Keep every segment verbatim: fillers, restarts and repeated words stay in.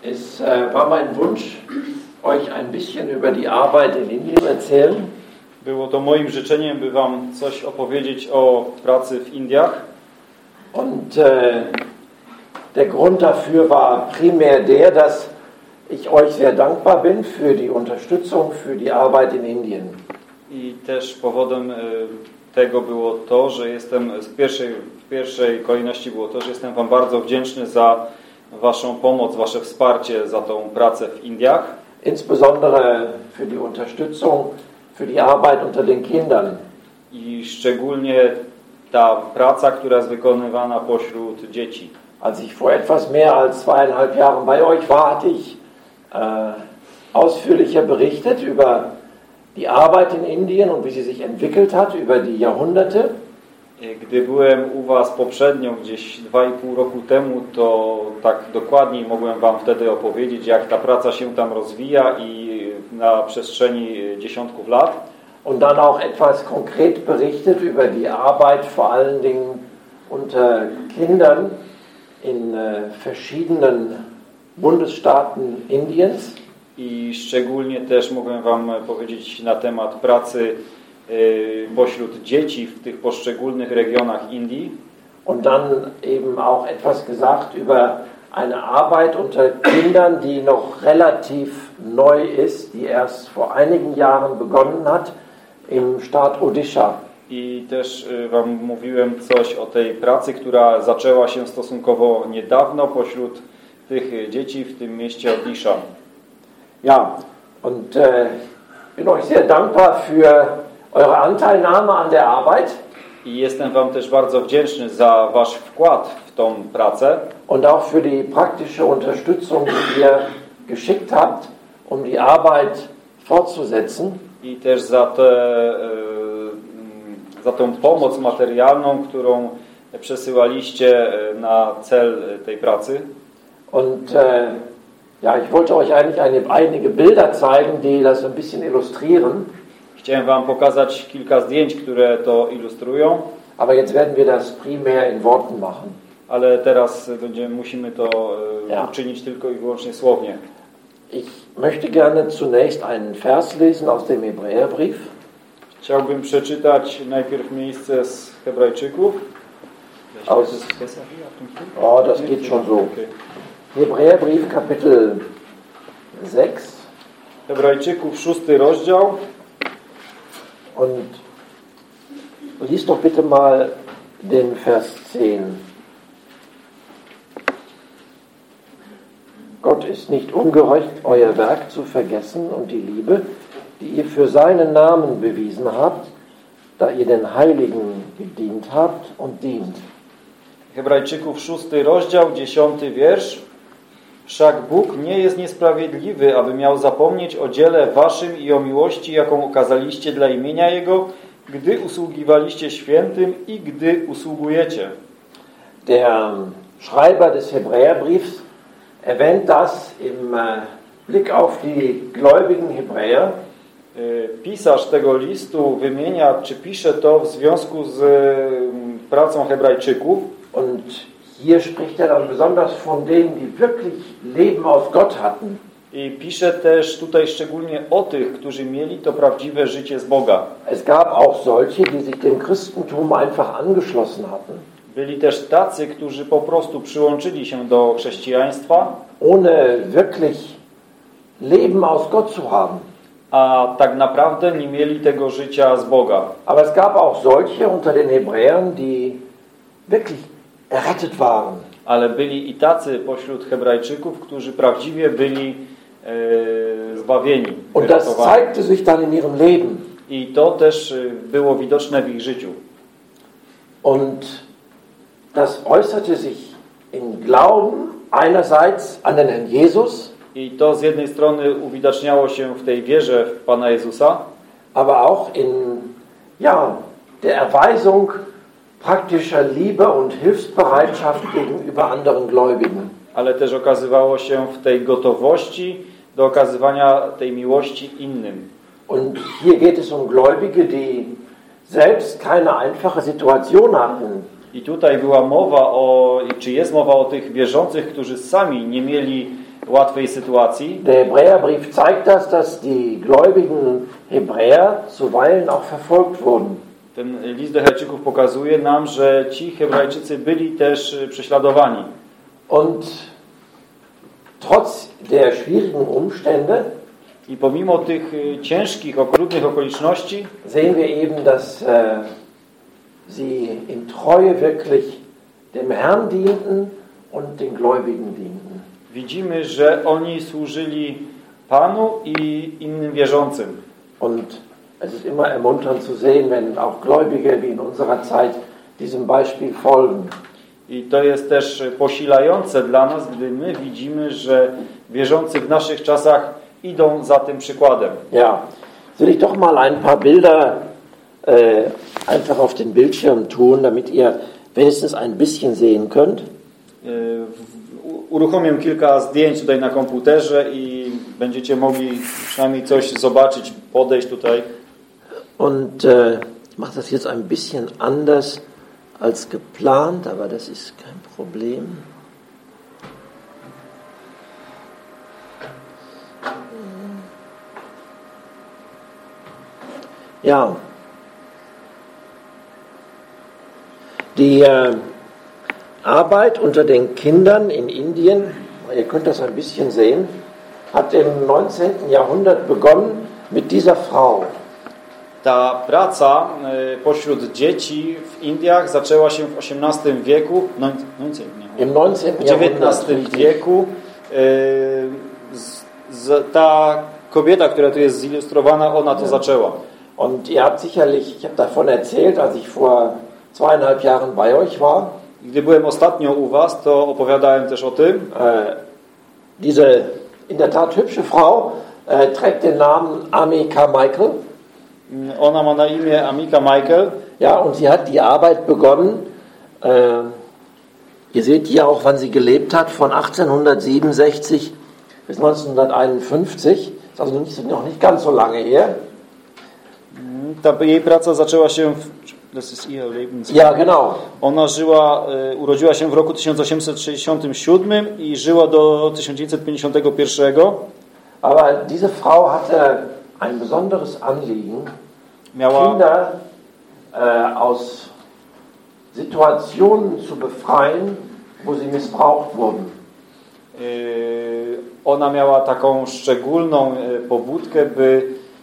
Es äh, war mein Wunsch, euch ein bisschen über die Arbeit in Indien erzählen. Było to moim życzeniem, by wam coś opowiedzieć o pracy w Indiach. Und äh, der Grund dafür war primär der, dass ich euch sehr dankbar bin für die Unterstützung, für die Arbeit in Indien. I też powodem tego było to, że jestem z pierwszej, w pierwszej kolejności było to, że jestem wam bardzo wdzięczny za waszą pomoc, wasze wsparcie za tą pracę w Indiach. Insbesondere für die Unterstützung, für die Arbeit unter den Kindern. I szczególnie ta praca, która jest wykonywana pośród dzieci. Als ich vor etwas mehr als zweieinhalb Jahren bei euch war, hatte ich äh, ausführlicher berichtet über die Arbeit in Indien und wie sie sich entwickelt hat über die Jahrhunderte. Gdy byłem u was poprzednio, gdzieś dwa i pół roku temu, to tak dokładniej mogłem wam wtedy opowiedzieć, jak ta praca się tam rozwija i na przestrzeni dziesiątków lat. Und dann auch etwas konkret berichtet über die Arbeit vor allen Dingen unter Kindern in äh, verschiedenen Bundesstaaten Indiens. I szczególnie też mogłem wam powiedzieć na temat pracy y, pośród dzieci w tych poszczególnych regionach Indii. Und dann eben auch etwas gesagt über eine Arbeit unter Kindern, die noch relativ neu ist, die erst vor einigen Jahren begonnen hat im Staat Odisha. I też y, wam mówiłem coś o tej pracy, która zaczęła się stosunkowo niedawno pośród tych dzieci w tym mieście Odisha. Ja, und äh, bin euch sehr dankbar für eure Anteilnahme an der Arbeit. I jestem wam też bardzo wdzięczny za wasz wkład w tą pracę. Und auch für die praktische Unterstützung, die ihr geschickt habt, um die Arbeit fortzusetzen. I też za, te, za tą pomoc materialną, którą przesyłaliście na cel tej pracy. Und äh, ja, ich wollte euch eigentlich eine, einige Bilder zeigen, die das ein bisschen illustrieren. Chciałem wam pokazać kilka zdjęć, które to ilustrują. Aber jetzt werden wir das primär in Worten machen. Ale teraz będziemy, musimy to ja. uczynić tylko i wyłącznie słownie. Ich möchte gerne zunächst einen Vers lesen aus dem Hebräerbrief. Chciałbym przeczytać najpierw miejsce z Hebrajczyków. Aus, oh, das geht schon so. Hebräerbrief, Kapitel sechs. Hebrajczyków, szósty rozdział. Und lies doch bitte mal den Vers zehn. Gott ist nicht ungerecht, euer Werk zu vergessen und die Liebe, die ihr für seinen Namen bewiesen habt, da ihr den Heiligen gedient habt und dient. Hebrajczyków, szósty rozdział, dziesiąty wiersz. Wszak Bóg nie jest niesprawiedliwy, aby miał zapomnieć o dziele waszym i o miłości, jaką okazaliście dla imienia Jego, gdy usługiwaliście świętym i gdy usługujecie. Der Schreiber des Hebräerbriefs erwähnt das im Blick auf die gläubigen Hebräer. Pisarz tego listu wymienia, czy pisze to w związku z pracą Hebrajczyków. Und hier spricht er dann besonders von denen, die wirklich Leben aus Gott hatten. I pisze też tutaj szczególnie o tych, którzy mieli to prawdziwe życie z Boga. Es gab auch solche, die sich dem Christentum einfach angeschlossen hatten. Byli też tacy, którzy po prostu przyłączyli się do chrześcijaństwa, ohne wirklich Leben aus Gott zu haben. A tak naprawdę nie mieli tego życia z Boga. Aber es gab auch solche unter den Hebräern, die wirklich errettet waren. Ale byli i tacy pośród Hebrajczyków, którzy prawdziwie byli e, zbawieni. Und das zeigte sich dann in ihrem Leben. I to też było widoczne w ich życiu. Und das äußerte sich in Glauben einerseits an den Herrn Jesus. I to z jednej strony uwidaczniało się w tej wierze w Pana Jezusa, aber auch in ja, der Erweisung praktischer Liebe und Hilfsbereitschaft gegenüber anderen Gläubigen. Ale też okazywało się w tej gotowości do okazywania tej miłości innym. Und hier geht es um Gläubige, die selbst keine einfache Situation hatten. I tutaj była mowa o, czy jest mowa o tych wierzących, którzy sami nie mieli łatwej sytuacji. Der Hebräerbrief zeigt das, dass die gläubigen Hebräer zuweilen auch verfolgt wurden. Ten list do Hebrajczyków pokazuje nam, że ci Hebrajczycy byli też prześladowani. Und trotz der schwierigen Umstände I pomimo tych ciężkich, okrutnych okoliczności sehen wir eben, dass äh, sie in Treue wirklich dem Herrn dienten und den Gläubigen dienten. widzimy, że oni służyli Panu i innym wierzącym. Und es ist immer ermunternd zu sehen, wenn auch Gläubige wie in unserer Zeit diesem Beispiel folgen. I to jest też posilające dla nas, gdy my widzimy, że wierzący w naszych czasach idą za tym przykładem. Ja, will ich doch mal ein paar Bilder äh, einfach auf den Bildschirm tun, damit ihr wenigstens ein bisschen sehen könnt. Uruchomię kilka zdjęć tutaj na komputerze i będziecie mogli przynajmniej coś zobaczyć, podejść tutaj. Und äh, ich mache das jetzt ein bisschen anders als geplant, aber das ist kein Problem. Ja, die äh, Arbeit unter den Kindern in Indien, ihr könnt das ein bisschen sehen, hat im neunzehnten Jahrhundert begonnen mit dieser Frau. Ta praca y, pośród dzieci w Indiach zaczęła się w osiemnastym wieku, no, no, nie, Im neunzehnten w dziewiętnastym wieku. Y, z, z, ta kobieta, która tu jest zilustrowana, ona to zaczęła. Und ihr habt sicherlich, ich habe davon erzählt, als ich vor zweieinhalb Jahren bei euch war. Gdy byłem ostatnio u was, to opowiadałem też o tym. Äh, diese in der Tat hübsche Frau äh, trägt den Namen Amika Michael. Ona ma na imię Amika Michael. Ja, und sie hat die Arbeit begonnen. Äh, ihr seht hier auch, wann sie gelebt hat, von achtzehnhundertsiebenundsechzig bis neunzehnhunderteinundfünfzig. Ist also nicht, noch nicht ganz so lange her. Ta jej praca zaczęła się w, das ist ihr Lebens. Ja, genau. Ona żyła, urodziła się w roku tysiąc osiemset sześćdziesiątym siódmym i żyła do tysiąc dziewięćset pięćdziesiątego pierwszego. Aber diese Frau hatte ein besonderes Anliegen, Miała, Kinder äh, aus Situationen zu befreien, wo sie missbraucht wurden. Yy, ona miała taką szczególną pobudkę, by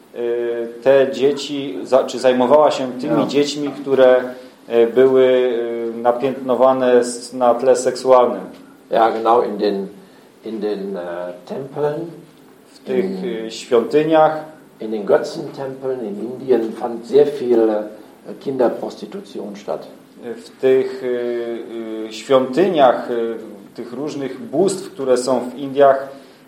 te dzieci, czy zajmowała się tymi ja. dziećmi, które były napiętnowane na tle seksualnym. Ja, genau, in den, in den äh, Tempeln, w tych in, świątyniach, in den Götzentempeln in Indien fand sehr viel äh, Kinderprostitution statt. W tych y, y, świątyniach, y, tych różnych bóstw, które są w Indiach,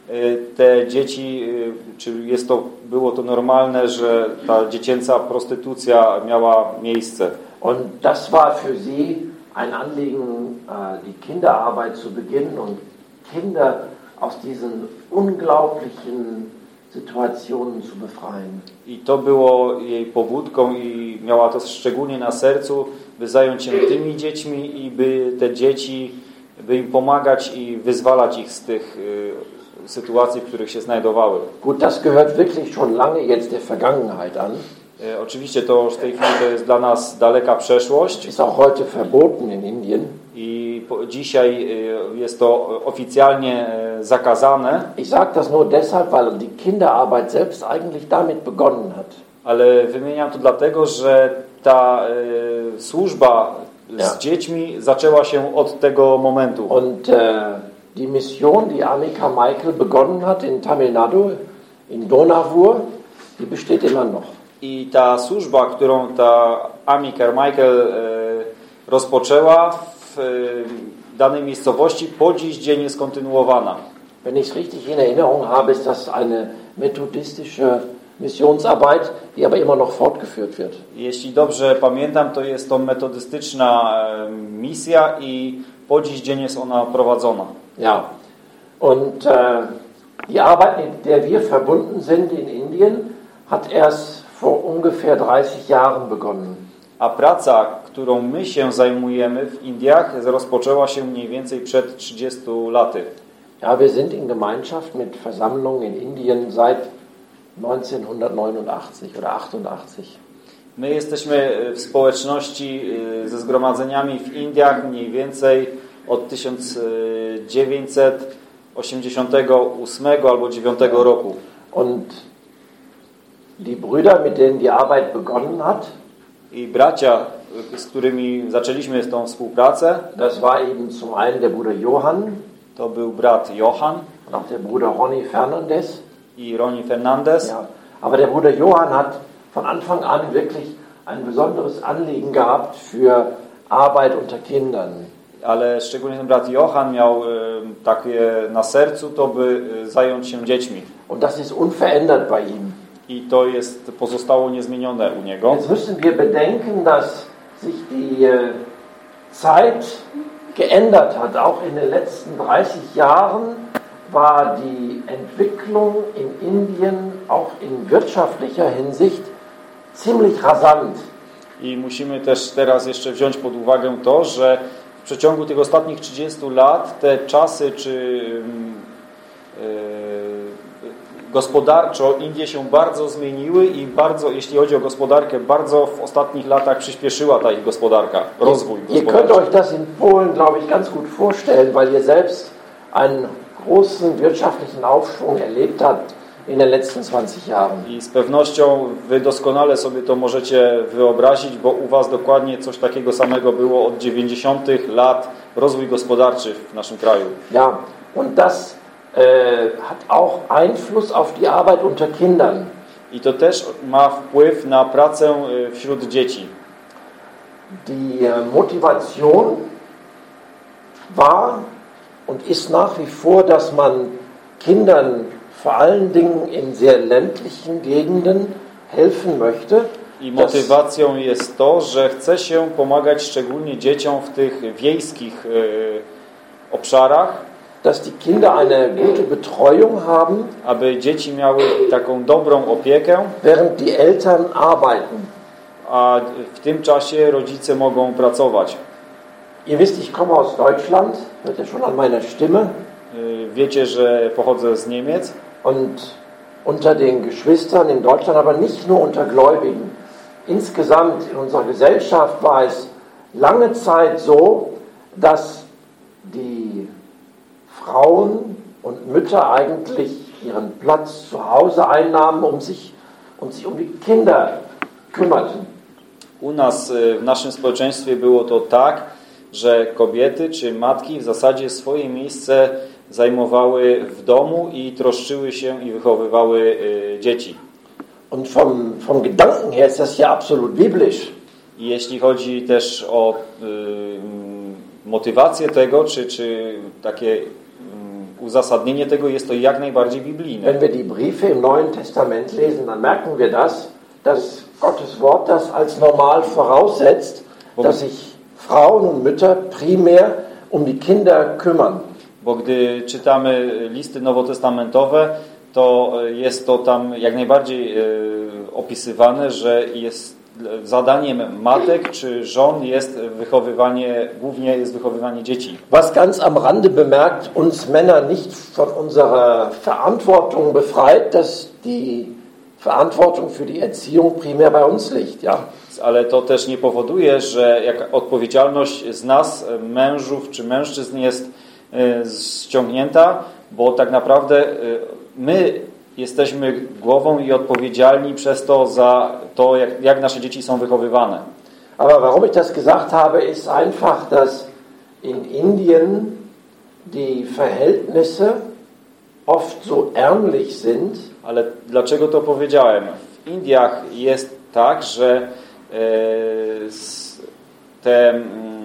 te dzieci, czy jest to, było to normalne, że ta dziecięca prostytucja miała miejsce. Und das war für sie ein Anliegen, die Kinderarbeit zu beginnen und Kinder aus diesen unglaublichen Situationen zu befreien. I to było jej pobudką i miała to szczególnie na sercu, by zająć się tymi dziećmi i by te dzieci, by im pomagać i wyzwalać ich z tych sytuacji, w których się znajdowały. Gut, das gehört wirklich schon lange jetzt der Vergangenheit an. E, oczywiście to już w tej chwili to jest dla nas daleka przeszłość. Ist auch heute verboten in Indien. I po, dzisiaj e, jest to oficjalnie e, zakazane. Ich sage das nur deshalb, weil die Kinderarbeit selbst eigentlich damit begonnen hat. Ale wymieniam to dlatego, że ta e, służba z ja. dziećmi zaczęła się od tego momentu. Und äh, die Mission, die Amika Michael begonnen hat in Tamil Nadu, in Donavur, die besteht immer noch. I ta służba, którą ta Amika Michael e, rozpoczęła w e, danej miejscowości, po dziś dzień jest kontynuowana. Wenn ich es richtig in Erinnerung habe, ist das eine methodistische Missionsarbeit, die aber immer noch fortgeführt wird. Jeśli dobrze pamiętam, to jest to metodystyczna e, misja i po dziś dzień jest ona prowadzona. Ja, und äh, die Arbeit, mit der wir verbunden sind in Indien, hat erst vor ungefähr dreißig Jahren begonnen. A praca, którą my się zajmujemy w Indiach, rozpoczęła się mniej więcej przed trzydziestu laty. Ja, wir sind in Gemeinschaft mit Versammlungen in Indien seit neunzehnhundertneunundachtzig oder achtundachtzig. My jesteśmy w społeczności ze zgromadzeniami w Indiach mniej więcej od tysiąc dziewięćset osiemdziesiątego ósmego albo dziewiątego roku. Und die Brüder, mit denen die Arbeit begonnen hat, i bracia, z którymi zaczęliśmy tą współpracę, das war eben zum einen der Bruder Johann, to był brat Johann und auch der Bruder Ronnie Fernandez i Ronnie Fernandez. Ja, aber der Bruder Johann hat von Anfang an wirklich ein besonderes Anliegen gehabt für Arbeit unter Kindern. Ale szczególnie ten brat Johann miał e, takie na sercu, to by e, zająć się dziećmi. Und das ist unverändert bei ihm. I to jest pozostało niezmienione u niego. Jetzt müssen wir bedenken, dass sich die äh, Zeit geändert hat. Auch in den letzten dreißig Jahren war die Entwicklung in Indien auch in wirtschaftlicher Hinsicht ziemlich rasant. I musimy też teraz jeszcze wziąć pod uwagę to, że w przeciągu tych ostatnich trzydziestu lat te czasy czy yy, gospodarczo Indie się bardzo zmieniły i bardzo, jeśli chodzi o gospodarkę, bardzo w ostatnich latach przyspieszyła ta ich gospodarka, rozwój gospodarczy. Ihr könnt euch das in Polen, glaube ich, ganz gut vorstellen, weil ihr selbst einen großen wirtschaftlichen Aufschwung erlebt habt in den letzten zwanzig Jahren. I z pewnością wy doskonale sobie to możecie wyobrazić, bo u was dokładnie coś takiego samego było od dziewięćdziesiątych lat, rozwój gospodarczy w naszym kraju. Ja, und das äh, hat auch Einfluss auf die Arbeit unter Kindern. I to też ma wpływ na pracę wśród dzieci. Die Motivation war und ist nach wie vor, dass man Kindern vor allen Dingen in sehr ländlichen Gegenden helfen möchte. I motywacją jest to, że chce się pomagać szczególnie dzieciom w tych wiejskich e, obszarach, dass die Kinder eine gute Betreuung haben, aby dzieci miały taką dobrą opiekę, während die Eltern arbeiten. A w tym czasie rodzice mogą pracować. Ihr wisst, ich komme aus Deutschland, hört ihr schon an meiner Stimme. Wiecie, że pochodzę z Niemiec. Und unter den Geschwistern in Deutschland, aber nicht nur unter Gläubigen. Insgesamt in unserer Gesellschaft war es lange Zeit so, dass die Frauen und Mütter eigentlich ihren Platz zu Hause einnahmen, um sich, um sich um die Kinder kümmerten. U nas, w naszym społeczeństwie było to tak, że kobiety czy matki w zasadzie swoje miejsce zajmowały w domu i troszczyły się i wychowywały y, dzieci. Und vom, vom Gedanken her ist das ja absolut biblisch. I jeśli chodzi też o y, motywację tego, czy, czy takie y, uzasadnienie tego, jest to jak najbardziej biblijne. Wenn wir die Briefe im Neuen Testament lesen, dann merken wir das, dass Gottes Wort das als normal voraussetzt, dass sich Frauen und Mütter primär um die Kinder kümmern. Bo gdy czytamy listy nowotestamentowe, to jest to tam jak najbardziej y, opisywane, że jest zadaniem matek czy żon jest wychowywanie, głównie jest wychowywanie dzieci. Was ganz am Rande bemerkt, uns Männer nicht von unserer Verantwortung befreit, dass die Verantwortung für die Erziehung primär bei uns liegt, ja. Ale to też nie powoduje, że jak odpowiedzialność z nas, mężów czy mężczyzn jest ściągnięta, bo tak naprawdę my jesteśmy głową i odpowiedzialni przez to za to, jak, jak nasze dzieci są wychowywane. Aber warum ich das gesagt habe, ist einfach, dass in Indien die Verhältnisse oft so ärmlich sind. Ale dlaczego to powiedziałem? W Indiach jest tak, że e, ten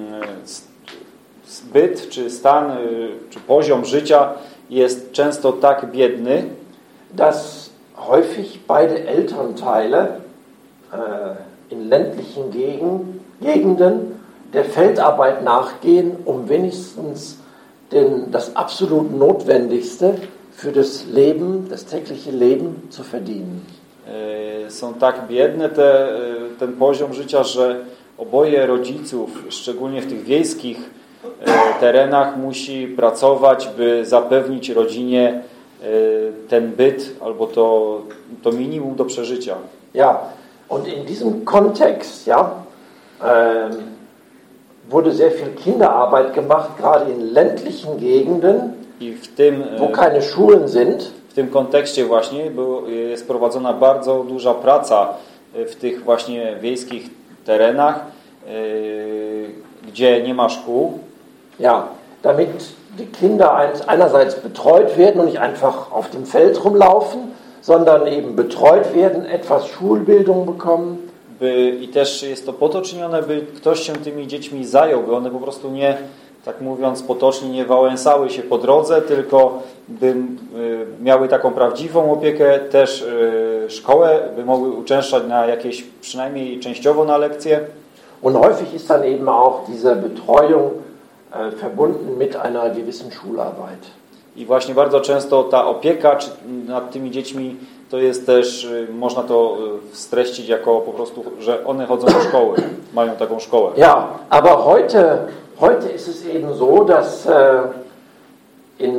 byt, czy stan, czy poziom życia jest często tak biedny, dass häufig beide Elternteile äh, in ländlichen Gegenden der Feldarbeit nachgehen, um wenigstens den, das absolut Notwendigste für das Leben, das tägliche Leben zu verdienen. Są tak biedne te, ten poziom życia, że oboje rodziców, szczególnie w tych wiejskich terenach musi pracować, by zapewnić rodzinie ten byt albo to, to minimum do przeżycia. Ja, und in diesem Kontext, ja, ähm, wurde sehr viel Kinderarbeit gemacht, gerade in ländlichen Gegenden, I w tym, wo keine Schulen sind. W tym kontekście właśnie był, jest prowadzona bardzo duża praca w tych właśnie wiejskich terenach, yy, gdzie nie ma szkół. Ja, damit die Kinder einerseits betreut werden und nicht einfach auf dem Feld rumlaufen, sondern eben betreut werden, etwas Schulbildung bekommen. By, I też jest to po to czynione, by ktoś się tymi dziećmi zajął, by one po prostu nie, tak mówiąc potocznie, nie wałęsały się po drodze, tylko by y, miały taką prawdziwą opiekę, też y, szkołę, by mogły uczęszczać na jakieś, przynajmniej częściowo na lekcje. Und häufig ist dann eben auch diese Betreuung äh, verbunden mit einer gewissen Schularbeit. I właśnie bardzo często ta opieka czy, nad tymi dziećmi to jest też, można to streścić jako po prostu, że one chodzą do szkoły, mają taką szkołę. Ja, aber heute, heute ist es eben so, dass äh, in,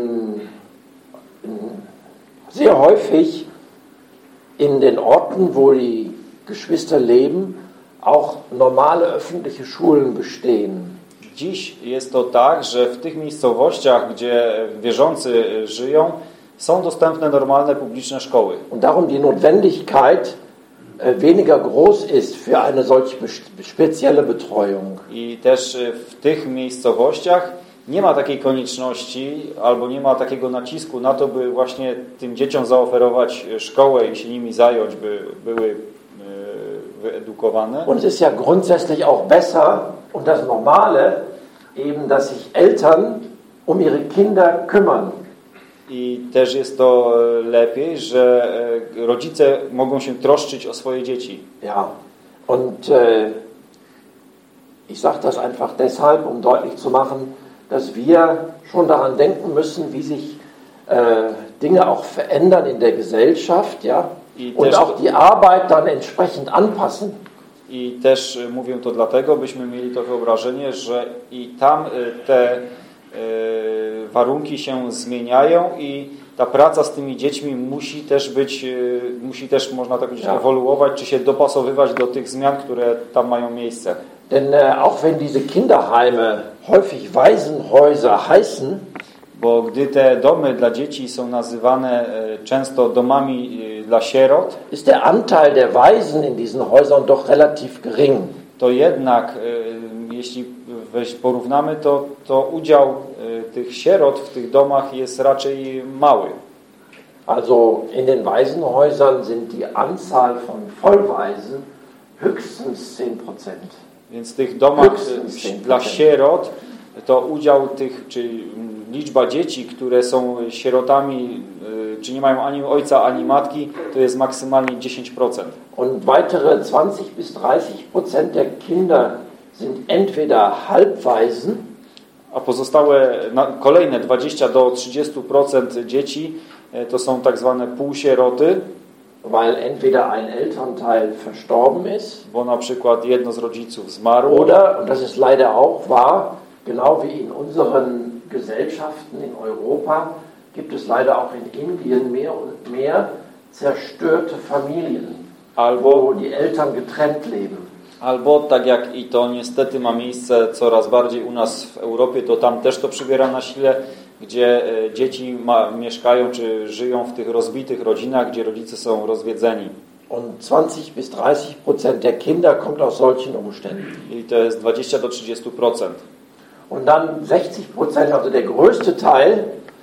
in sehr häufig in den Orten, wo die Geschwister leben, auch normale öffentliche Schulen bestehen. Dziś jest to tak, że w tych miejscowościach, gdzie wierzący żyją, są dostępne normalne publiczne szkoły. Und darum die Notwendigkeit weniger groß ist für eine solch spezielle Betreuung. I też w tych miejscowościach nie ma takiej konieczności albo nie ma takiego nacisku na to, by właśnie tym dzieciom zaoferować szkołę i się nimi zająć, by były wyedukowane. Und es ist ja grundsätzlich auch besser und das Normale eben, dass sich Eltern um ihre Kinder kümmern. I też jest to lepiej, że rodzice mogą się troszczyć o swoje dzieci. Ja, und äh, ich sage das einfach deshalb, um deutlich zu machen, dass wir schon daran denken müssen, wie sich äh, Dinge auch verändern in der Gesellschaft, ja, I und też, auch die Arbeit dann entsprechend anpassen. I też mówię to dlatego, byśmy mieli to wyobrażenie, że i tam te y, warunki się zmieniają i ta praca z tymi dziećmi musi też być, y, musi też, można tak powiedzieć, ewoluować, czy się dopasowywać do tych zmian, które tam mają miejsce. Denn äh, auch wenn diese Kinderheime häufig Waisenhäuser heißen, bo gdy te domy dla dzieci są nazywane często domami dla sierot, ist der Anteil der Waisen in diesen Häusern doch relativ gering. To jednak, jeśli porównamy, to, to udział tych sierot w tych domach jest raczej mały. Also in den Waisenhäusern sind die Anzahl von Vollwaisen höchstens zehn Prozent. Więc w tych domach dla sierot to udział tych, czy liczba dzieci, które są sierotami, czy nie mają ani ojca, ani matki, to jest maksymalnie dziesięć procent. Und weitere zwanzig bis dreißig Prozent der Kinder sind entweder Halbwaisen, a pozostałe, kolejne dwadzieścia do trzydziestu procent dzieci to są tak zwane półsieroty, weil entweder ein Elternteil verstorben ist, bo na przykład jedno z rodziców zmarło, oder, und das ist leider auch wahr, genau wie in unseren Gesellschaften in Europa, gibt es leider auch in Indien mehr und mehr zerstörte Familien, albo, wo die Eltern getrennt leben. Albo tak jak i to niestety ma miejsce coraz bardziej u nas w Europie, to tam też to przybiera na sile, gdzie dzieci ma, mieszkają czy żyją w tych rozbitych rodzinach, gdzie rodzice są rozwiedzeni. Und zwanzig bis dreißig Prozent der Kinder kommt aus solchen Umständen. I to jest dwadzieścia do trzydziestu procent. Und dann sechzig Prozent, also der größte Teil,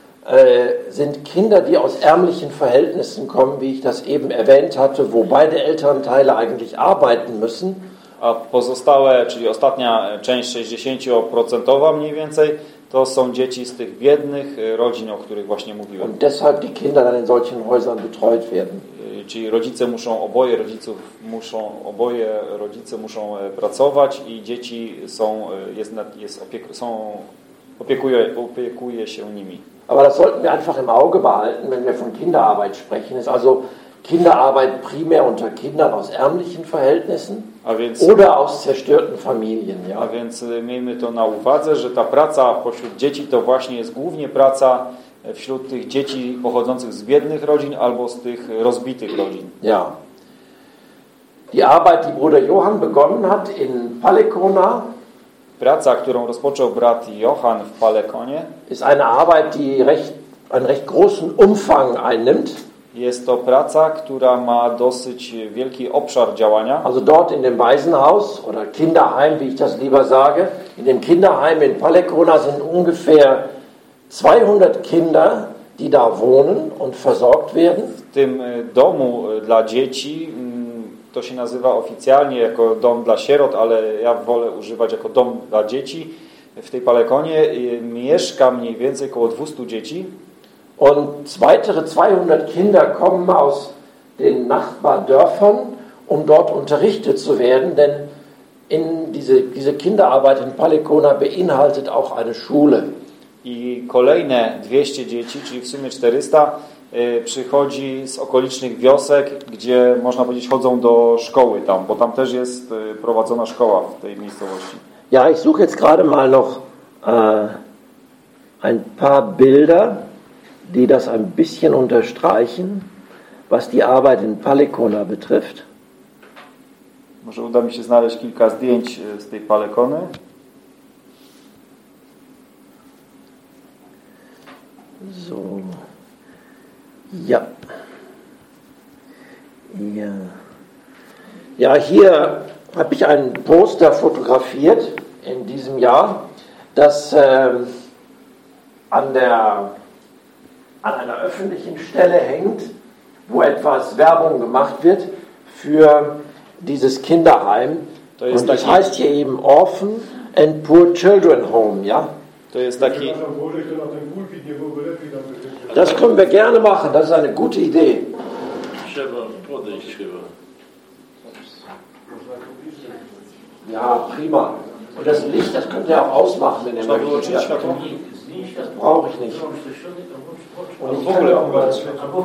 äh, sind Kinder, die aus ärmlichen Verhältnissen kommen, wie ich das eben erwähnt hatte, wo beide Elternteile eigentlich arbeiten müssen. A pozostałe, czyli ostatnia część sześćdziesięcioprocentowa mniej więcej, to są dzieci z tych biednych rodzin, o których właśnie mówiłem. Und deshalb die Kinder dann in solchen Häusern betreut werden. Czyli rodzice muszą, oboje rodziców muszą, oboje rodzice muszą pracować i dzieci są, jest, jest opieku, są opiekuje, opiekuje się nimi. Aber das sollten wir einfach im Auge behalten, wenn wir von Kinderarbeit sprechen. Es ist also Kinderarbeit primär unter Kindern aus ärmlichen Verhältnissen A więc, oder aus zerstörten Familien. Ja. a więc miejmy to na uwadze, że ta praca pośród dzieci to właśnie jest głównie praca wśród tych dzieci pochodzących z biednych rodzin albo z tych rozbitych rodzin. Ja. Die Arbeit, die Bruder Johann begonnen hat in Palekona, Praca, którą rozpoczął brat Johann w Palekonie, ist eine Arbeit, die recht, einen recht großen Umfang einnimmt. jest to praca, która ma dosyć wielki obszar działania. Also dort in dem Waisenhaus oder Kinderheim, wie ich das lieber sage, in dem Kinderheim in Palekona sind ungefähr zweihundert Kinder, die da wohnen und versorgt werden. W tym domu dla dzieci, to się nazywa oficjalnie jako dom dla sierot, ale ja wolę używać jako dom dla dzieci. W tej Palekonie mieszka mniej więcej około dwieście dzieci. Und weitere zweihundert Kinder kommen aus den Nachbardörfern, um dort unterrichtet zu werden, denn in diese, diese Kinderarbeit in Palekona beinhaltet auch eine Schule. I kolejne dwieście dzieci, czyli w sumie czterysta, przychodzi z okolicznych wiosek, gdzie można powiedzieć chodzą do szkoły tam, bo tam też jest prowadzona szkoła w tej miejscowości. Ja, ich suche jetzt gerade mal noch äh, ein paar Bilder, die das ein bisschen unterstreichen, was die Arbeit in Palekona betrifft. Może uda mi się znaleźć kilka zdjęć z tej Palekony. So. Ja. Ja. Ja, hier habe ich ein Poster fotografiert in diesem Jahr, das äh, an, der, an einer öffentlichen Stelle hängt, wo etwas Werbung gemacht wird für dieses Kinderheim. To jest Und das taki, heißt hier eben Orphan and Poor Children Home, ja? to jest taki, Das können wir gerne machen, das ist eine gute Idee. Trzeba podejść chyba. Ja, prima. Und das Licht, das könnt ihr auch ausmachen, wenn ihr möchtet. Ja. Das brauche ich nicht. Und ich kann ja auch mal,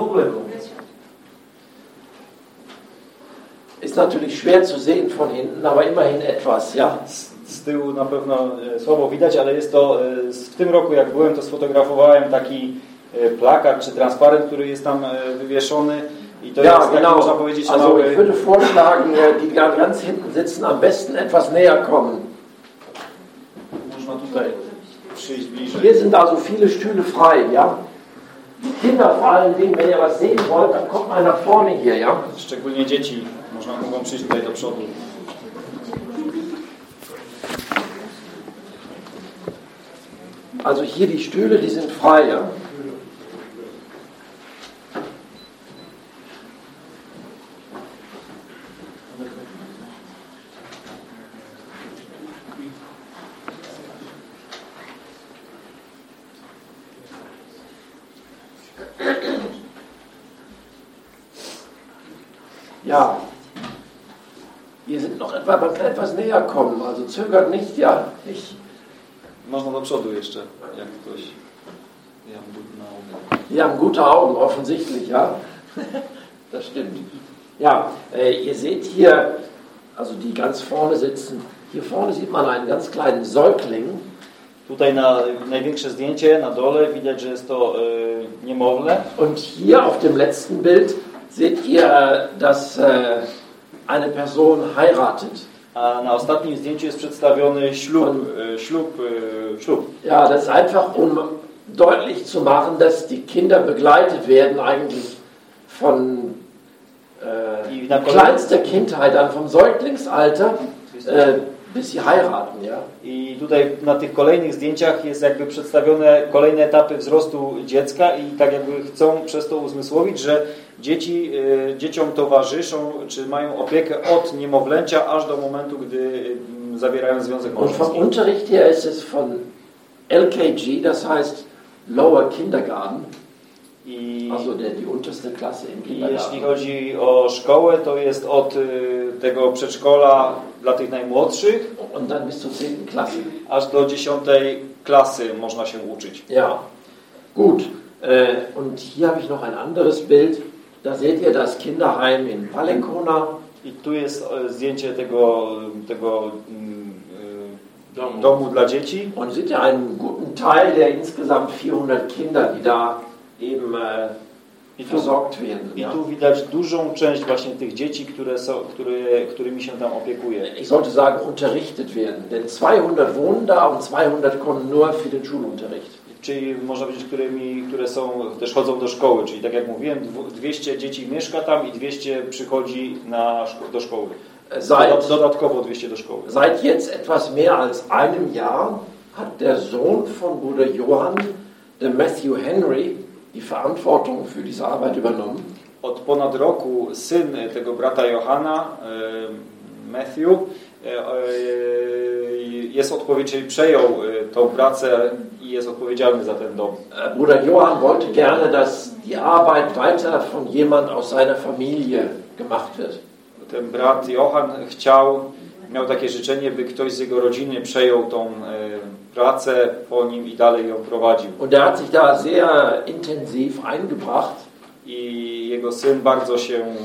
ist natürlich schwer zu sehen von hinten, aber immerhin etwas, ja. z tyłu na pewno słabo widać, ale jest to, w tym roku jak byłem, to sfotografowałem taki plakat czy transparent, który jest tam wywieszony i to Ja, jest taki, genau. można powiedzieć, Also mały... ich würde vorschlagen, die ganz hinten sitzen, am besten etwas näher kommen. Można tutaj przyjść bliżej. Hier sind also viele Stühle frei, ja. Kinder vor allen Dingen, wenn ihr was sehen wollt, dann kommt mal nach vorne hier, ja. Szczególnie dzieci można, mogą przyjść tutaj do przodu. Also hier die Stühle, die sind frei, ja. Ja, wir sind noch etwa, man kann etwas näher kommen, also zögert nicht, ja, ich. Można do przodu jeszcze, jak ktoś... Ja mam gute Augen. Die haben gute Augen, offensichtlich, ja. Das stimmt. Ja, äh, ihr seht hier, also die ganz vorne sitzen, hier vorne sieht man einen ganz kleinen Säugling. Tutaj na największe zdjęcie, na dole, widać, że jest to y, niemowlę. Und hier auf dem letzten Bild seht ihr, dass äh, eine Person heiratet. A na ostatnim zdjęciu jest przedstawiony ślub, y, ślub, y, ślub. Ja, das ist einfach, um deutlich zu machen, dass die Kinder begleitet werden eigentlich von äh, kleinster Kindheit an, vom Säuglingsalter äh, bis sie heiraten, ja. I tutaj na tych kolejnych zdjęciach jest jakby przedstawione kolejne etapy wzrostu dziecka i tak jakby chcą przez to uzmysłowić, że dzieci, y, dzieciom towarzyszą, czy mają opiekę od niemowlęcia aż do momentu, gdy y, zawierają związek Und vom małżeński. Unterricht her ist es von L K G, das heißt Lower Kindergarten, I, also der, die unterste Klasse im I Kindergarten. jeśli chodzi o szkołę, to jest od y, tego przedszkola dla tych najmłodszych Und dann bis zur zehnten Klasse. aż do dziesiątej klasy można się uczyć. Ja, gut. Äh, und hier habe ich noch ein anderes Bild. Da seht ihr das Kinderheim in Palekona. I tu jest e, zdjęcie tego, tego mm, e, Domu. domu dla dzieci. Und seht ihr einen guten Teil der insgesamt vierhundert Kinder, die da eben äh, I tu, versorgt werden. I Ja. tu widać dużą część właśnie tych dzieci, które są, które, którymi się tam opiekuje. Ich sollte sagen, unterrichtet werden. Denn zweihundert wohnen da und zweihundert kommen nur für den Schulunterricht. Czyli można powiedzieć, którymi, które są, też chodzą do szkoły. Czyli tak jak mówiłem, dwieście dzieci mieszka tam i dwieście przychodzi na szko- do szkoły. Seit, Dodatkowo dwieście do szkoły. seit jetzt etwas mehr als einem Jahr hat der Sohn von Bruder Johann, der Matthew Henry, die Verantwortung für diese Arbeit übernommen. Od ponad roku syn tego brata Johana, e, Matthew, e, e, jest odpowiedzialny, czyli przejął e, tą pracę i jest odpowiedzialny za ten dom. Äh, Bruder Johann wollte gerne, dass die Arbeit weiter von jemand aus seiner Familie gemacht wird. Ten brat Johann chciał, miał takie życzenie, by ktoś z jego rodziny przejął tą e, pracę po nim i dalej ją prowadził. Und er hat sich da sehr intensiv eingebracht I jego syn bardzo się e,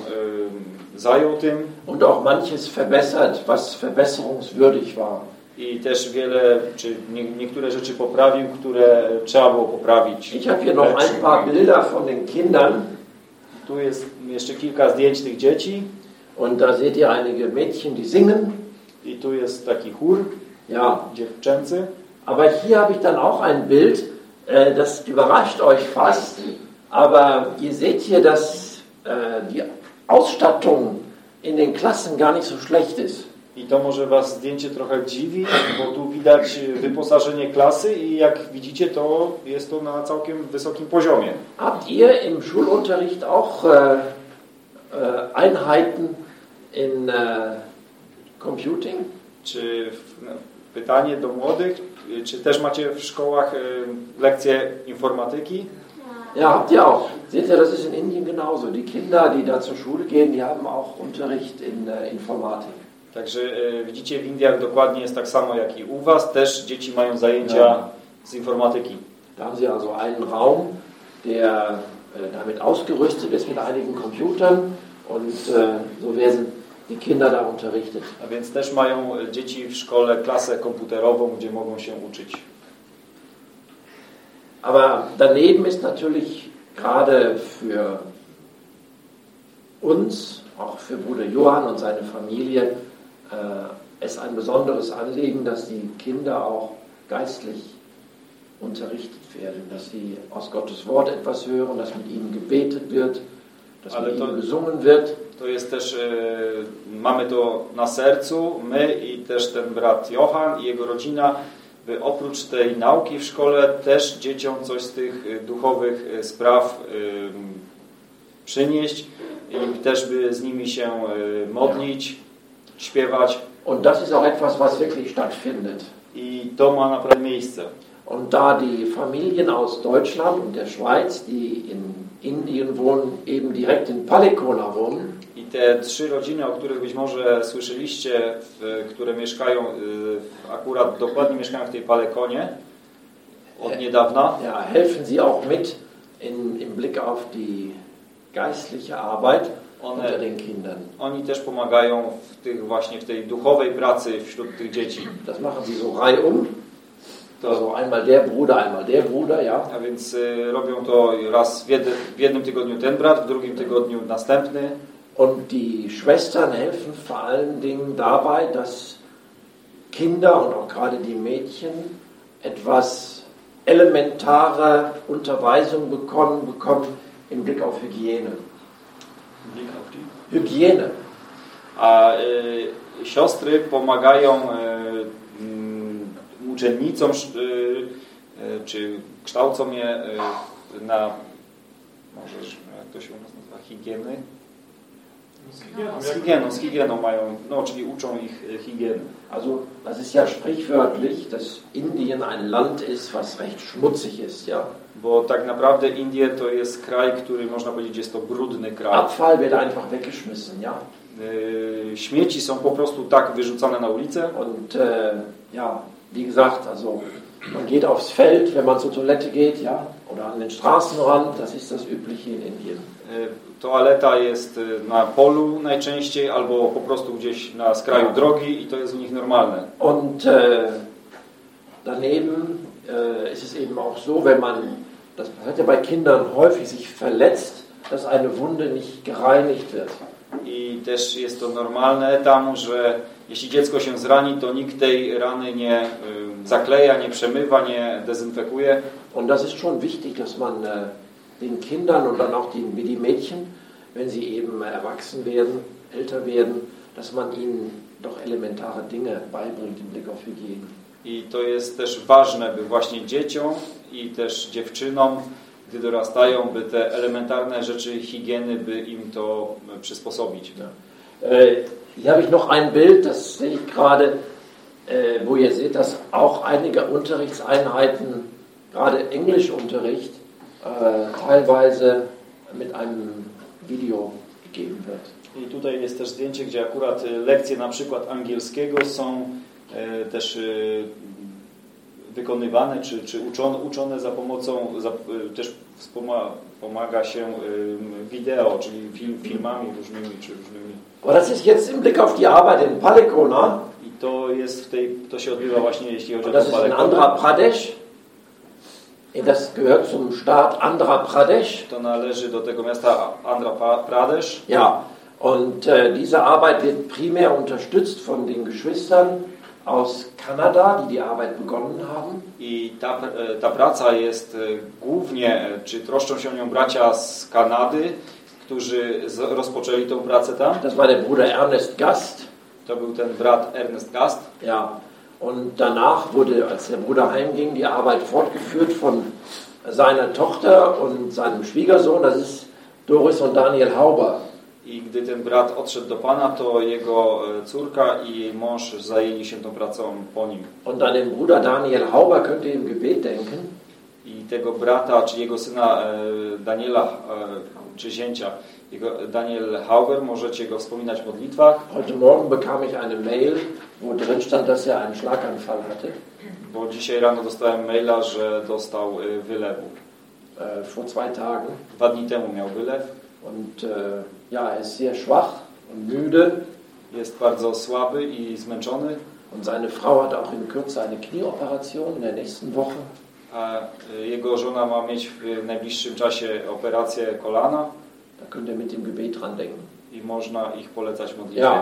zajął tym und auch manches verbessert, was verbesserungswürdig war. i też wiele, czy nie, niektóre rzeczy poprawił, które trzeba było poprawić. Ich habe hier noch ein paar Bilder von den Kindern Tu jest jeszcze kilka zdjęć tych dzieci und da seht ihr einige Mädchen, die singen. i tu jest taki chór Ja, dziewczęcy. aber hier habe ich dann auch ein Bild, äh, das überrascht euch fast, aber ihr seht hier, dass äh, die Ausstattung in den Klassen gar nicht so schlecht ist. I to może was zdjęcie trochę dziwi, bo tu widać wyposażenie klasy i jak widzicie, to jest to na całkiem wysokim poziomie. Habt ihr im Schulunterricht auch äh, äh, Einheiten in äh, Computing? Czy no, pytanie do młodych, czy też macie w szkołach y, lekcje informatyki? Ja, habt ihr auch. Seht ihr, das ist in Indien genauso. Die Kinder, die da zur Schule gehen, die haben auch Unterricht in äh, Informatik. Także y, widzicie, w Indiach dokładnie jest tak samo jak i u was. Też dzieci mają zajęcia Ja. z informatyki. Da haben sie also einen Raum, der äh, damit ausgerüstet ist mit einigen Computern und äh, so werden die Kinder da unterrichtet. A więc też mają dzieci w szkole klasę komputerową, gdzie mogą się uczyć. Aber daneben ist natürlich gerade für uns, auch für Bruder Johann und seine Familie, äh, es ein besonderes Anliegen, dass die Kinder auch geistlich unterrichtet werden, dass sie aus Gottes Wort etwas hören, dass mit ihnen gebetet wird, dass Ale mit to- ihnen gesungen wird. To jest też, e, mamy to na sercu, my i też ten brat Johann i jego rodzina, by oprócz tej nauki w szkole też dzieciom coś z tych e, duchowych e, spraw e, przynieść i też by z nimi się e, modlić, śpiewać Und das ist auch etwas, was wirklich stattfindet. i to ma naprawdę miejsce. Und da die Familien aus Deutschland und der Schweiz, die in Indien wohnen, eben direkt in Palekona wohnen, I te trzy rodziny, o których być może słyszeliście, w, które mieszkają, y, akurat dokładnie mieszkają w tej Palekonie od niedawna, ja, helfen sie auch mit in, im Blick auf die geistliche Arbeit One- unter den Kindern. oni też pomagają w tych właśnie w tej duchowej pracy wśród tych dzieci. Das machen sie so reihum. To, Also einmal der Bruder, einmal der Bruder, ja. a więc y, robią to raz w, jedy, w jednym tygodniu ten brat, w drugim tygodniu następny. Und die Schwestern helfen vor allen Dingen dabei, dass Kinder und auch gerade die Mädchen etwas elementare Unterweisung bekommen, bekommen im Blick auf Hygiene. Hygiene. A y, siostry pomagają y, mm, uczennicom, sz- y, y, czy kształcą je y, na, może jak to się u nas nazywa, higieny? Z higieną, z higieną mają, no czyli uczą ich y, higieny. Also das ist ja sprichwörtlich, dass Indien ein Land ist, was recht schmutzig ist, ja. Bo tak naprawdę Indie to jest kraj, który można powiedzieć jest to brudny kraj. Abfall wird einfach weggeschmissen, ja. Y, śmieci są po prostu tak wyrzucane na ulicę. Und äh, ja, wie gesagt, also Man geht aufs Feld, wenn man zur Toilette geht, ja, oder an den Straßenrand, das ist das Übliche in Indien. Toaleta jest na polu najczęściej, albo po prostu gdzieś na skraju drogi i to jest u nich normalne. Und äh, daneben äh, ist es eben auch so, wenn man, das hat ja bei Kindern häufig sich verletzt, dass eine Wunde nicht gereinigt wird. I też jest to normalne tam, że jeśli dziecko się zrani, to nikt tej rany nie y, zakleja, nie przemywa, nie dezynfekuje. Und das ist schon wichtig, dass man äh, den Kindern und dann auch die, wie die Mädchen, wenn sie eben erwachsen werden, älter werden, dass man ihnen doch elementare Dinge beibringt im Blick auf Hygiene. I to jest też ważne, by właśnie dzieciom i też dziewczynom, gdy dorastają, by te elementarne rzeczy higieny, by im to przysposobić. Ja. Äh, hier habe ich noch ein Bild, das sehe ich gerade, äh, wo ihr seht, dass auch einige Unterrichtseinheiten, gerade Englischunterricht, äh, teilweise mit einem Video gegeben wird. I tutaj jest też zdjęcie, gdzie akurat lekcje na przykład angielskiego są e, też e, wykonywane, czy, czy uczone, uczone za pomocą, za, e, też wspoma, pomaga się e, wideo, czyli film, filmami różnymi, czy różnymi. Aber das ist jetzt im Blick auf die Arbeit in Palikona. I to jest w tej, to się odbywa właśnie, jeśli chodzi o das ist in Andhra Pradesh. Das gehört zum Staat Andhra Pradesh. To należy do tego miasta Andhra Pradesh. Ja, und äh, diese Arbeit wird primär unterstützt von den Geschwistern aus Kanada, die die Arbeit begonnen haben. I ta, ta praca jest głównie, czy troszczą się o nią bracia z Kanady, którzy z, rozpoczęli tą pracę tam. Das war der Bruder Ernest Gast. To był ten brat Ernest Gast. Ja. Und danach wurde, als der Bruder heimging, die Arbeit fortgeführt von seiner Tochter und seinem Schwiegersohn, das ist Doris und Daniel Hauber. I gdy ten brat odszedł do Pana, to jego córka i jej mąż zajęli się tą pracą po nim. Und an den Bruder Daniel Hauber könnt ihr im Gebet denken. I tego brata, czy jego syna Daniela, czy zięcia, jego Daniel Hauber, możecie go wspominać w modlitwach. Heute Morgen bekam ich eine Mail, wo drin stand, dass er einen Schlaganfall hatte. Bo dzisiaj rano dostałem maila, że dostał wylewu. Äh, vor zwei Tagen. Dwa dni temu miał wylew. Und äh, ja, er ist sehr schwach und müde. Jest bardzo słaby i zmęczony. Und seine Frau hat auch in Kürze eine Knieoperation in der nächsten Woche. A jego żona ma mieć w najbliższym czasie operację kolana. Da könnt ihr mit dem Gebet dran denken. I można ich polecać modlitwie. Ja.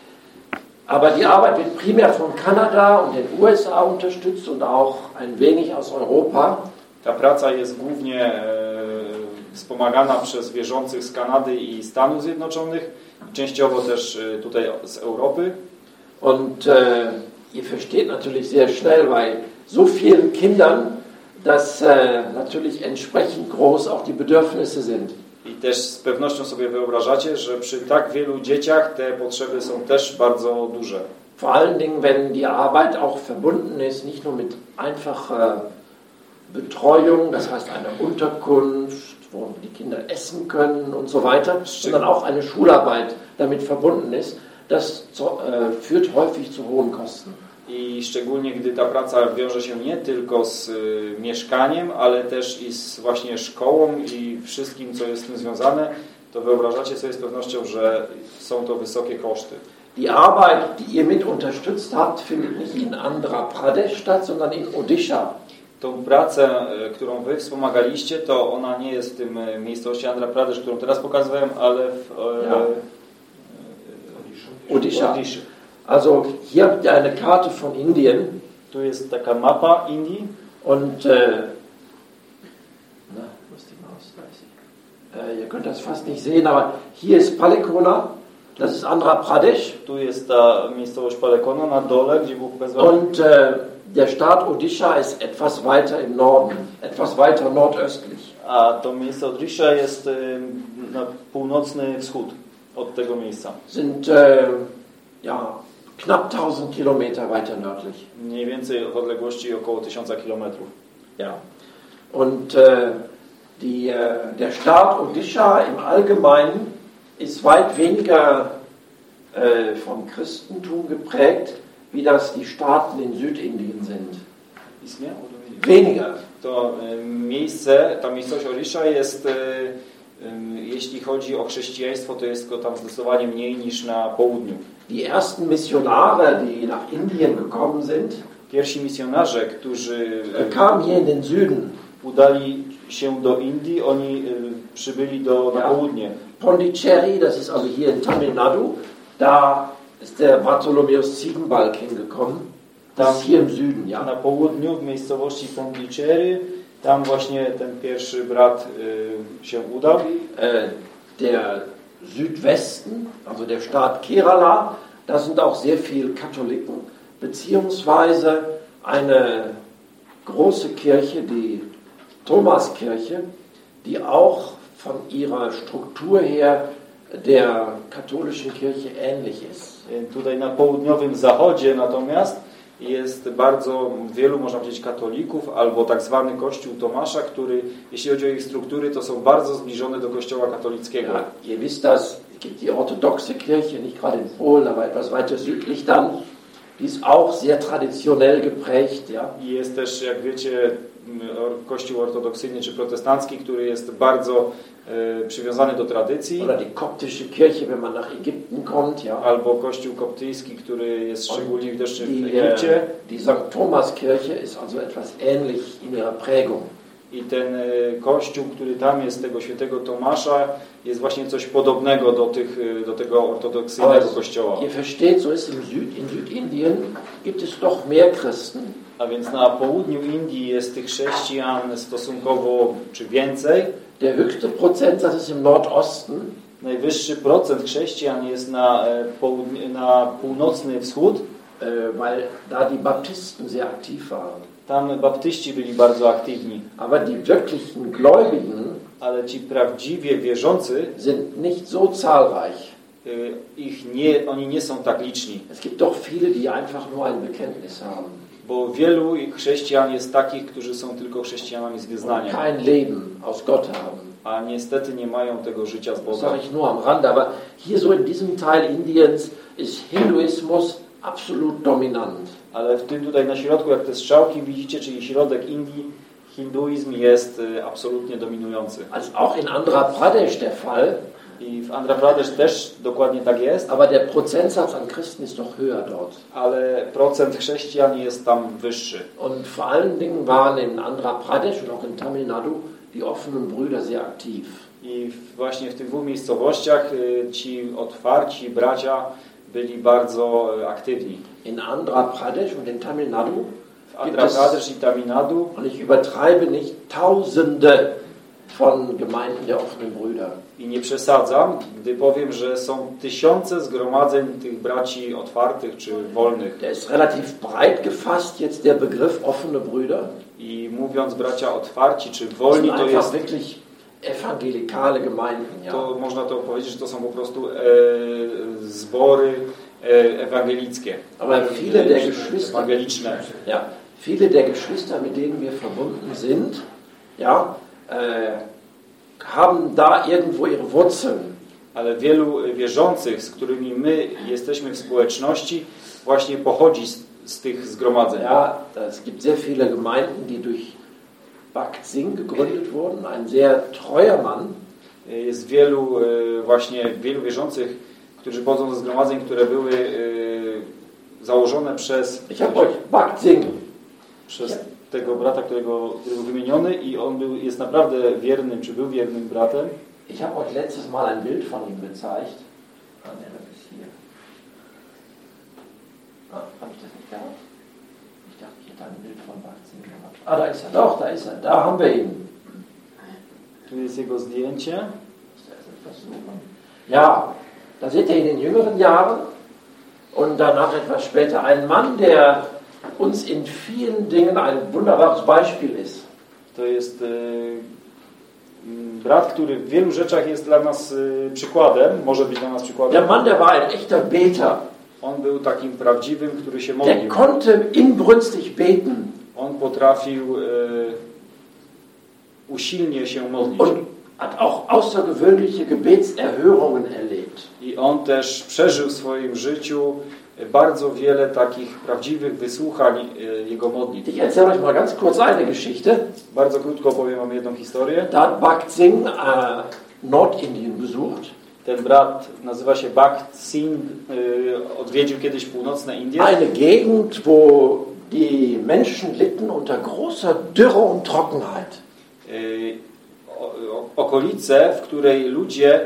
Aber die Arbeit wird primär von Kanada und den U S A unterstützt und auch ein wenig aus Europa. Ta praca jest głównie e, wspomagana przez wierzących z Kanady i Stanów Zjednoczonych, częściowo też e, tutaj z Europy. Und äh, ihr versteht natürlich sehr schnell bei so vielen Kindern, dass äh, natürlich entsprechend groß auch die Bedürfnisse sind. I też z pewnością sobie wyobrażacie, że przy tak wielu dzieciach te potrzeby są też bardzo duże. Vor allen Dingen, wenn die Arbeit auch verbunden ist, nicht nur mit einfacher Betreuung, das heißt eine Unterkunft, wo die Kinder essen können und so weiter, sondern auch eine Schularbeit damit verbunden ist, das zu, äh, führt häufig zu hohen Kosten. I szczególnie gdy ta praca wiąże się nie tylko z y, mieszkaniem, ale też i z właśnie szkołą i wszystkim, co jest z tym związane, to wyobrażacie sobie z pewnością, że są to wysokie koszty. Die Arbeit, die ihr mit unterstützt habt, findet nicht in Andhra Pradesh statt, sondern in Odisha. Tą pracę, którą wy wspomagaliście, to ona nie jest w tym miejscowości Andhra Pradesh, którą teraz pokazywałem, ale w ja. e, Odisha. Odisha. Also hier habt ihr eine Karte von Indien. Tu jest taka mapa Indii. Und äh, na, wo ist die Maus? Da ist sie. Äh, ihr könnt das fast nicht sehen, aber hier ist Palikona. Das ist Andhra Pradesh. Tu jest ta miejscowość Palikona na dole, gdzie był pokazywany. Und äh, der Staat Odisha ist etwas weiter im Norden, etwas weiter nordöstlich. A to miejsce Odisha jest y, na północny wschód od tego miejsca. Sind äh, ja knapp tausend Kilometer weiter nördlich. Mniej więcej w odległości około tysiąca kilometrów. Ja. Und äh, die, äh, der Staat Odisha im Allgemeinen ist weit weniger äh, vom Christentum geprägt, wie das die Staaten in Südindien sind. Istnieje? Weniger. To y, miejsce, ta miejscowość Orisha jest, y, y, jeśli chodzi o chrześcijaństwo, to jest go tam zdecydowanie mniej niż na południu. Die ersten Missionare, die nach Indien gekommen sind, Pierwsi misjonarze, którzy y, kamen hier in den Süden. udali się do Indii, oni y, przybyli do, na Ja. południe. Pondicherry, das ist also hier in Tamil Nadu, da ist der Bartholomäus Ziegenbalg hingekommen. Das ist hier im Süden, ja. Na południu, w miejscowości Pondicherry, tam właśnie ten pierwszy brat y, się udał. Äh, der Südwesten, also der Staat Kerala, da sind auch sehr viele Katholiken, beziehungsweise eine große Kirche, die Thomaskirche, die auch von ihrer Struktur her der katholischen Kirche ähnlich ist. Tutaj na południowym zachodzie natomiast jest bardzo wielu, można powiedzieć, katolików albo tak zwany Kościół Tomasza, który, jeśli chodzi o ich struktury, to są bardzo zbliżone do Kościoła katolickiego. Ja, ihr wisst das, es gibt die orthodoxe Kirche, nicht gerade in Polen, aber etwas weiter südlich dann, die ist auch sehr traditionell geprägt. Ja. I jest też, jak wiecie, Kościół ortodoksyjny czy protestancki, który jest bardzo e, przywiązany do tradycji. Oder die koptische Kirche, wenn man nach Ägypten kommt. Ja. Albo Kościół koptyjski, który jest szczególnie widoczny w Die, Egipcie. die Sankt Thomas-Kirche ist also etwas ähnlich in ihrer Prägung. I ten e, kościół, który tam jest, tego świętego Tomasza, jest właśnie coś podobnego do, tych, e, do tego ortodoksyjnego kościoła. Ihr versteht, so ist im Süd, in Südindien gibt es doch mehr Christen. A więc na południu Indii jest tych chrześcijan stosunkowo czy więcej. Der höchste Prozentsatz ist im Nordosten. Najwyższy procent chrześcijan jest na, e, południe, na północny wschód. Äh, weil da die Baptisten sehr aktiv waren. Tam baptyści byli bardzo aktywni. Aber die wirklichen Gläubigen Ale ci prawdziwie wierzący, sind nicht so zahlreich. y, ich nie, oni nie są tak liczni. Es gibt doch viele, die einfach nur ein Bekenntnis haben. Bo wielu chrześcijan jest takich, którzy są tylko chrześcijanami z Und wyznania. kein Leben aus Gott haben. A niestety nie mają tego życia z Das Boga. sage ich nur am Rande. Aber hier so in diesem Teil Indiens ist Hinduismus absolut dominant. Ale w tym tutaj na środku, jak te strzałki widzicie, czyli środek Indii, hinduizm jest y, absolutnie dominujący. Also auch in Andhra Pradesh der Fall. I w Andhra Pradesh też dokładnie tak jest, Aber der Prozentsatz an Christen ist doch höher dort. ale procent chrześcijan jest tam wyższy. Und vor allen Dingen waren in Andhra Pradesh und auch in Tamil Nadu die offenen Brüder sehr aktiv. I właśnie w tych dwóch miejscowościach y, ci otwarci bracia byli bardzo y, aktywni. In Andhra Pradesh und in Tamil Nadu W Andhra Pradesh i Tamil Nadu, und ich übertreibe nicht, Tausende von Gemeinden der offenen Brüder. i nie przesadzam, gdy powiem, że są tysiące zgromadzeń tych braci otwartych czy wolnych. Der ist relativ breit gefasst, jetzt der Begriff offene Brüder. I mówiąc bracia otwarci czy Das wolni, sind to einfach jest, wirklich evangelikale Gemeinden. Ja. to można to powiedzieć, że to są po prostu e, zbory e, ewangelickie. Aber viele der Geschwister, Ewangeliczne. ja, viele der Geschwister, mit denen wir verbunden sind, ja, äh, haben da irgendwo ihre Wurzeln. Ale wielu wierzących, z którymi my jesteśmy w społeczności, właśnie pochodzi z, z tych zgromadzeń. Ja, es gibt sehr viele Gemeinden, die durch Bhakt Singh gegründet wurden, ein sehr treuer Mann. Jest wielu e, właśnie wielu wierzących, którzy pochodzą ze zgromadzeń, które były e, założone przez, Ich habe euch Bhakt Singh. przez tego brata, którego, który był wymieniony, i on był, jest naprawdę wiernym, czy był wiernym bratem. Ich habe euch letztes Mal ein Bild von ihm gezeigt. Ah, ne, das ist hier. Ah, habe ich das nicht gehabt? Ich dachte, ich hätte ein Bild von Bhakt Singh gehabt. Ah, da ist er. Doch, da ist er. Da haben wir ihn. Tu jest jego zdjęcie. Muss er erst versuchen. Ja, da seht ihr in den jüngeren Jahren und danach etwas später ein Mann, der uns in vielen Dingen ein wunderbares Beispiel ist. To jest e, brat, który w wielu rzeczach jest dla nas e, przykładem, może być dla nas przykładem. Der Mann, der war ein echter Beter. On był takim prawdziwym, który się Der modlił. konnte inbrünstig beten. On potrafił e, usilnie się modlić. Und hat auch außergewöhnliche Gebetserhörungen erlebt. I on też przeżył w swoim życiu bardzo wiele takich prawdziwych wysłuchań jego modlitw. Ich erzähle euch mal ganz kurz eine Geschichte. Bardzo krótko opowiem wam jedną historię. Da hat Bhakt Singh äh, Nordindien besucht. Ten brat nazywa się Bhakt Singh, odwiedził kiedyś północne Indie. Eine Gegend, wo die Menschen litten unter großer Dürre und Trockenheit. Okolice, w której ludzie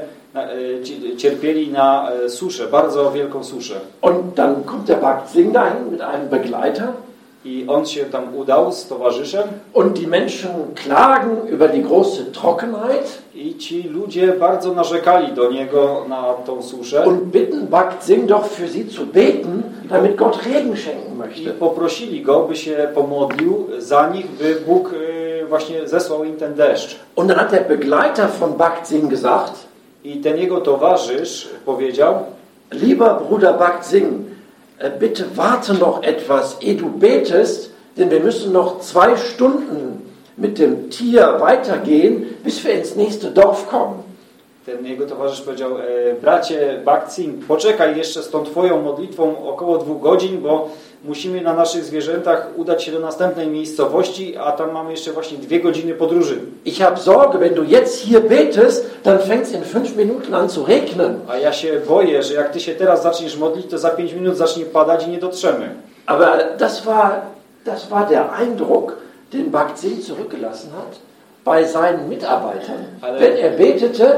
cierpieli na suszę, bardzo wielką suszę. Und dann kommt der Bhakt Singh dahin mit einem Begleiter. I on się tam udał z towarzyszem. Und die Menschen klagen über die große Trockenheit. I ci ludzie bardzo narzekali do niego na tą suszę. Und bitten Bhakt Singh doch für sie zu beten, damit Gott Regen schenken möchte. I poprosili go, by się pomodlił za nich, by Bóg właśnie zesłał im ten deszcz. Und dann hat der Begleiter von Bhakt Singh gesagt, i ten jego towarzysz powiedział: Lieber Bruder Bhakt Singh, bitte warte noch etwas, ehe du betest, denn wir müssen noch zwei Stunden mit dem Tier weitergehen, bis wir ins nächste Dorf kommen. Ten jego towarzysz powiedział: bracie Bhakt Singh, poczekaj jeszcze z tą twoją modlitwą około dwóch godzin, bo musimy na naszych zwierzętach udać się do następnej miejscowości, a tam mamy jeszcze właśnie dwie godziny podróży. Ich habe Sorge, wenn du jetzt hier betest, dann fängt es in fünf Minuten an zu regnen. A ja się boję, że jak ty się teraz zaczniesz modlić, to za pięć minut zacznie padać i nie dotrzemy. Aber das war, das war der Eindruck, den Bhakt Singh zurückgelassen hat bei seinen Mitarbeitern. Ale... Wenn er betete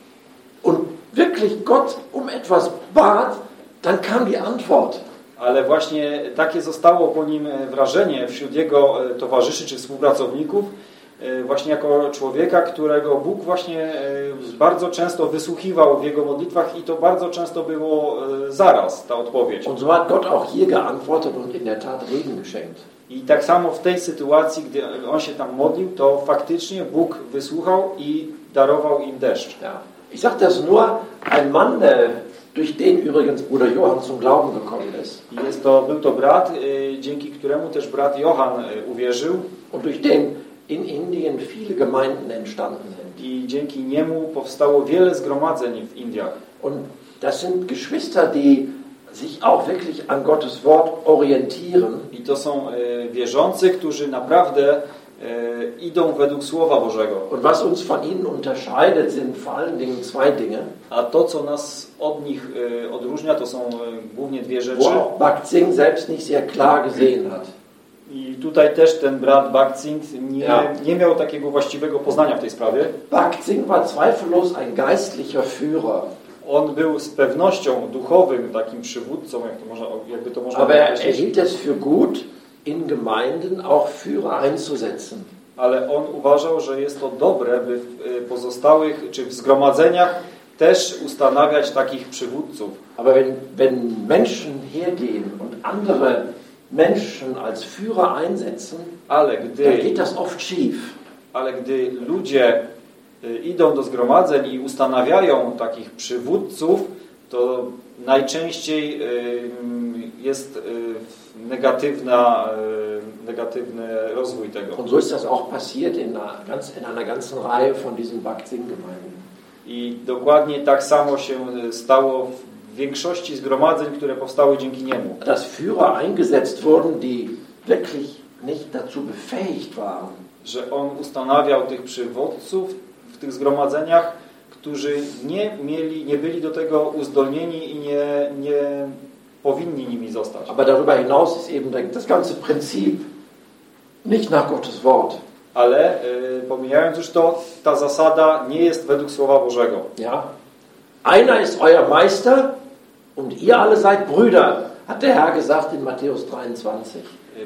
und wirklich Gott um etwas bat, dann kam die Antwort. Ale właśnie takie zostało po nim wrażenie wśród jego towarzyszy czy współpracowników, właśnie jako człowieka, którego Bóg właśnie bardzo często wysłuchiwał w jego modlitwach i to bardzo często było zaraz ta odpowiedź. Und so hat Gott auch hier geantwortet und in der Tat Regen geschenkt. I tak samo w tej sytuacji, gdy on się tam modlił, to faktycznie Bóg wysłuchał i darował im deszcz. Ja. Ich sage das nur, ein Mann, der durch den übrigens Bruder Johann zum Glauben gekommen ist. Jest to, był to brat, y, dzięki któremu też brat Johann y, uwierzył. Und durch den in Indien viele Gemeinden entstanden sind. I dzięki niemu powstało wiele zgromadzeń w Indiach. Und das sind Geschwister, die sich auch wirklich an Gottes Wort orientieren. I to są y, wierzący, którzy naprawdę y, idą według Słowa Bożego. Und was uns von ihnen unterscheidet, sind vor allen Dingen zwei Dinge. A to, co nas od nich y, odróżnia, to są y, głównie dwie rzeczy. Wo auch Bhakt Singh selbst nicht sehr klar gesehen hat. I tutaj też ten brat Bhakt Singh nie, Ja. nie miał takiego właściwego poznania w tej sprawie. Bhakt Singh war zweifellos ein geistlicher Führer. On był z pewnością duchowym takim przywódcą, jak to można, jakby to można Aber er powiedzieć. hielt es für gut, in Gemeinden auch Führer einzusetzen. Ale on uważał, że jest to dobre, by w pozostałych czy w zgromadzeniach też ustanawiać takich przywódców. Aber wenn, wenn Menschen hergehen und andere Menschen als Führer einsetzen, Ale dann gdy, geht das oft schief. ale gdy ludzie idą do zgromadzeń i ustanawiają takich przywódców, to najczęściej jest negatywna, negatywny rozwój tego. Und so ist das auch passiert in einer, ganz, in einer ganzen Reihe von diesen Bhakt Singh-Gemeinden. I dokładnie tak samo się stało w większości zgromadzeń, które powstały dzięki niemu. Dass Führer eingesetzt wurden, die wirklich nicht dazu befähigt waren. Że on ustanawiał tych przywódców w tych zgromadzeniach, którzy nie mieli, nie byli do tego uzdolnieni i nie, nie powinni nimi zostać. Aber darüber hinaus ist eben das ganze Prinzip nicht nach Gottes Wort. Ale y, pomijając już to, ta zasada nie jest według Słowa Bożego. Ja? Einer ist euer Meister und ihr alle seid Brüder, hat der Herr gesagt in Matthäus dreiundzwanzig.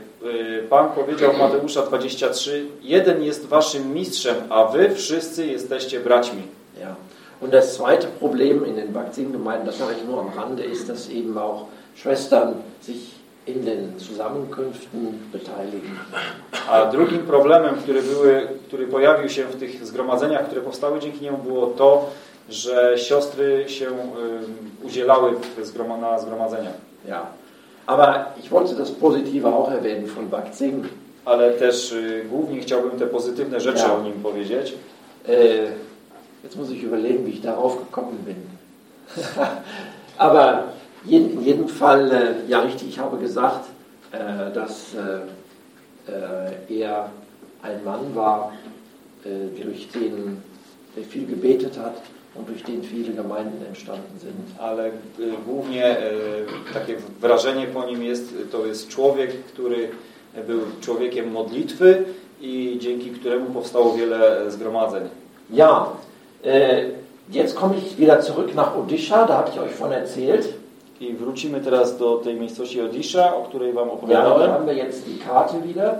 Pan powiedział w Mateusza dwadzieścia trzy: jeden jest waszym mistrzem, a wy wszyscy jesteście braćmi. Ja. Und das zweite Problem in den Bhakt Singh-Gemeinden, das sage ich nur am Rande, ist, dass eben auch Schwestern sich in den Zusammenkünften beteiligen. A drugim problemem, który, były, który pojawił się w tych zgromadzeniach, które powstały dzięki niemu, było to, że siostry się um, udzielały w zgroma, na zgromadzeniach. Ja. Aber ich wollte das Positive auch erwähnen von Bhakt Singh. Ale też y, głównie chciałbym te pozytywne rzeczy Ja. o nim powiedzieć. Äh, jetzt muss ich überlegen, wie ich darauf gekommen bin. Aber In jedem Fall, äh, ja richtig, ich habe gesagt, äh, dass äh, äh, er ein Mann war, äh, durch den er viel gebetet hat und durch den viele Gemeinden entstanden sind. Ale e, głównie e, takie wrażenie po nim jest, to jest człowiek, który był człowiekiem modlitwy i dzięki któremu powstało wiele zgromadzeń. Ja, äh, jetzt komme ich wieder zurück nach Odisha, da habe ich euch von erzählt. I wrócimy teraz do tej miejscowości Odisha, o której wam Ja, opowiadałem. da haben wir jetzt die Karte wieder.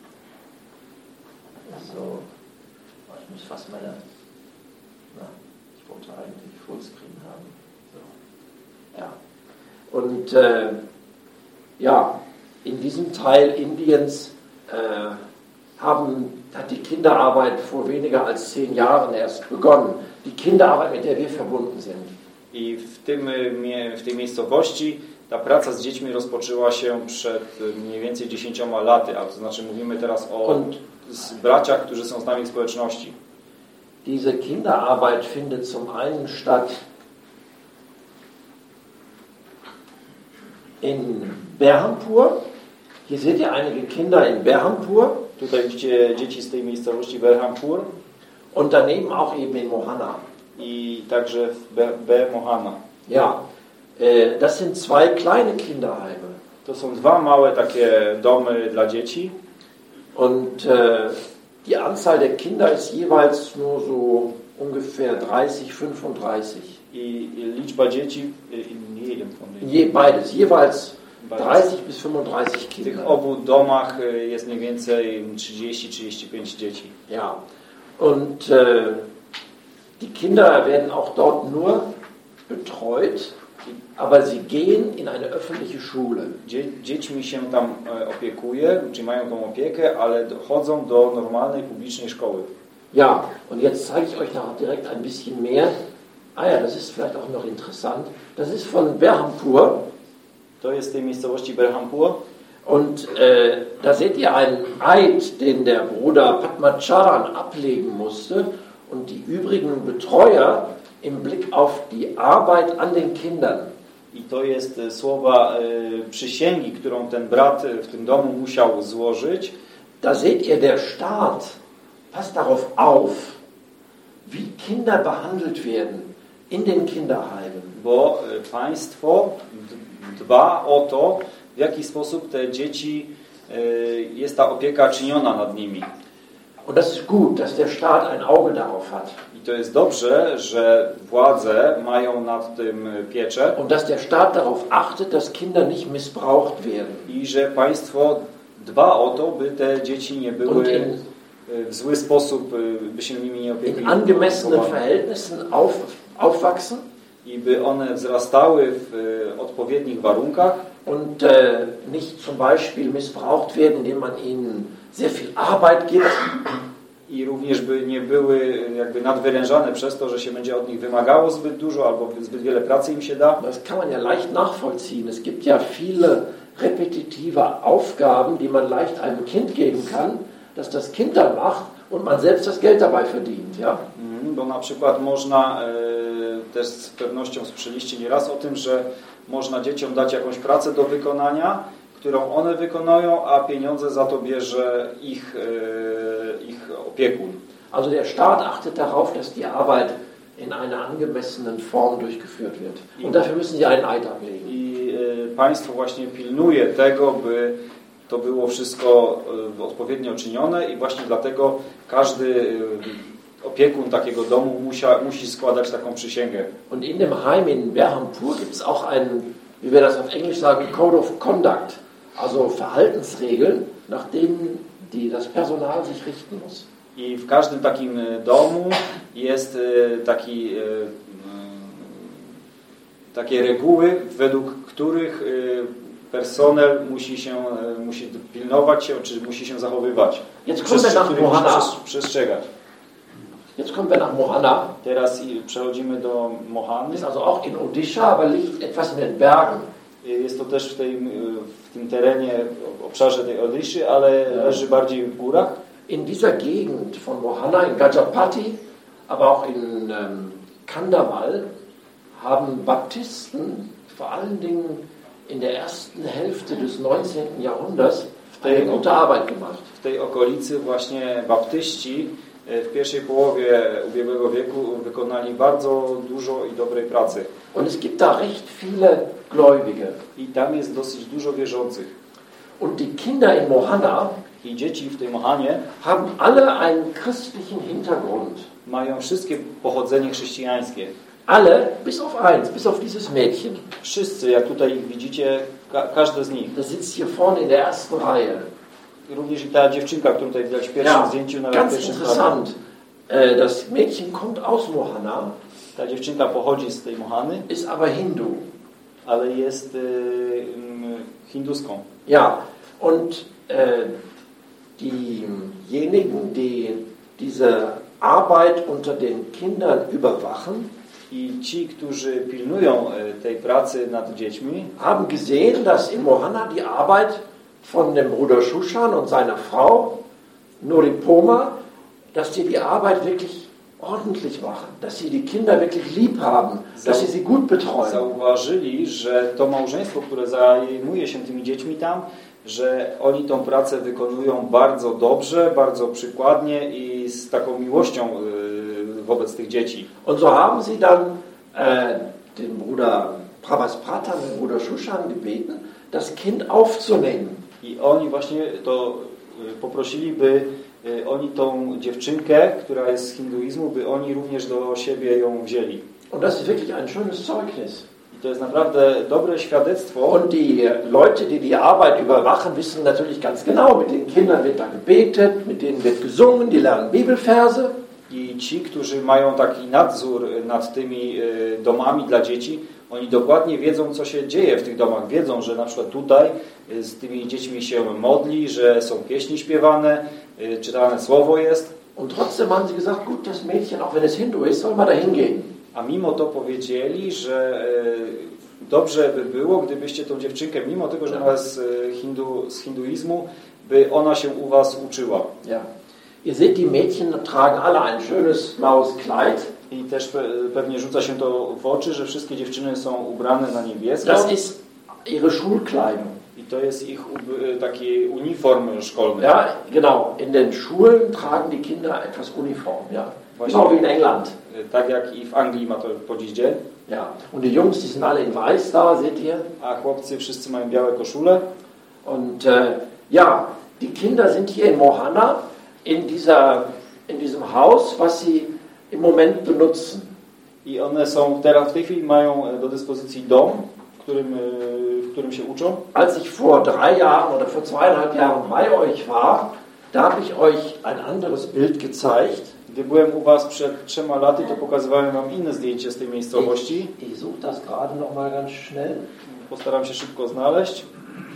So, ich muss fast meine, na, ich wollte eigentlich Fullscreen haben. So. Ja, und äh, ja, in diesem Teil Indiens äh, haben, hat die Kinderarbeit vor weniger als zehn Jahren erst begonnen. Die Kinderarbeit, mit der wir verbunden sind. I w, tym, w tej miejscowości ta praca z dziećmi rozpoczęła się przed mniej więcej dziesięcioma laty, a to znaczy mówimy teraz o z braciach, którzy są z nami w społeczności. Diese Kinderarbeit findet zum einen statt in Berhampur. Hier seht ihr einige Kinder in Berhampur. Tutaj widzicie dzieci z tej miejscowości Berhampur. Und daneben auch eben in Mohana. I także w Be, Be Mohana. Ja, äh, das sind zwei kleine Kinderheime. To są dwa małe takie domy dla dzieci. Und äh, die Anzahl der Kinder ist jeweils nur so ungefähr dreißig, fünfunddreißig. I liczba dzieci in jednym von denen. Je, beides, jeweils dreißig bis fünfunddreißig W Kinder. tych obu domach jest mniej więcej trzydzieści trzydzieści pięć dzieci. Ja, und äh, die Kinder werden auch dort nur betreut, aber sie gehen in eine öffentliche Schule. Dzie, dziećmi się tam opiekuje, czy mają tą opiekę, ale chodzą do normalnej publicznej szkoły. Ja, und jetzt zeige ich euch noch direkt ein bisschen mehr. Ah ja, das ist vielleicht auch noch interessant. Das ist von Berhampur. To jest z tej miejscowości Berhampur. Und äh, da seht ihr einen Eid, den der Bruder Padmacharan ablegen musste und die übrigen Betreuer im Blick auf die Arbeit an den Kindern. I to jest słowa e, przysięgi, którą ten brat w tym domu musiał złożyć. Da seht ihr, der Staat passt darauf auf, wie Kinder behandelt werden in den Kinderheimen. Bo e, państwo dba o to, w jaki sposób te dzieci, e, jest ta opieka czyniona nad nimi. Und das ist gut, dass der Staat ein Auge darauf hat. I to jest dobrze, że władze mają nad tym pieczę. Und dass der Staat darauf achtet, dass Kinder nicht missbraucht werden. I że państwo dba o to, by te dzieci nie były in, w zły sposób, by się nimi nie opiekowali. In angemessenen Verhältnissen auf, aufwachsen. I by one wzrastały w odpowiednich warunkach. Und äh, nicht zum Beispiel missbraucht werden, indem man ihnen sehr viel Arbeit gibt. I również by nie były jakby nadwyrężane przez to, że się będzie od nich wymagało zbyt dużo albo zbyt wiele pracy im się da. Das kann man ja leicht nachvollziehen. Es gibt ja viele repetitive Aufgaben, die man leicht einem Kind geben kann, dass das Kind dann macht und man selbst das Geld dabei verdient. Ja? Mm, bo na przykład można, e, też z pewnością słyszeliście nieraz o tym, że można dzieciom dać jakąś pracę do wykonania, którą one wykonują, a pieniądze za to bierze ich, e, ich opiekun. Also der Staat achtet darauf, dass die Arbeit in einer angemessenen Form durchgeführt wird. Und dafür müssen sie einen Eid ablegen. I e, państwo właśnie pilnuje tego, by to było wszystko e, odpowiednio czynione i właśnie dlatego każdy e, opiekun takiego domu musia, musi składać taką przysięgę. Und in dem Heim in Berhampur gibt es auch einen, wie wir das auf Englisch sagen, Code of Conduct, also Verhaltensregeln, nach denen die, das Personal sich richten muss. I w każdym takim domu jest taki, takie reguły, według których personel musi się musi pilnować się, czy musi się zachowywać. Jetzt kommen wir nach Mohana. Przestrzegać. Jetzt kommen wir nach Mohana. Teraz przechodzimy do Mohany. Ist also auch in Odisha, aber liegt etwas in den Bergen. Jest to też w, tej, w tym terenie, w obszarze tej Odiszy, ale leży bardziej w górach. In dieser Gegend von Mohana, in Gajapati, aber auch in ähm, Kandhamal, haben Baptisten vor allen Dingen in der ersten Hälfte des neunzehnten Jahrhunderts eine gute Arbeit gemacht. W tej okolicy właśnie baptyści w pierwszej połowie ubiegłego wieku wykonali bardzo dużo i dobrej pracy. Und es gibt da recht viele Gläubige. I tam jest dosyć dużo wierzących. Und die Kinder in Mohana I dzieci w tej Mohanie haben alle einen christlichen Hintergrund. mają wszystkie pochodzenie chrześcijańskie. Alle, bis auf eins, bis auf dieses Mädchen. Wszyscy, jak tutaj ich widzicie, ka każde z nich. Das sitzt hier vorne in der ersten Reihe. Również i ta dziewczynka, którą tutaj widać w pierwszym Ja, zdjęciu na ganz pierwszym interessant. Äh, Das Mädchen kommt aus Mohana, Ta dziewczynka pochodzi z tej Mohany, ist aber Hindu. ale jest y, y, hinduską. Ja, und äh, diejenigen, die diese Arbeit unter den Kindern überwachen, I ci, którzy pilnują y, tej pracy nad dziećmi, haben gesehen, dass in Mohana die Arbeit von dem Bruder Shushan und seiner Frau Noripoma, dass die die Arbeit wirklich ordentlich machen, dass sie die Kinder wirklich lieb haben, dass sie sie gut betreuen. zauważyli, że to małżeństwo, które zajmuje się tymi dziećmi tam, że oni tą pracę wykonują bardzo dobrze, bardzo przykładnie i z taką miłością y, wobec tych dzieci. Und so haben sie dann äh, den Bruder Prabhasprata, den Bruder Shushan gebeten, das Kind aufzunehmen. I oni właśnie to y, poprosili, by y, oni tą dziewczynkę, która jest z hinduizmu, by oni również do siebie ją wzięli. Und das ist wirklich ein schönes Zeugnis. I to jest naprawdę dobre świadectwo. Und die Leute, die die Arbeit überwachen, wissen natürlich ganz genau, mit den Kindern wird da gebetet, mit denen wird gesungen, die lernen Bibelverse. I ci, którzy mają taki nadzór nad tymi y, domami dla dzieci, oni dokładnie wiedzą, co się dzieje w tych domach. Wiedzą, że na przykład tutaj y, z tymi dziećmi się modli, że są pieśni śpiewane, y, czytane słowo jest. Und trotzdem haben sie gesagt, gut, das Mädchen, auch wenn es Hindu ist, soll mal da hingehen. A mimo to powiedzieli, że y, dobrze by było, gdybyście tą dziewczynkę, mimo tego, że ona jest z, hindu, z hinduizmu, by ona się u was uczyła. Ja. Ihr seht, die Mädchen tragen alle ein schönes blaues Kleid. I też pe, pewnie rzuca się to w oczy, że wszystkie dziewczyny są ubrane na niebiesko. Das ist ihre Schulkleidung. I to jest ich taki uniform szkolny. Ja, genau. In den Schulen tragen die Kinder etwas Uniform. Ja. Genau wie in England. Tak jak i w Anglii ma to po dziś dzień. Ja. Und die Jungs, die sind alle in weiß da, seht ihr? A chłopcy wszyscy mają białe koszule. Und äh, ja, die Kinder sind hier in Mohana, in, dieser, in diesem Haus, was sie im Moment benutzen. I one są teraz, w tej chwili mają do dyspozycji dom, w którym, w którym się uczą. Als ich vor drei Jahren oder vor zweieinhalb Jahren bei euch war, da habe ich euch ein anderes Bild gezeigt. Gdy byłem u was przed trzema laty, to pokazywałem wam inne zdjęcie z tej miejscowości. Ich, ich suche das gerade noch mal ganz schnell. Postaram się szybko znaleźć.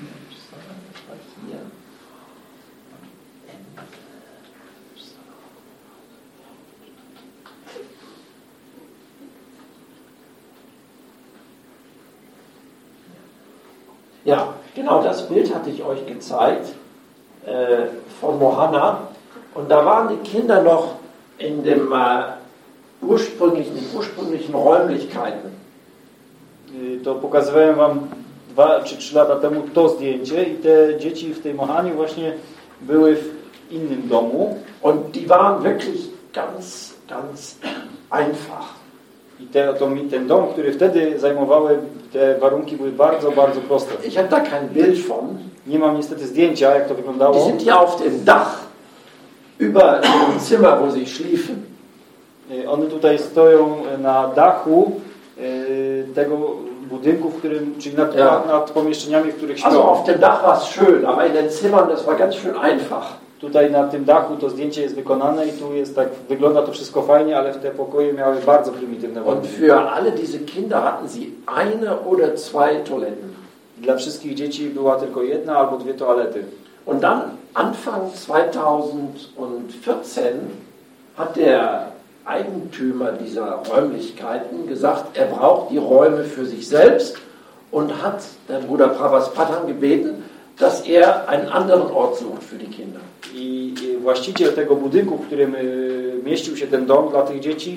Ja, genau das Bild hatte ich euch gezeigt äh, von Mohana. Und da waren die Kinder noch in den äh, ursprünglichen, ursprünglichen Räumlichkeiten. To pokazywałem wam dwa czy trzy lata temu to zdjęcie i te dzieci w tej Mohanie właśnie były w innym domu. Und die waren wirklich ganz, ganz einfach. I te, to, ten dom, który wtedy zajmowały, te warunki były bardzo, bardzo proste. Ich habe da kein Bild von. Nie mam niestety zdjęcia, jak to wyglądało. Die sind ja auf dem Dach über dem Zimmer, wo sie schliefen. One tutaj stoją na dachu tego budynku, w którym, czyli nad, ja. nad, nad pomieszczeniami, w których śpią. Also auf dem Dach war es schön, aber in den Zimmern das war ganz schön einfach. Tutaj na tym dachu to zdjęcie jest wykonane i tu jest tak, wygląda to wszystko fajnie, ale w te pokoje miały bardzo prymitywne warunki. Und für alle diese Kinder hatten sie eine oder zwei Toiletten. Dla wszystkich dzieci była tylko jedna albo dwie toalety. Und dann Anfang zweitausendvierzehn hat der Eigentümer dieser Räumlichkeiten gesagt, er braucht die Räume für sich selbst und hat den Bruder Prabhaspatam gebeten, dass er einen anderen Ort sucht für die Kinder. I właściciel tego budynku, w którym mieścił się ten dom dla tych dzieci,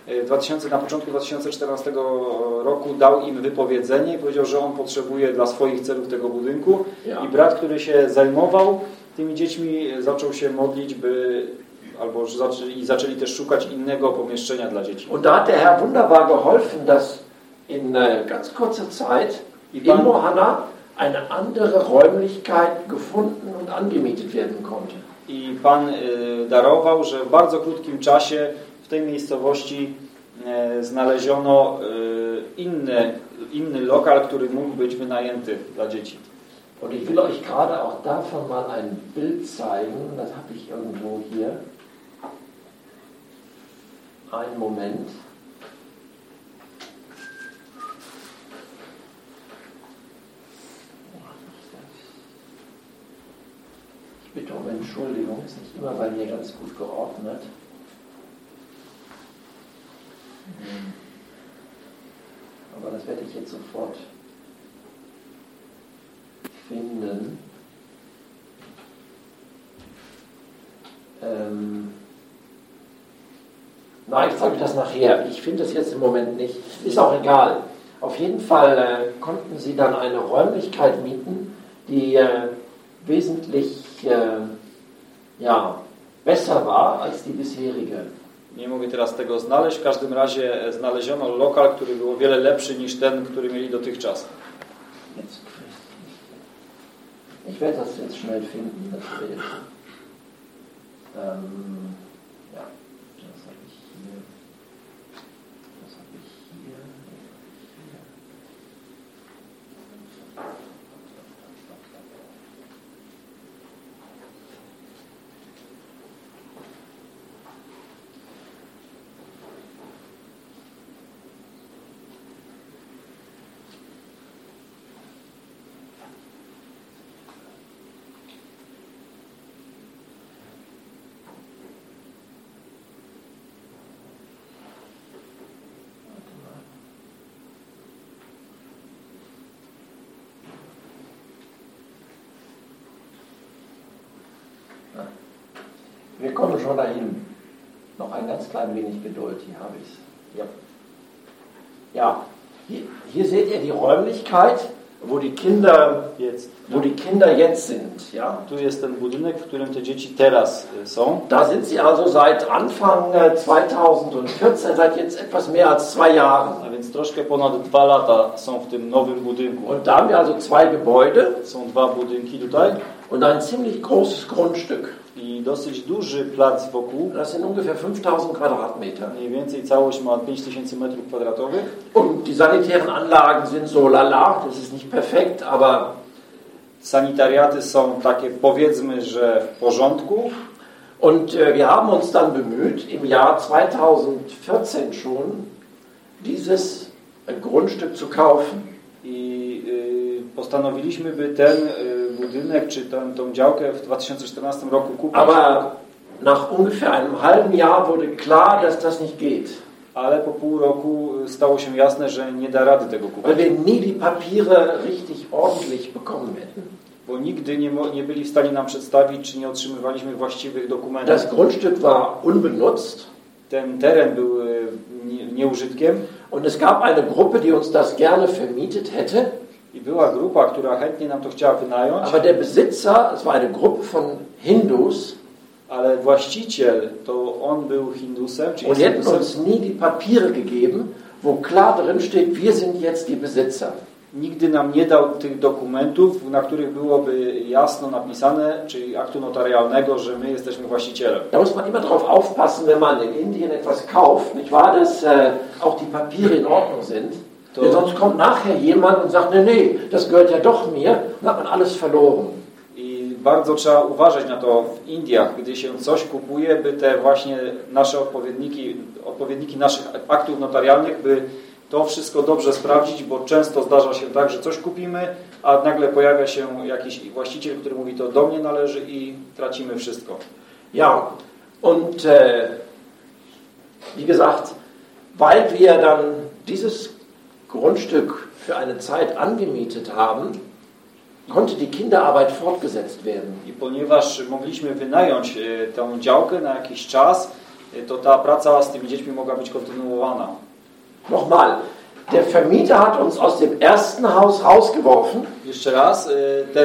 dwa tysiące, na początku dwa tysiące czternastego roku dał im wypowiedzenie i powiedział, że on potrzebuje dla swoich celów tego budynku. Ja. I brat, który się zajmował tymi dziećmi, zaczął się modlić, by albo zaczęli, zaczęli też szukać innego pomieszczenia dla dzieci. Und da hat der Herr wunderbar geholfen, dass in äh, ganz kurzer Zeit in Mohana eine andere Räumlichkeit gefunden und angemietet werden konnte. I Pan y, darował, że w bardzo krótkim czasie w tej miejscowości y, znaleziono y, inny, inny lokal, który mógł być wynajęty dla dzieci. Und ich will euch gerade auch davon mal ein Bild zeigen, das habe ich irgendwo hier. Einen Moment. Ich bitte um Entschuldigung, ist nicht immer bei mir ganz gut geordnet. Aber das werde ich jetzt sofort finden. Ähm Nein, ich zeige euch das nachher. Ich finde das jetzt im Moment nicht. Ist auch egal. Auf jeden Fall äh, konnten sie dann eine Räumlichkeit mieten, die äh, wesentlich äh, ja, besser war als die bisherige. Nie mogę teraz tego znaleźć. W każdym razie znaleziono lokal, który był o wiele lepszy niż ten, który mieli dotychczas. Ich werde das jetzt schnell finden. Das Bild. Ähm, ja, das habe ich hier. Das habe ich hier. hier. Wir kommen schon dahin. Noch ein ganz klein wenig Geduld, hier habe ich es. Ja, ja hier, hier seht ihr die Räumlichkeit, wo die Kinder jetzt, wo die Kinder jetzt sind. Ja? Tu jest ten budynek, w którym te dzieci teraz są. Da sind sie also seit Anfang zweitausendvierzehn, seit jetzt etwas mehr als zwei Jahren. A więc troszkę ponad dwa lata są w tym nowym budynku. Und da haben wir also zwei Gebäude. Są dwa budynki tutaj. Und ein ziemlich großes Grundstück. I dosyć duży plac wokół. Das sind ungefähr fünftausend Quadratmeter. Mniej więcej całość ma pięć tysięcy metrów kwadratowych. Und die sanitären Anlagen sind so lala, das ist nicht perfekt, aber sanitariaty są takie, powiedzmy, że w porządku. Und äh, wir haben uns dann bemüht, im Jahr zweitausendvierzehn schon dieses Grundstück zu kaufen. I y, postanowiliśmy, by ten y, budynek, czy ten, tą działkę w dwa tysiące czternastym roku kupić. Aber nach ungefähr einem halben Jahr wurde klar, dass das nicht geht. Ale po pół roku stało się jasne, że nie da rady tego kupić. Weil wir nie die Papiere richtig ordentlich bekommen hätten. Bo nigdy nie, nie byli w stanie nam przedstawić, czy nie otrzymywaliśmy właściwych dokumentów. Das Grundstück war unbenutzt. Ten teren był nie, nieużytkiem. Und es gab eine Gruppe, die uns das gerne vermietet hätte. I była grupa, która chętnie nam to chciała wynająć. Aber der Besitzer, es war eine Gruppe von Hindus. Ale właściciel, to on był Hindusem. Und die hätten uns nie die Papiere gegeben, wo klar drin steht, wir sind jetzt die Besitzer. Nigdy nam nie dał tych dokumentów, na których byłoby jasno napisane, czyli aktu notarialnego, że my jesteśmy właścicielem. Da muss man immer darauf aufpassen, wenn man in Indien etwas kauft, nicht wahr, dass äh, auch die Papiere in Ordnung sind. To... Denn sonst kommt nachher jemand und sagt, nee, nee, das gehört ja doch mir, dann hat man alles verloren. I bardzo trzeba uważać na to w Indiach, gdy się coś kupuje, by te właśnie nasze odpowiedniki, odpowiedniki naszych aktów notarialnych, by to wszystko dobrze sprawdzić, bo często zdarza się tak, że coś kupimy, a nagle pojawia się jakiś właściciel, który mówi, to do mnie należy i tracimy wszystko. Ja, und äh, wie gesagt, weil wir dann dieses Grundstück für eine Zeit angemietet haben, konnte die Kinderarbeit fortgesetzt werden. I ponieważ mogliśmy wynająć tę działkę na jakiś czas, to ta praca z tymi dziećmi mogła być kontynuowana. Nochmal, der Vermieter hat uns aus dem ersten Haus rausgeworfen. Jeszcze raz, ten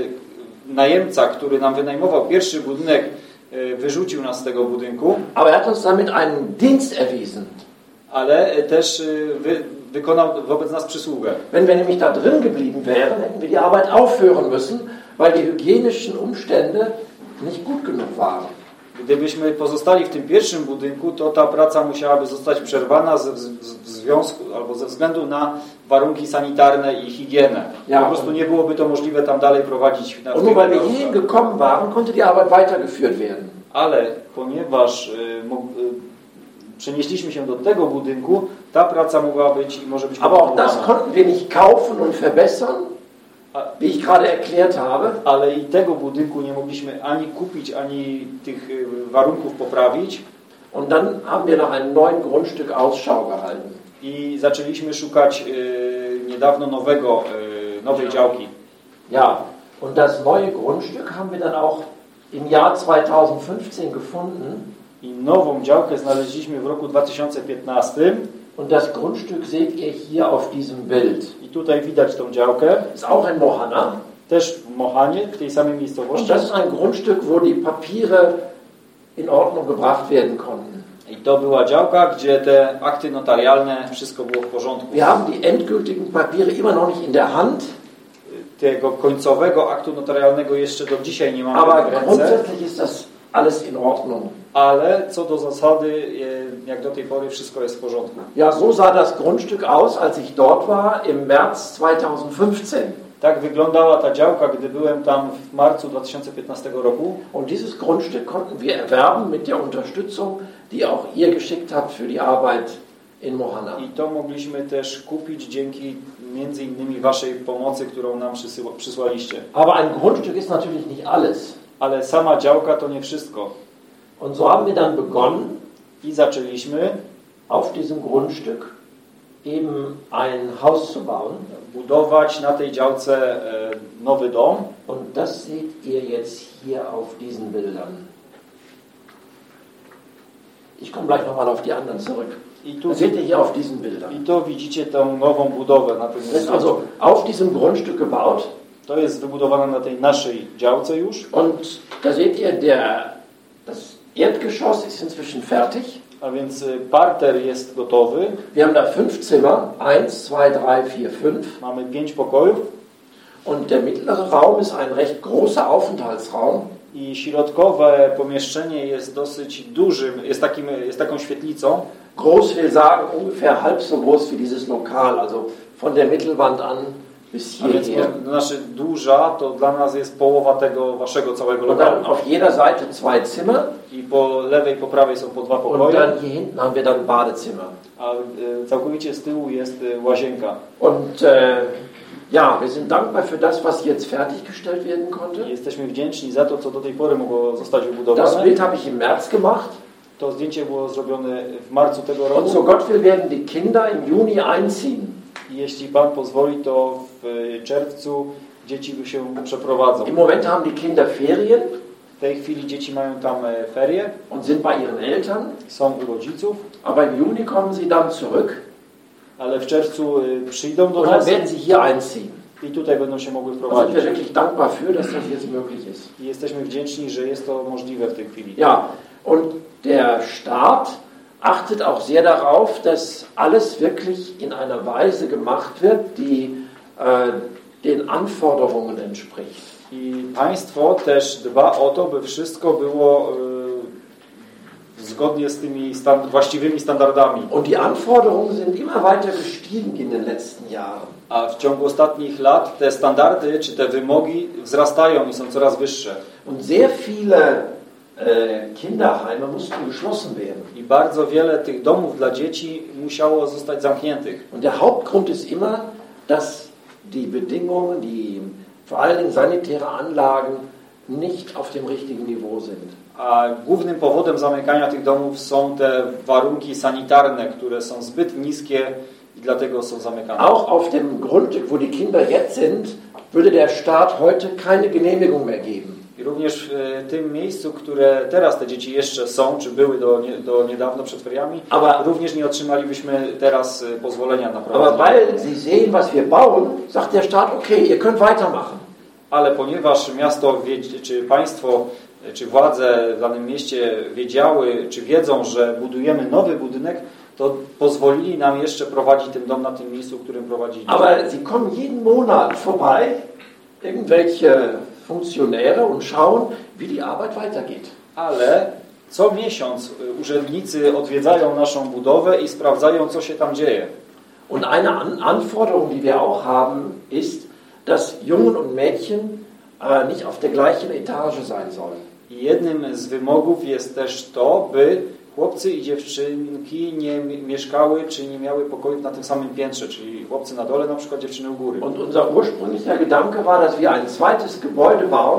najemca, który nam wynajmował pierwszy budynek, wyrzucił nas z tego budynku. Aber er hat uns damit einen Dienst erwiesen. Ale też wy, wykonał wobec nas przysługę. Wenn wir nämlich da drin geblieben wären, hätten wir die Arbeit aufhören müssen, weil die hygienischen Umstände nicht gut genug waren. Gdybyśmy pozostali w tym pierwszym budynku, to ta praca musiałaby zostać przerwana z, z, w związku albo ze względu na warunki sanitarne i higienę. Ja, po prostu nie byłoby to możliwe tam dalej prowadzić. Na und nur weil wir hierhin gekommen waren, konnte die Arbeit weitergeführt werden. Ale ponieważ y, mo, y, przenieśliśmy się do tego budynku, ta praca mogła być i może być Aber auch das konnten wir nicht kaufen und verbessern, wie ich gerade erklärt habe. Ale i tego budynku nie mogliśmy ani kupić, ani tych warunków poprawić. Und dann haben wir nach einem neuen Grundstück Ausschau gehalten. I zaczęliśmy szukać y, niedawno nowego, y, nowej działki. Ja, und das neue Grundstück haben wir dann auch im Jahr zweitausendfünfzehn gefunden. I nową działkę znaleźliśmy w roku dwa tysiące piętnastym. Und das Grundstück seht ihr hier auf diesem Bild. I tutaj widać tą działkę. Ist auch in Mohana. Też w Mohanie, w tej samej miejscowości. Und das ist ein Grundstück, wo die Papiere in Ordnung gebracht werden konnten. I to była działka, gdzie te akty notarialne, wszystko było w porządku. Wir haben die endgültigen Papiere immer noch nicht in der Hand. Tego końcowego aktu notarialnego jeszcze do dzisiaj nie mamy Aber w ręce. grundsätzlich ist das alles in Ordnung. Ale co do zasady, jak do tej pory, wszystko jest w porządku. Ja, so sah das Grundstück aus, als ich dort war im März zweitausendfünfzehn. Tak wyglądała ta działka, gdy byłem tam w marcu dwa tysiące piętnastego roku. Und dieses Grundstück konnten wir erwerben mit der Unterstützung, die auch ihr geschickt habt für die Arbeit in Mohana. I to mogliśmy też kupić dzięki między innymi waszej pomocy, którą nam przysyła, przysłaliście. Aber ein Grundstück ist natürlich nicht alles. Ale sama działka to nie wszystko. Und so haben wir dann begonnen, I zaczęliśmy auf diesem Grundstück eben ein Haus zu bauen. budować na tej działce e, nowy dom. Und das seht ihr jetzt hier auf diesen Bildern. Ich komme gleich nochmal auf die anderen zurück. I tu, Das seht ihr hier auf diesen Bildern. I to widzicie tą nową budowę na tym Das ist also auf diesem Grundstück gebaut. To jest wybudowane na tej naszej działce już. Und da seht ihr, der, das Erdgeschoss ist inzwischen fertig. A więc parter jest gotowy. Wir haben da fünf Zimmer, eins, zwei, drei, vier, fünf. Mamy pięć pokojów. Und der mittlere Raum ist ein recht großer Aufenthaltsraum. I środkowe pomieszczenie jest dosyć dużym, jest, takim, jest taką świetlicą. Groß will sagen ungefähr halb so groß wie dieses Lokal, also von der Mittelwand an bis A więc hierher. to, znaczy duża, to dla nas jest połowa tego waszego całego Und dann lokalu. auf jeder Seite zwei Zimmer. I po lewej, po prawej są po dwa Und pokoje. dann hier hinten haben wir dann Badezimmer. A y, całkowicie z tyłu jest y, łazienka. Und äh, ja, wir sind dankbar für das, was jetzt fertiggestellt werden konnte. I jesteśmy wdzięczni za to, co do tej pory mogło zostać Das wybudowane. Bild habe ich im März gemacht. To zdjęcie było zrobione w marcu tego Und so roku. Gott will werden die Kinder im Juni einziehen. I jeśli Pan pozwoli, to w czerwcu dzieci się przeprowadzą. Im Moment haben die Kinder Ferien W tej chwili dzieci mają tam e, ferie, und sind bei ihren Eltern. są u rodziców, Aber im Juni kommen sie dann zurück ale w czerwcu e, przyjdą do und dann nas werden sie hier einziehen. i tutaj będą się mogły Da sind wprowadzić. wir wirklich dankbar für, dass das jetzt möglich ist. I jesteśmy wdzięczni, że jest to możliwe w tej chwili. Ja, und der Staat achtet auch sehr darauf, dass alles wirklich in einer Weise gemacht wird, die äh, den Anforderungen entspricht. I państwo też dba o to, by wszystko było e, zgodnie z tymi stan- właściwymi standardami. Und die Anforderungen sind immer weiter gestiegen in den letzten Jahren. A w ciągu ostatnich lat te standardy czy te wymogi wzrastają i są coraz wyższe. Und sehr viele äh, Kinderheime mussten geschlossen werden. I bardzo wiele tych domów dla dzieci musiało zostać zamkniętych. Und der Hauptgrund ist immer, dass die Bedingungen, die vor allen Dingen sanitäre Anlagen nicht auf dem richtigen Niveau sind. A głównym powodem zamykania tych domów są te warunki sanitarne, które są zbyt niskie i dlatego są zamykane. Auch auf dem Grundstück, wo die Kinder jetzt sind, würde der Staat heute keine Genehmigung mehr geben. I również w tym miejscu, które teraz te dzieci jeszcze są, czy były do, nie, do niedawno przed feriami, Aber, również nie otrzymalibyśmy teraz pozwolenia na aber prowadzenie. weil sie sehen, was wir bauen, sagt der Staat, okay, ihr könnt weitermachen. Ale ponieważ miasto, czy państwo, czy władze w danym mieście wiedziały, czy wiedzą, że budujemy nowy budynek, to pozwolili nam jeszcze prowadzić ten dom na tym miejscu, w którym prowadziliśmy. Aber sie kommen jeden Monat vorbei, irgendwelche Funktionäre, und schauen, wie die Arbeit weitergeht. Ale co miesiąc urzędnicy odwiedzają naszą budowę i sprawdzają, co się tam dzieje. Und eine Anforderung, die wir auch haben, ist, dass Jungen und Mädchen äh, nicht auf der gleichen Etage sein sollen. I jednym z wymogów jest też to, by chłopcy i dziewczynki nie mieszkały, czy nie miały pokojów na tym samym piętrze, czyli chłopcy na dole, na przykład dziewczyny u góry. Und unser ursprünglicher Gedanke war, dass wir ein zweites Gebäude bauen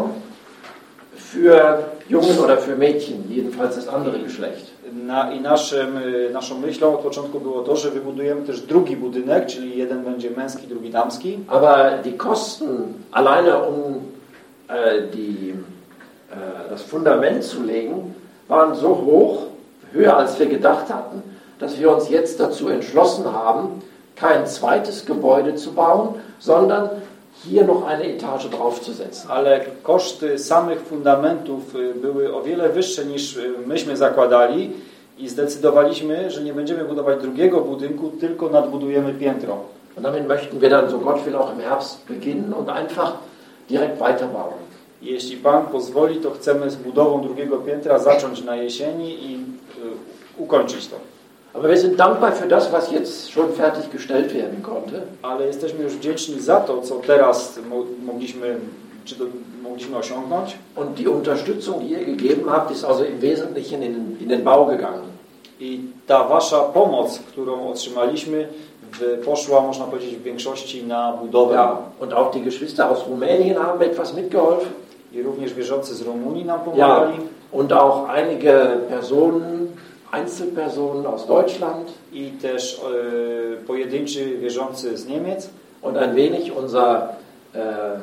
für Jungen oder für Mädchen, jedenfalls das andere Geschlecht. Na, I naszym, naszą myślą od początku było to, że wybudujemy też drugi budynek, czyli jeden będzie męski, drugi damski. Aber die Kosten alleine um äh, die, äh, das Fundament zu legen, waren so hoch, höher als wir gedacht hatten, dass wir uns jetzt dazu entschlossen haben, kein zweites Gebäude zu bauen, sondern hier noch eine Etage draufzusetzen. Ale koszty samych fundamentów były o wiele wyższe niż myśmy zakładali i zdecydowaliśmy, że nie będziemy budować drugiego budynku, tylko nadbudujemy piętro. Und damit möchten wir dann, so Gott will, auch im Herbst beginnen und einfach direkt weiterbauen. Jeśli Pan pozwoli, to chcemy z budową drugiego piętra zacząć na jesieni i y, ukończyć to. Aber wir sind dankbar für das, was jetzt schon fertiggestellt werden konnte. Ale jesteśmy już wdzięczni za to, co teraz mo mogliśmy, czy do, mogliśmy osiągnąć. Und die Unterstützung, die ihr gegeben habt, ist also im Wesentlichen in, in den Bau gegangen. I ta wasza pomoc, którą otrzymaliśmy, w, poszła, można powiedzieć, w większości na budowę. Ja, und auch die Geschwister aus Rumänien haben etwas mitgeholfen. I również wierzący z Rumunii nam Ja, pomagali. und auch einige Personen, Einzelpersonen aus Deutschland. I też e, pojedynczy wierzący z Niemiec. Und ein wenig unser äh,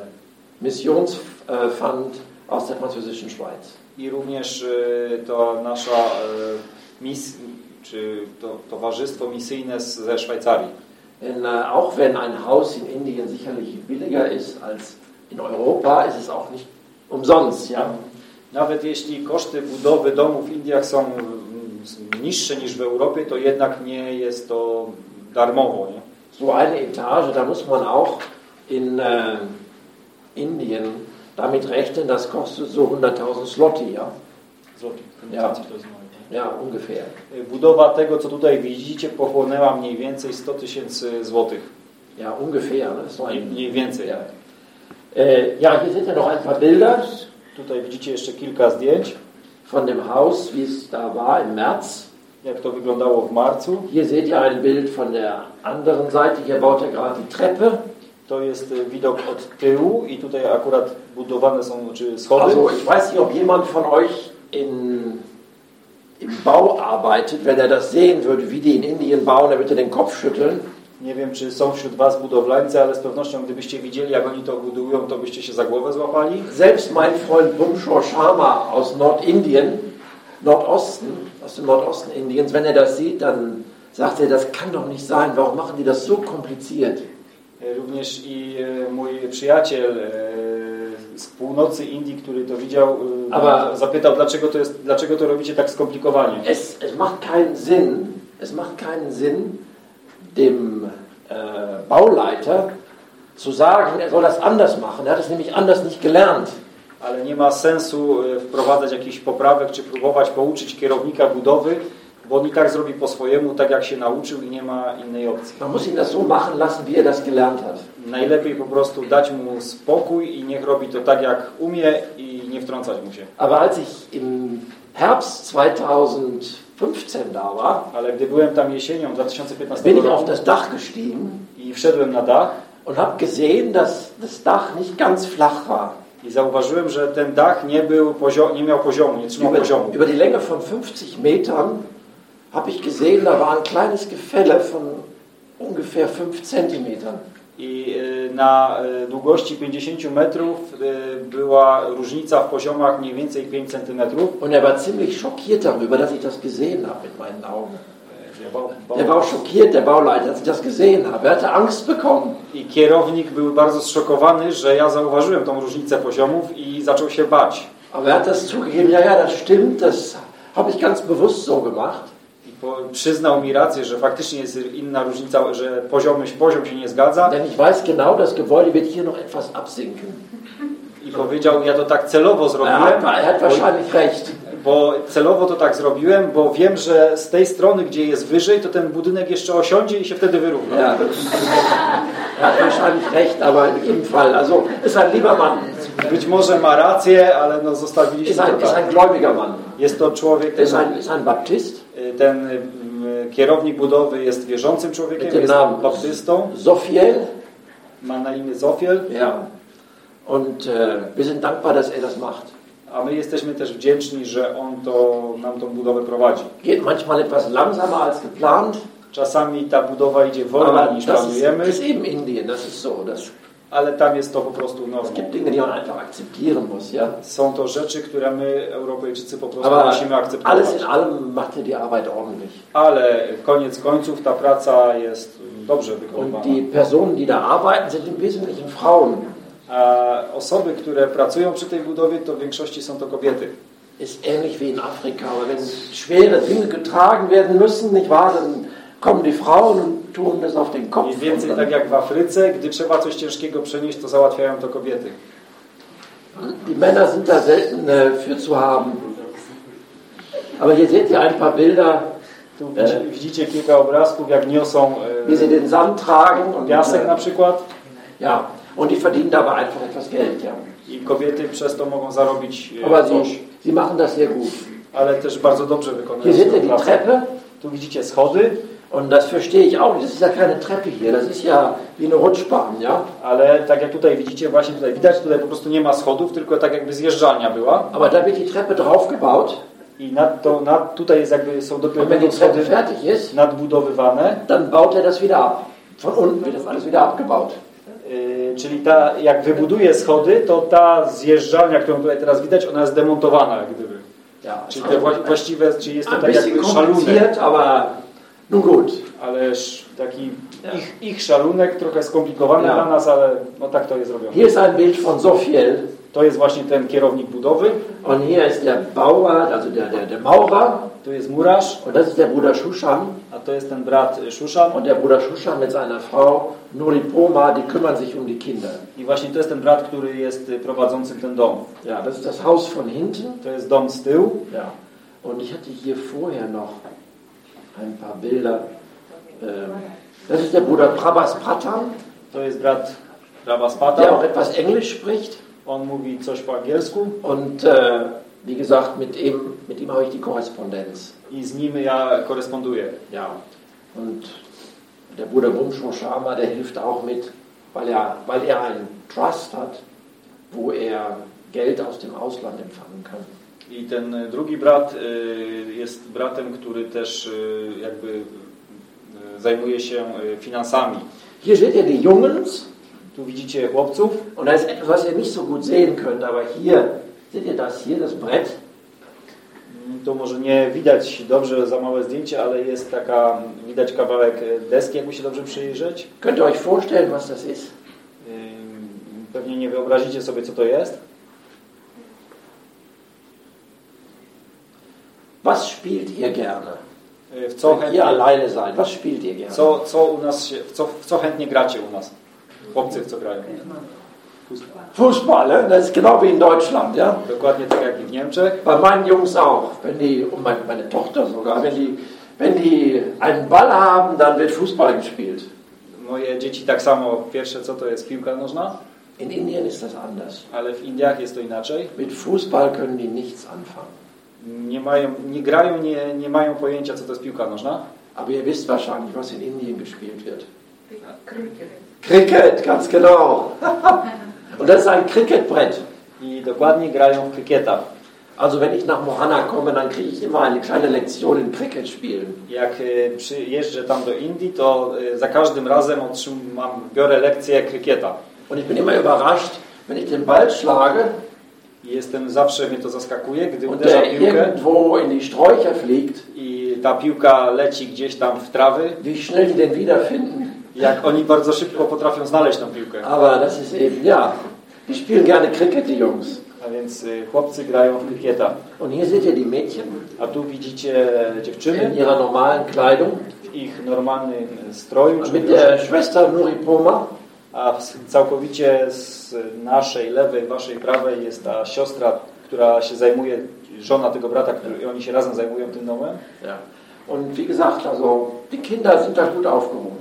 Missionsfund aus der französischen Schweiz. I również e, to nasza e, mis, czy to towarzystwo misyjne z, ze Szwajcarii. Denn äh, auch wenn ein Haus in Indien sicherlich billiger ist als in Europa, ist es auch nicht umsonst. Ja? Nawet jeśli koszty budowy domu w Indiach są niższe niż w Europie, to jednak nie jest to darmowo. Nie? So eine Etage, da muss man auch in äh, Indien damit rechnen, das kostet so hunderttausend Zloty, ja? Zloty. Ja. Ja, ungefähr. Budowa tego, co tutaj widzicie, pochłonęła mniej więcej sto tysięcy złotych. Ja, ungefähr. Ne? So ein, mniej więcej. Ja. Äh, ja, hier sind ja noch ein paar Bilder. Tutaj widzicie jeszcze kilka zdjęć von dem Haus, wie es da war im März. Jak to wyglądało w marcu. Hier seht ihr ein Bild von der anderen Seite. Hier baut er gerade die Treppe. To jest widok od tyłu i tutaj akurat budowane są czy schody. Also, ich weiß nicht, ob jemand von euch in, im Bau arbeitet. Wenn er das sehen würde, wie die in Indien bauen, er würde den Kopf schütteln. Nie wiem, czy są wśród was budowlańcy, ale z pewnością gdybyście widzieli, jak oni to budują, to byście się za głowę złapali. Selbst mein Freund Bumshor Sharma aus Nordindien, Nordosten, aus dem Nordosten Indiens, wenn er das sieht, dann sagt er, das kann doch nicht sein. Warum machen die das so kompliziert? Również i mój przyjaciel z północy Indii, który to widział, Aber zapytał, dlaczego to jest, dlaczego to robicie tak skomplikowanie. Es, es macht keinen Sinn, es macht keinen Sinn, dem äh, Bauleiter zu sagen, er soll das anders machen. Er hat es nämlich anders nicht gelernt. Ale nie ma sensu wprowadzać jakichś poprawek, czy próbować pouczyć kierownika budowy, bo on i tak zrobi po swojemu, tak jak się nauczył i nie ma innej opcji. Man muss ihn das so machen lassen, wie er das gelernt hat. Najlepiej po prostu dać mu spokój i niech robi to tak, jak umie i nie wtrącać mu się. Aber als ich im Herbst zweitausendfünfzehn da war, ale gdy byłem tam jesienią dwa tysiące piętnastego bin ich roku auf das Dach gestiegen i wszedłem na dach und habe gesehen, dass das Dach nicht ganz flach war. i zauważyłem, że ten dach nie był pozio- nie miał poziomu, nie trzymał Über, poziomu. über die Länge von fünfzig Metern habe ich gesehen, da war ein kleines Gefälle von ungefähr fünf Zentimetern. I na długości pięćdziesiąt metrów była różnica w poziomach mniej więcej pięć centymetrów. Und er war ziemlich schockiert darüber, dass ich das gesehen habe mit meinen Augen. Er war auch schockiert, der Bauleiter, als ich das gesehen habe. Er hatte Angst bekommen. I kierownik był bardzo zszokowany, że ja zauważyłem tą różnicę poziomów i zaczął się bać. Aber er hat das zugegeben, ja, ja, das stimmt, das habe ich ganz bewusst so gemacht. I po, przyznał mi rację, że faktycznie jest inna różnica, że poziomy, poziom się nie zgadza. Denn ich weiß genau, das Gebäude wird hier noch etwas absinken. I powiedział, ja to tak celowo zrobiłem. Er hat, er hat wahrscheinlich recht. Bo celowo to tak zrobiłem, bo wiem, że z tej strony, gdzie jest wyżej, to ten budynek jeszcze osiądzie i się wtedy wyrówna. Ja. Er hat wahrscheinlich recht, aber in jedem Fall, also ist ein lieber Mann. Być może ma rację, ale no zostawiliśmy Ist to ein, ist tak. ein gläubiger Mann. Jest to człowiek, Ist ten, ein, ist ein Baptist. ten kierownik budowy jest wierzącym człowiekiem, Mit dem jest Namen baptystą, Sofiel. ma na imię Zofiel. Ja. Und äh, wir sind dankbar, dass er das macht. A my jesteśmy też wdzięczni, że on to, nam tą budowę prowadzi. Geht manchmal etwas langsamer als geplant. Czasami ta budowa idzie wolniej Aber niż das ist, planujemy, ist eben Indien, das ist so. Das, ale tam jest to po prostu es normą. gibt Dinge, die man einfach akzeptieren muss. Ja? Są to rzeczy, które my, Europejczycy, po prostu Aber musimy akceptować. alles in allem macht er die Arbeit ordentlich. Ale koniec końców ta praca jest dobrze wykonywana. Und die Personen, die da arbeiten, sind im Wesentlichen Frauen. A osoby, które pracują przy tej budowie, to w większości są to kobiety. Ist ähnlich wie in Afrika. Aber wenn schwere Dinge getragen werden müssen, nicht wahr, dann kommen die Frauen und tun das auf den Kopf. Mniej więcej tak jak w Afryce, gdy trzeba coś ciężkiego przenieść, to załatwiają to kobiety. Die Männer sind da selten äh, für zu haben. Aber hier seht ihr ein paar Bilder, Tu widzicie, widzicie kilka obrazków, jak niosą wie sie den Sand tragen. Und, piasek na äh, przykład. ja, und die verdienen dabei einfach etwas Geld. Ja. I kobiety przez to mogą zarobić e, Aber coś, sie, sie machen das sehr gut. ale też bardzo dobrze Hier wykonują seht ihr swoją die pracę. Treppe. Tu widzicie schody, Und das verstehe ich auch. Das ist ja keine Treppe hier. Das ist ja wie eine Rutschbahn, ja. ale tak jak tutaj widzicie, właśnie tutaj widać, tutaj po prostu nie ma schodów, tylko tak jakby zjeżdżalnia była. Aber da wird die Treppe draufgebaut. I nad to, nad, tutaj jest jakby, są dopiero Und wenn die Treppe schody fertig ist, nadbudowywane. dann baut er das wieder ab. Von unten wird das alles wieder abgebaut. Yy, czyli ta, jak wybuduje schody, to ta zjeżdżalnia, którą tutaj teraz widać, ona jest demontowana jak gdyby. Ja, Czyli te wła- właściwe, czyli jest to ein tak bisschen jakby szalunek, kompliziert, aber nun gut. ale sz- taki ich, ich szalunek, trochę skomplikowany Ja. dla nas, ale no tak to jest robione. Hier ist ein Bild von Sofiel. To jest właśnie ten kierownik budowy, Und hier ist der Bauer, also der, der, der Maurer. tu jest murarz, Und das ist der Bruder Shushan. a to jest ten brat Szuszan. Und der Bruder Shushan mit seiner Frau Nuripoma, die kümmern sich um die Kinder. I właśnie to jest ten brat, który jest y, prowadzącym ten dom. Ja, das ist das Haus von hinten. To jest dom z tyłu. Ja. Und ich hatte hier vorher noch ein paar Bilder. Ähm, Das ist der Bruder Prabhas Patan, To jest brat der Rabaspata. auch etwas Englisch spricht. On mówi coś po angielsku Und äh, wie gesagt, mit ihm, mit ihm habe ich die Korrespondenz. i z nim ja koresponduję. Ja. Und der Bruder Bumsho Sharma, der hilft auch mit, weil er, weil er einen Trust hat, wo er Geld aus dem Ausland empfangen kann. I ten drugi brat y, jest bratem, który też y, jakby y, zajmuje się y, finansami. Hier seht ihr die Jungens. Tu widzicie chłopców. Und da ist etwas, was ihr nicht so gut sehen könnt, aber hier, seht ihr das hier, das Brett? To może nie widać dobrze za małe zdjęcie, ale jest taka, widać kawałek deski, jakby się dobrze przyjrzeć. Könnt ihr euch vorstellen, was das ist? Ym, Pewnie nie wyobrazicie sobie, co to jest. Was spielt ihr gerne? Y, W co Wenn ihr chętnie, alleine seid, was spielt ihr gerne? co, co u nas się, w co, w co chętnie gracie u nas? Chłopcy w co grają? Fußball, ne? Das ist genau wie in Deutschland, ja? Dokładnie tak jak i w Niemczech. Bei meinen Jungs auch. Wenn die, und meine, meine Tochter sogar, wenn die, wenn die einen Ball haben, dann wird Fußball gespielt. Moje dzieci tak samo. Pierwsze co to jest piłka nożna, In Indien ist das anders. ale w Indiach jest to inaczej. Mit Fußball können die nichts anfangen. Nie mają, nie grają, nie, nie mają pojęcia, co to jest piłka nożna. Aber ihr wisst wahrscheinlich, was in Indien gespielt wird. Cricket, ganz genau. Und das ist ein Cricketbrett. I dokładnie grają w krykieta. Also wenn ich nach Mohana komme, dann kriege ich immer eine kleine Lektion in Cricket spielen. Jak e, przyjeżdżę tam do Indii, to e, za każdym razem otrzymam, biorę lekcję krykieta. Und ich bin immer überrascht, wenn ich den Ball schlage I jestem, zawsze mnie to zaskakuje, gdy und uderzam der piłkę irgendwo in die Sträucher fliegt, i ta piłka leci gdzieś tam w trawy, wie schnell die den wiederfinden. jak oni bardzo szybko potrafią znaleźć tą piłkę. Aber das ist eben, ja, die spielen gerne Cricket, die Jungs. A więc y, chłopcy grają w krykieta. Und hier seht ihr die Mädchen A tu widzicie in dziewczyny ihrer normalen Kleidung. w ich normalnym stroju, czy Mit der Schwester Nuripoma. a całkowicie z naszej lewej, waszej prawej jest ta siostra, która się zajmuje, żona tego brata, który, oni się razem zajmują tym domem. Ja. Und wie gesagt, also die Kinder sind da gut aufgehoben.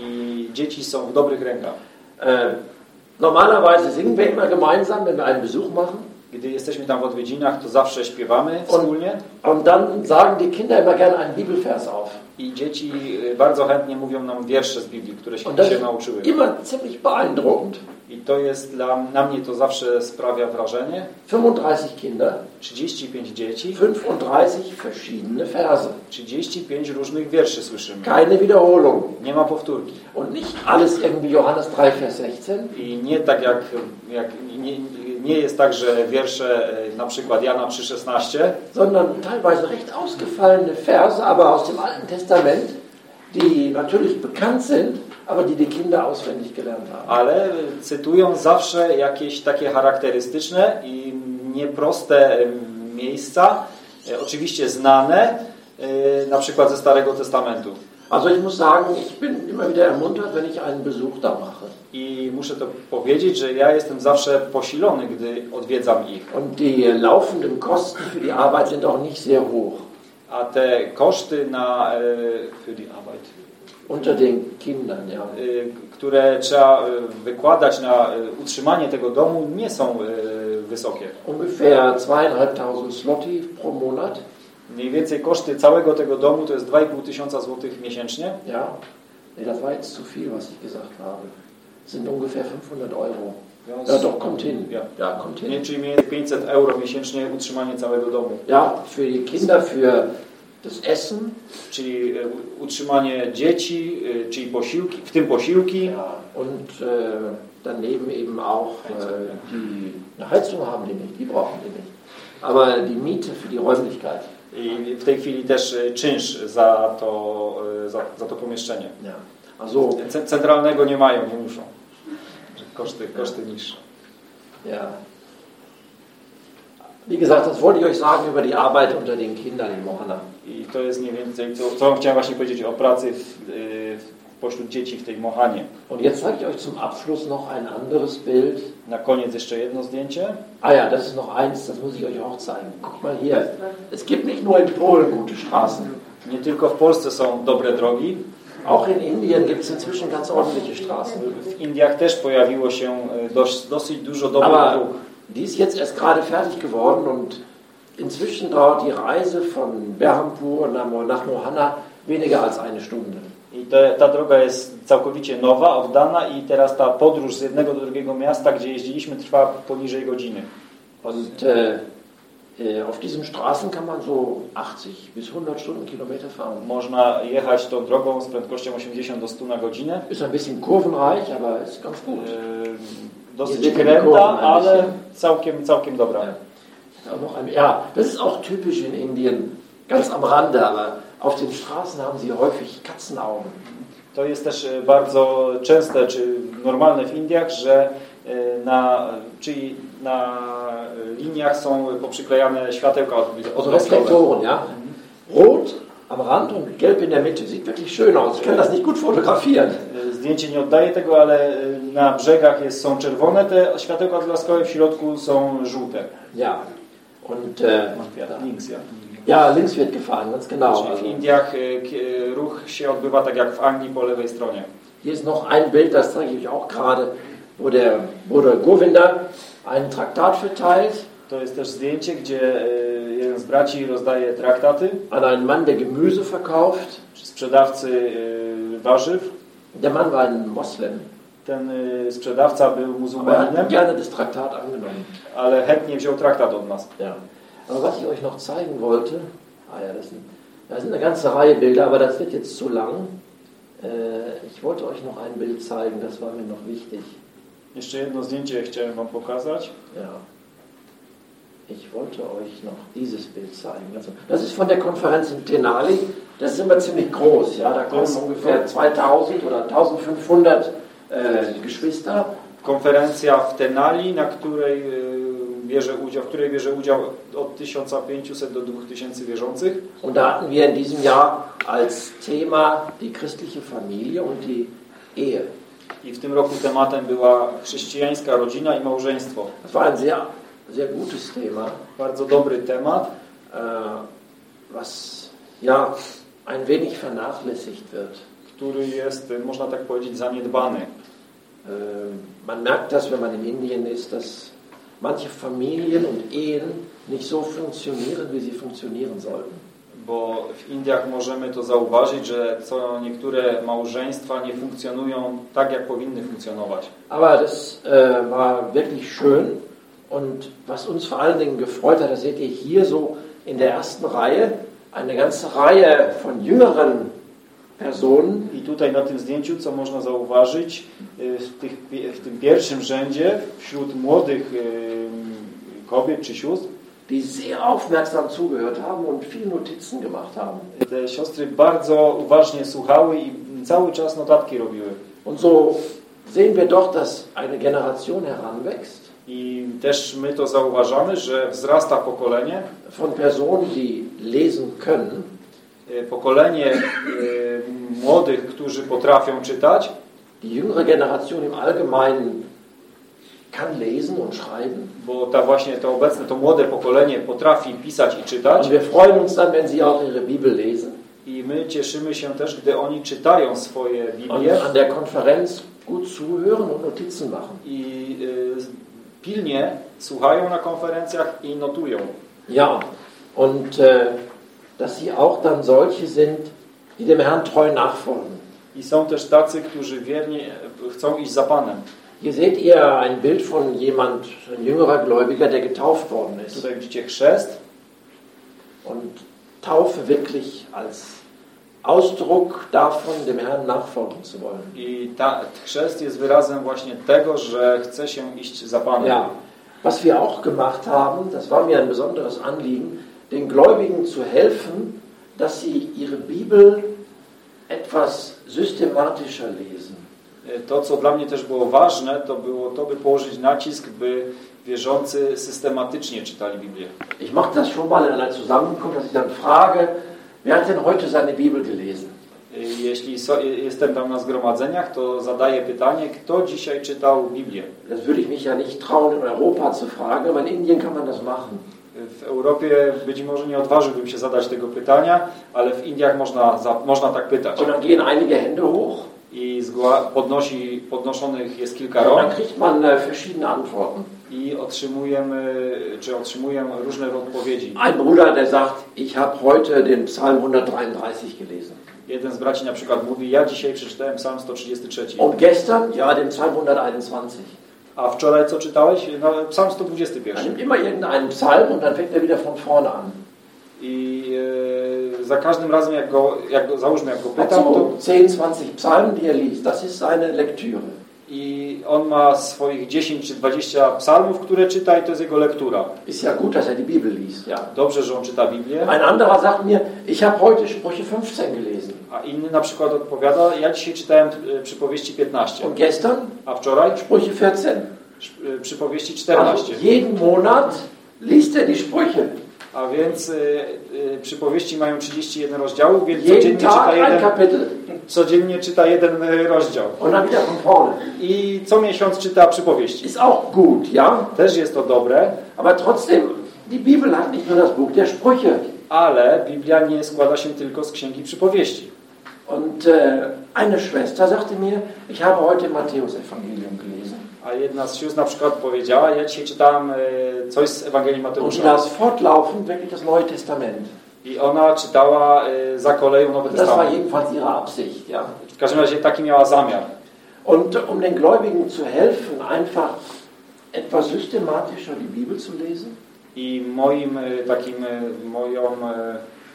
I dzieci są w dobrych rękach. Äh, normalerweise singen wir immer gemeinsam, wenn wir einen Besuch machen. Gdy jesteśmy tam w odwiedzinach, to zawsze śpiewamy wspólnie. Und dann sagen die Kinder immer gerne einen Bibelvers auf. I dzieci bardzo chętnie mówią nam wiersze z Biblii, które się, Und das się ist nauczyły. immer ziemlich beeindruckend. I to jest dla na mnie to zawsze sprawia wrażenie. fünfunddreißig Kinder, trzydzieści pięć dzieci, fünfunddreißig verschiedene Verse. trzydzieści pięć różnych wierszy słyszymy. Keine Wiederholung. Nie ma powtórki. Und nicht alles irgendwie Johannes drei, Vers sechzehn. I nie tak jak, jak nie, nie jest tak, że wiersze e, na przykład Jana trzy szesnaście, Sondern teilweise recht ausgefallene Verse, aber aus dem Alten Testament, die natürlich bekannt sind, aber die die Kinder auswendig gelernt haben. ale cytują zawsze jakieś takie charakterystyczne i nieproste miejsca, e, oczywiście znane, e, na przykład ze Starego Testamentu. Also ich muss sagen, ich bin immer wieder ermuntert, wenn ich einen Besuch da mache. I muszę to powiedzieć, że ja jestem zawsze posilony, gdy odwiedzam ich. Und die laufenden Kosten für die Arbeit sind auch nicht sehr hoch. A te koszty na, e, für die Arbeit, Unter den Kindern, ja. e, które trzeba e, wykładać na e, utrzymanie tego domu, nie są e, wysokie. Ungefähr zweieinhalbtausend Zloty pro Monat. Mniej więcej koszty całego tego domu to jest dwa i pół tysiąca złotych miesięcznie. Ja, nee, das war jetzt zu viel, was ich gesagt habe. Das sind ungefähr fünfhundert Euro. Ja, doch, kommt hin. Ja, Ja, kommt hin. czyli mniej więcej pięćset euro miesięcznie utrzymanie całego domu. Ja, für die Kinder, für das Essen. Czyli e, utrzymanie dzieci, e, czyli posiłki, w tym posiłki. Ja, und äh, daneben eben auch äh, die eine Heizung haben die nicht, die brauchen die nicht. Aber die Miete für die Räumlichkeit. I w tej chwili też e, czynsz za to, e, za, za to pomieszczenie. Ja. Also, C- centralnego nie mają, nie muszą. Koszty, koszty niższe. ja. Wie gesagt, das wollte ich euch sagen über die Arbeit unter den Kindern in Mohana. I to jest mniej więcej, co, co chciałem właśnie powiedzieć o pracy w, y, pośród dzieci w tej Mohanie. Und jetzt zeige ich euch zum Abschluss noch ein anderes Bild. Na koniec jeszcze jedno zdjęcie. Ah ja, das ist noch eins, das muss ich euch auch zeigen. Guck mal hier. Es gibt nicht nur in Polen gute Straßen. Nie tylko w Polsce są dobre drogi. Auch in Indien gibt es inzwischen ganz ordentliche Straßen. W Indiach też pojawiło się y, dość, dosyć dużo dobrych Aber dróg. die ist jetzt erst gerade fertig geworden und inzwischen dauert die Reise von Berhampur nach- nach Mohana weniger als eine Stunde. I te, ta droga jest całkowicie nowa, oddana i teraz ta podróż z jednego do drugiego miasta, gdzie jeździliśmy, trwa poniżej godziny. Und äh, äh, auf diesen Straßen kann man so achtzig bis hundert Stundenkilometer fahren. Można jechać tą drogą z prędkością osiemdziesiąt do stu na godzinę. Ist ein bisschen kurvenreich, aber ist ganz gut. Yy, dosyć Jedzie kręta, kurwa, ale całkiem, całkiem dobra. Ja, noch ein, ja, das ist auch typisch in Indien, ganz am Rande, aber auf den Straßen haben sie häufig Katzenaugen. To jest też e, bardzo częste czy normalne w Indiach, że e, na, czyli na e, liniach są poprzyklejane światełka Also odblaskowe. Reflektoren, ja. Rot am Rand und gelb in der Mitte. Sieht wirklich schön aus. Ich kann das nicht gut fotografieren. E, Zdjęcie nie oddaje tego, ale e, na brzegach jest, są czerwone te światełka odblaskowe, w środku są żółte. Ja. Und äh, Links, ja. ja, links wird gefahren, ganz genau. Czyli w Also, Indiach e, k- ruch się odbywa tak jak w Anglii po lewej stronie. hier ist noch ein Bild, das zeige ich euch auch gerade, wo der Bruder Govinda einen Traktat verteilt To jest też zdjęcie, gdzie e, jeden z braci rozdaje traktaty an einen Mann, der Gemüse verkauft. sprzedawcy e, warzyw. Der Mann war ein Moslem, Ten e, sprzedawca był aber er muzułmaninem, hat gerne das Traktat angenommen. ale chętnie wziął traktat od nas. Ja. Aber was ich euch noch zeigen wollte, ah ja, das sind, das sind eine ganze Reihe Bilder, aber das wird jetzt zu lang. Äh, ich wollte euch noch ein Bild zeigen, das war mir noch wichtig. Jeszcze jedno zdjęcie chciałem wam pokazać. Ja. Ich wollte euch noch dieses Bild zeigen. Also, das ist von der Konferenz in Tenali. Das ist immer ziemlich groß. Ja? Da kommen ungefähr zweitausend oder eintausendfünfhundert äh, Geschwister. Konferencja w Tenali, na której bierze udział, w której bierze udział od tysiąc pięćset do dwóch tysięcy wierzących. Und da hatten wir in diesem Jahr als Thema die christliche Familie und die Ehe. I w tym roku tematem była chrześcijańska rodzina i małżeństwo. Das war ein sehr, sehr gutes Thema. Bardzo dobry temat, äh, was ja ein wenig vernachlässigt wird. który jest, można tak powiedzieć, zaniedbany. Äh, man merkt das, wenn man in Indien ist, dass manche Familien und Ehen nicht so funktionieren, wie sie funktionieren sollten. Bo w Indiach możemy to zauważyć, że co niektóre małżeństwa nie funkcjonują tak, jak powinny funkcjonować. Aber das äh, war wirklich schön und was uns vor allen Dingen gefreut hat, das seht ihr hier so in der ersten Reihe, eine ganze Reihe von jüngeren Personen. I tutaj na tym zdjęciu, co można zauważyć, w, tych, w tym pierwszym rzędzie wśród młodych kobiet czy sióstr, die sehr aufmerksam zugehört haben und viele Notizen gemacht haben. Te siostry bardzo uważnie słuchały i cały czas notatki robiły. Und so sehen wir doch, dass eine Generation heranwächst. I też my to zauważamy, że wzrasta pokolenie von Personen, die lesen können. Pokolenie e, młodych, którzy potrafią czytać. Die jüngere Generation im Allgemeinen kann lesen und schreiben. Bo ta właśnie to obecne, to młode pokolenie potrafi pisać i czytać. Und wir freuen uns dann, wenn sie auch ihre Bibel lesen. I my cieszymy się też, gdy oni czytają swoje Biblie. Und an der Konferenz gut zuhören und Notizen machen. I y, pilnie słuchają na konferencjach i notują. Ja, und äh, dass sie auch dann solche sind, die dem Herrn treu nachfolgen. I są też tacy, którzy wiernie chcą iść za Panem. Hier seht ihr ein Bild von jemand, ein jüngerer Gläubiger, der getauft worden ist. Tutaj widzicie chrzest. Und Taufe wirklich als Ausdruck davon, dem Herrn nachfolgen zu wollen. I ta chrzest jest wyrazem właśnie tego, że chce się iść za Panem. Ja, was wir auch gemacht haben, das war mir ein besonderes Anliegen, den Gläubigen zu helfen, dass sie ihre Bibel etwas systematischer lesen. To, co dla mnie też było ważne, to było to, by położyć nacisk, by wierzący systematycznie czytali Biblię. Ich mache das schon mal in einer Zusammenkunft, dass ich dann frage, wer hat denn heute seine Bibel gelesen? Jeśli so, jestem tam na zgromadzeniach, to zadaję pytanie, kto dzisiaj czytał Biblię. Das würde ich mich ja nicht trauen, in Europa zu fragen, aber in Indien kann man das machen. W Europie być może nie odważyłbym się zadać tego pytania, ale w Indiach można, można tak pytać. Und dann gehen einige Hände hoch. I podnosi, podnoszonych jest kilka Und rąk. dann kriegt man äh, verschiedene Antworten. I otrzymujemy, czy otrzymuję różne odpowiedzi. Ein Bruder, der sagt, ich habe heute den Psalm hundertdreiunddreißig gelesen. Jeden z braci na przykład mówi, ja dzisiaj przeczytałem Psalm sto trzydzieści trzy. Und gestern, ja, den Psalm hunderteinundzwanzig. A wczoraj co czytałeś? No, Psalm sto dwadzieścia Er jeden. nimmt immer irgendeinen Psalm und dann fängt er wieder von vorne an. I e, za każdym razem, jak go, jak go, załóżmy, jak go Hat pytam, so to zehn, zwanzig Psalmen, die er liest. Das ist seine Lektüre. i on ma swoich dziesięć czy dwadzieścia psalmów, które czyta i to jest jego lektura. Ist ja gut, dass er die Bibel liest, ja. Dobrze, że on czyta Biblię. Ein anderer sagt mir, ich habe heute Sprüche fünfzehn gelesen. A inny na przykład odpowiada, ja dzisiaj czytałem e, przypowieści piętnaście. Und gestern A wczoraj Sprüche vierzehn. e, przypowieści Also czternaście. jeden Monat liest er die Sprüche. A więc y, y, przypowieści mają trzydzieści jeden rozdziałów, więc Jeden codziennie czyta Tag ein jeden, Kapitel. codziennie czyta jeden y, rozdział. Und dann wieder von vorne. I co miesiąc czyta przypowieści. Ist auch gut, ja. Też jest to dobre, Aber trotzdem, die Bibel hat nicht nur das Buch der Sprüche. ale Biblia nie składa się tylko z księgi przypowieści. Und äh, eine Schwester sagte mir, ich habe heute Matthäus-Evangelium gelesen. A jedna z sióstr na przykład powiedziała, ja dzisiaj czytałam y, coś z Ewangelii Und sie Mateusza. las fortlaufend wirklich das Neue Testament. I ona czytała y, za koleją Nowy Das war Testament. jedenfalls ihre Absicht, ja. W każdym razie taki miała zamiar. Und um den Gläubigen zu helfen, einfach etwas systematischer die Bibel zu lesen. I moim e, takim, e, moją e,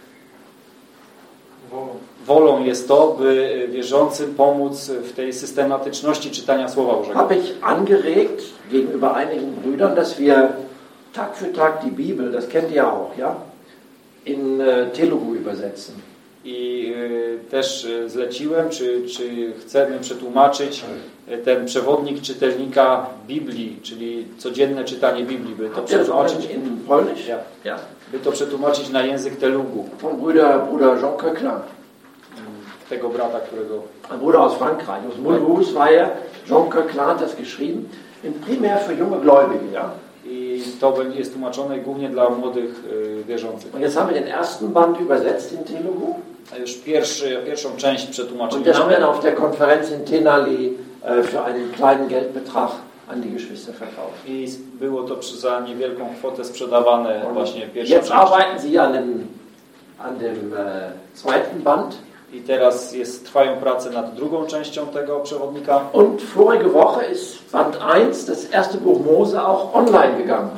wolą jest to, by wierzącym pomóc w tej systematyczności czytania Słowa Bożego. Habe ich angeregt gegenüber einigen Brüdern, dass wir Tag für Tag die Bibel, das kennt ihr auch, ja, in äh, Telugu übersetzen. I y, też y, zleciłem, czy, czy chcemy przetłumaczyć y, ten przewodnik czytelnika Biblii, czyli codzienne czytanie Biblii, by to przetłumaczyć in Polnisch? ja, Ja. by to przetłumaczyć na język Telugu. Von Bruder, Bruder Jean Coquelin. Tego brata, którego... Ein Bruder aus Frankreich, aus Mulhouse war er. Jean Coquelin hat das geschrieben, primär für junge Gläubige, ja. I to jest tłumaczone głównie dla młodych y, wierzących. Und jetzt haben wir den ersten Band übersetzt in Telugu. A już pierwszy, pierwszą część Und przetłumaczyliśmy. den haben wir dann auf der Konferenz in Tenali äh, für einen kleinen Geldbetrag an die Geschwister verkauft. I było to za niewielką kwotę sprzedawane Und właśnie pierwsza jetzt część. arbeiten sie an dem, an dem äh, zweiten Band. I teraz jest, trwają prace nad drugą częścią tego przewodnika. Und vorige Woche ist Band eins, das erste Buch Mose, auch online gegangen.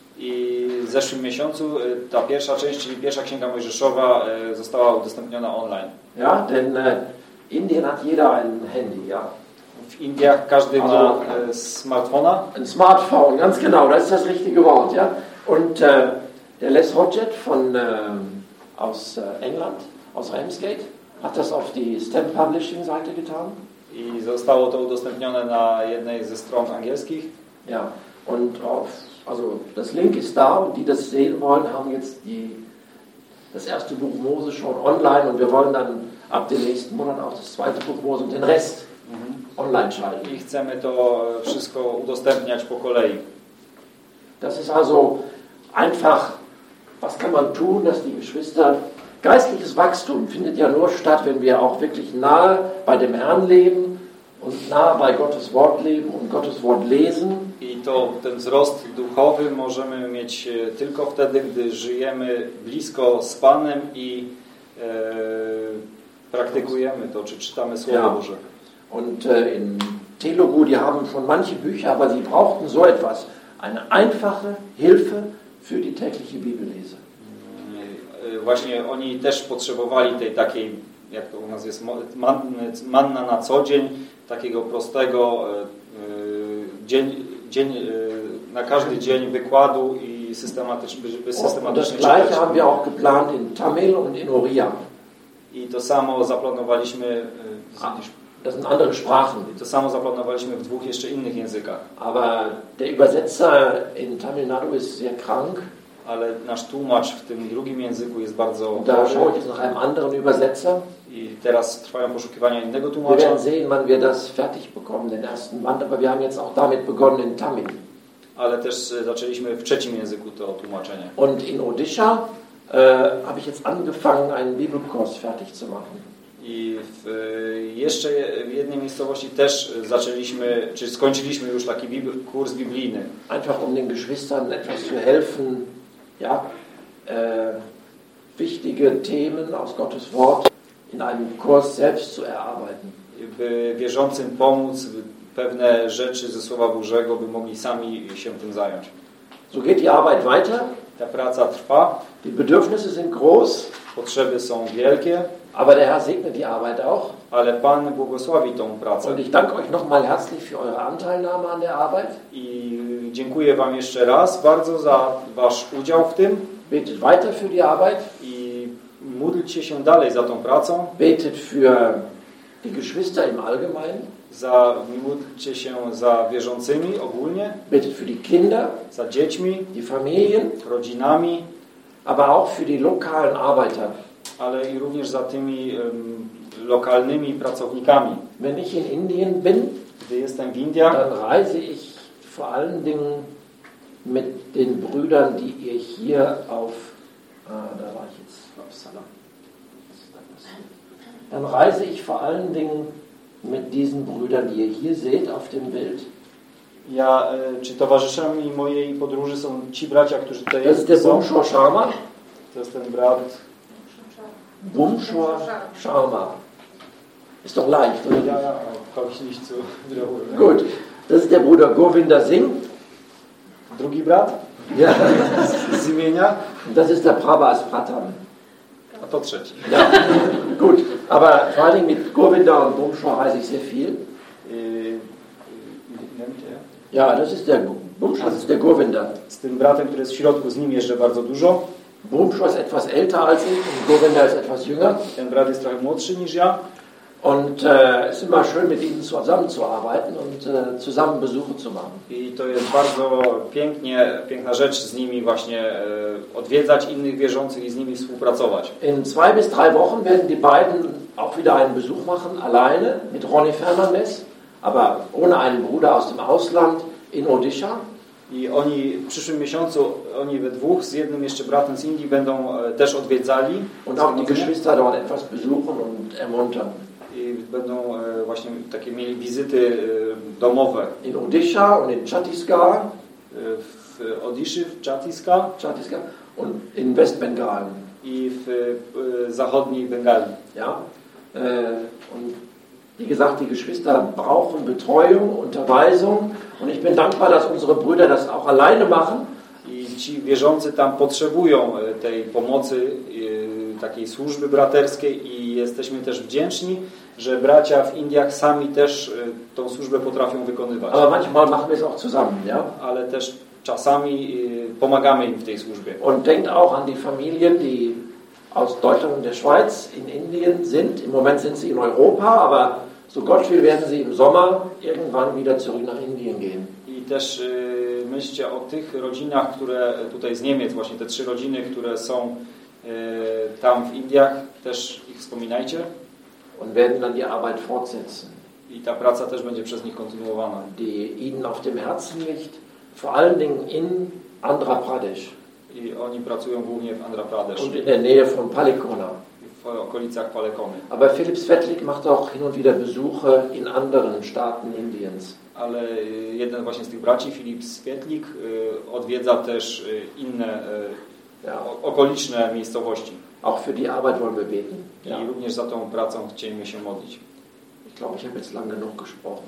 I w zeszłym miesiącu ta pierwsza część, czyli pierwsza Księga Mojżeszowa, została udostępniona online. Ja, denn äh, Indien hat jeder ein Handy, ja. W Indiach każdy ma e, smartfona. Ein Smartphone, ganz genau, das ist das richtige Wort, ja. Und äh, der Les Hodgett von, äh, aus äh, England, aus Ramsgate, hat das auf die Stem Publishing Seite getan. I zostało to udostępnione na jednej ze stron angielskich. Ja, und auf, also das Link ist da und die das sehen wollen, haben jetzt die, das erste Buch Mose schon online und wir wollen dann ab dem nächsten Monat auch das zweite Buch Mose und den Rest mhm. online schalten. I chcemy to wszystko udostępniać po kolei. Das ist also einfach, was kann man tun, dass die Geschwister... Geistliches Wachstum findet ja nur statt, wenn wir auch wirklich nahe bei dem Herrn leben und nahe bei Gottes Wort leben und Gottes Wort lesen. I to ten wzrost duchowy możemy mieć tylko wtedy, gdy żyjemy blisko z Panem i e, praktykujemy to, czy czytamy Słowo ja. Boże. Und äh, in Telugu, die haben schon manche Bücher, aber sie brauchten so etwas, eine einfache Hilfe für die tägliche Bibellese. Właśnie oni też potrzebowali tej takiej, jak to u nas jest, manna na co dzień, takiego prostego dzień, dzień, na każdy dzień wykładu i systematyczny, by systematycznie czytać. Das Gleiche haben wir auch geplant in Tamil und in Oriya. I to samo zaplanowaliśmy. Das sind andere Sprachen. I to samo zaplanowaliśmy w dwóch jeszcze innych językach. Aber der Übersetzer in Tamil Nadu ist sehr krank. Ale nasz tłumacz w tym drugim języku jest bardzo Da schaue ich jetzt nach einem anderen Übersetzer. I teraz trwają poszukiwania innego Wir tłumacza. werden sehen, wann wir das fertig bekommen, den ersten Band, aber wir haben jetzt auch damit begonnen in Tamil. Ale też zaczęliśmy w trzecim języku to tłumaczenie. Und in Odisha äh, habe ich jetzt angefangen, einen Bibelkurs fertig zu machen. I w, jeszcze w jednej miejscowości też zaczęliśmy, czy skończyliśmy już taki bibl, kurs biblijny. Einfach um den Geschwistern etwas zu helfen, ja, äh, wichtige Themen aus Gottes Wort in einem Kurs selbst zu erarbeiten. By wierzącym pomóc pewne rzeczy ze Słowa Bożego, by mogli sami się tym zająć. So geht die Arbeit weiter. Ta praca trwa. Die Bedürfnisse sind groß. Potrzeby są wielkie. Aber der Herr segnet die Arbeit auch. Ale Pan błogosławi tą pracę. Und ich danke euch nochmal herzlich für eure Anteilnahme an der Arbeit. I dziękuję Wam jeszcze raz bardzo za Wasz udział w tym. Betet weiter für die Arbeit. I módlcie się dalej za tą pracą. Betet für die Geschwister im Allgemeinen. Za, módlcie się za wierzącymi ogólnie. Betet für die Kinder. Za dziećmi. Die Familien. Rodzinami. Aber auch für die lokalen Arbeiter. Ale i również za tymi um, lokalnymi pracownikami. Wenn ich in Indien bin, gdy jestem w Indiach, dann reise ich vor allen Dingen mit den Brüdern, die ihr hier auf, ah, da war ich jetzt, upsala. Dann reise ich vor allen Dingen mit diesen Brüdern, die ihr hier seht auf dem Bild. Ja, e, czy towarzyszami mojej podróży są ci bracia, którzy tutaj Das ist der są? Bumshor Sharma. To jest ten brat. Bumshor Sharma. Ist doch leicht, oder? Ja, ja, habe ich nicht so wiederholt. Gut, das ist der Bruder Govinda Singh. Drugi brat? Ja, z imienia, das ist der Prabhas Pratam. a to trzeci. Ja, gut. Aber vor allem mit Govinda und Bumschwa reise ich sehr viel. Yy, yy, Ja, das ist der Bumschwa, das ist der Govinda. z tym bratem, który jest w środku, z nim jeżdżę bardzo dużo. Bumschwa ist etwas älter als ich und Govinda ist etwas jünger. Ten brat jest trochę młodszy niż ja. Und äh, es ist immer schön, mit ihnen zusammenzuarbeiten und äh, zusammen Besuche zu machen. I to jest bardzo pięknie, piękna rzecz z nimi właśnie e, odwiedzać innych wierzących i z nimi współpracować. In zwei bis drei Wochen werden die beiden auch wieder einen Besuch machen, alleine mit Ronnie Fernandez, aber ohne einen Bruder aus dem Ausland in Odisha. I oni w przyszłym miesiącu, oni we dwóch, z jednym jeszcze bratem z Indii będą e, też odwiedzali. Und auch die Geschwister dort etwas besuchen und ermuntern. I będą e, właśnie takie mieli wizyty e, domowe. In Odisha und in Chhattisgarh, E, w Odiszy, w Chhattisgarh Chhattisgarh und in Westbengalen. i w e, zachodniej Bengali. Ja? Äh, und wie gesagt, die Geschwister brauchen Betreuung, Unterweisung und ich bin dankbar, dass unsere Brüder das auch alleine machen. I ci wierzący tam potrzebują e, tej pomocy, e, takiej służby braterskiej i jesteśmy też wdzięczni, że bracia w Indiach sami też e, tą służbę potrafią wykonywać. Aber manchmal machen wir es auch zusammen. Ja? Ale też czasami e, pomagamy im w tej służbie. Und denkt auch an die Familien, die aus Deutschland und der Schweiz in Indien sind. Im Moment sind sie in Europa, aber so Gott will, werden sie im Sommer irgendwann wieder zurück nach Indien gehen. I też y, myślcie o tych rodzinach, które tutaj z Niemiec, właśnie te trzy rodziny, które są y, tam w Indiach, też ich wspominajcie. Und werden dann die Arbeit fortsetzen, I ta praca też będzie przez nich kontynuowana. die ihnen auf dem Herzen liegt, vor allen Dingen in Andhra Pradesh I oni pracują głównie w Andhra Pradesh und in der Nähe von Palikona. w okolicach Palekony. Aber Philipp Svetlik macht auch hin und wieder Besuche in anderen Staaten Indiens. Ale y, jeden właśnie z tych braci, Filip Swietlik, y, odwiedza też y, inne y, Ja. o, okoliczne miejscowości. Auch für die Arbeit wollen wir beten. Ja. I również za tą pracą chcemy się modlić. Ich glaube, ich habe jetzt lang genug gesprochen.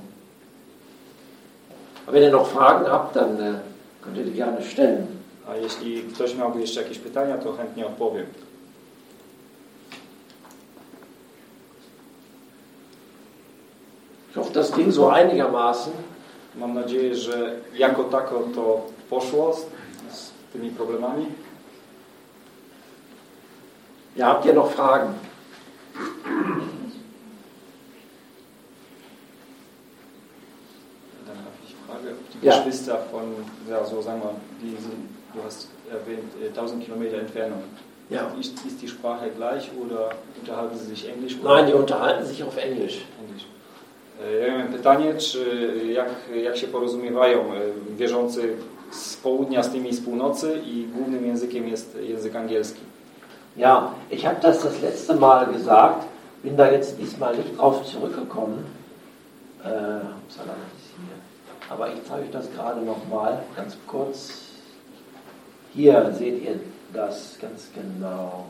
Aber wenn ihr noch Fragen habt, dann äh, könnt ihr die gerne stellen. A jeśli ktoś miałby jeszcze jakieś pytania, to chętnie odpowiem. Ich hoffe, das ging so einigermaßen. Mam nadzieję, że jako tako to poszło z, z tymi problemami. Ja, habt ihr noch Fragen? Dann habe ich eine Frage. Die Ja. Geschwister von, ja, so sagen wir, die sind, du hast erwähnt, tausend Kilometer Entfernung. Ja. Ist, ist die Sprache gleich oder unterhalten sie sich Englisch? Oder? Nein, die unterhalten sich auf Englisch. Englisch. E, Ja miałem pytanie, czy jak, jak się porozumiewają e, wierzący z południa z tymi z północy i głównym językiem jest język angielski. Ja, ich habe das das letzte Mal gesagt, bin da jetzt diesmal nicht drauf zurückgekommen. Äh, upsala, das ist hier. Aber ich zeige euch das gerade nochmal, ganz kurz. Hier seht ihr das ganz genau.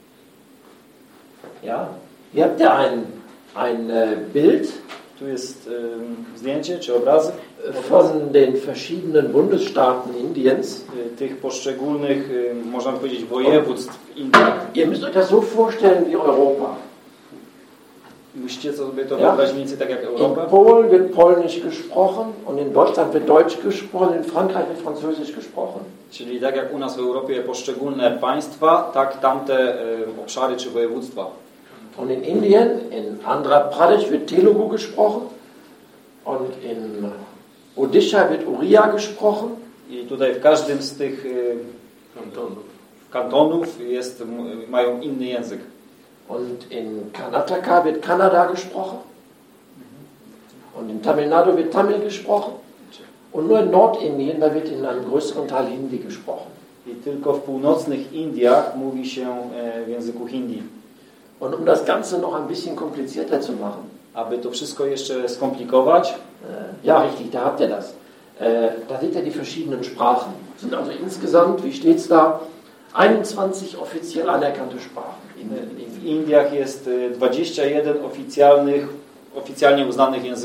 Ja, hier habt ihr ein, ein äh, Bild Tu jest e, zdjęcie czy obrazy von den verschiedenen Bundesstaaten Indiens. e, tych poszczególnych, e, można powiedzieć, województw Indii. Ihr müsst euch das so vorstellen wie Europa. Musicie sobie to Ja. wyobrazić mniej więcej tak jak In Europa. Polen wird Polnisch gesprochen und in Deutschland wird Deutsch gesprochen, in Frankreich wird Französisch gesprochen. Czyli tak jak u nas w Europie poszczególne państwa, tak tamte e, obszary czy województwa. Und in Indien, in Andhra Pradesh wird Telugu gesprochen und in Odisha wird Oriya gesprochen. I tutaj w każdym z tych e, kantonów, kantonów jest, m, mają inny język. Und in Karnataka wird Kannada gesprochen. Und in Tamil Nadu wird Tamil gesprochen. Und nur in Nordindien, da wird in einem größeren Teil Hindi gesprochen. I tylko w północnych Indiach mówi się e, w języku hindi. Und um das Ganze noch ein bisschen komplizierter zu machen, Aby to wszystko jeszcze skomplikować, äh, ja richtig, da habt ihr das. Äh, da seht ihr die verschiedenen Sprachen. Es sind also insgesamt, wie steht es da, einundzwanzig offiziell anerkannte Sprachen. In, in, w Indiach jest e, dwadzieścia jeden oficjalnych, oficjalnie uznanych języków.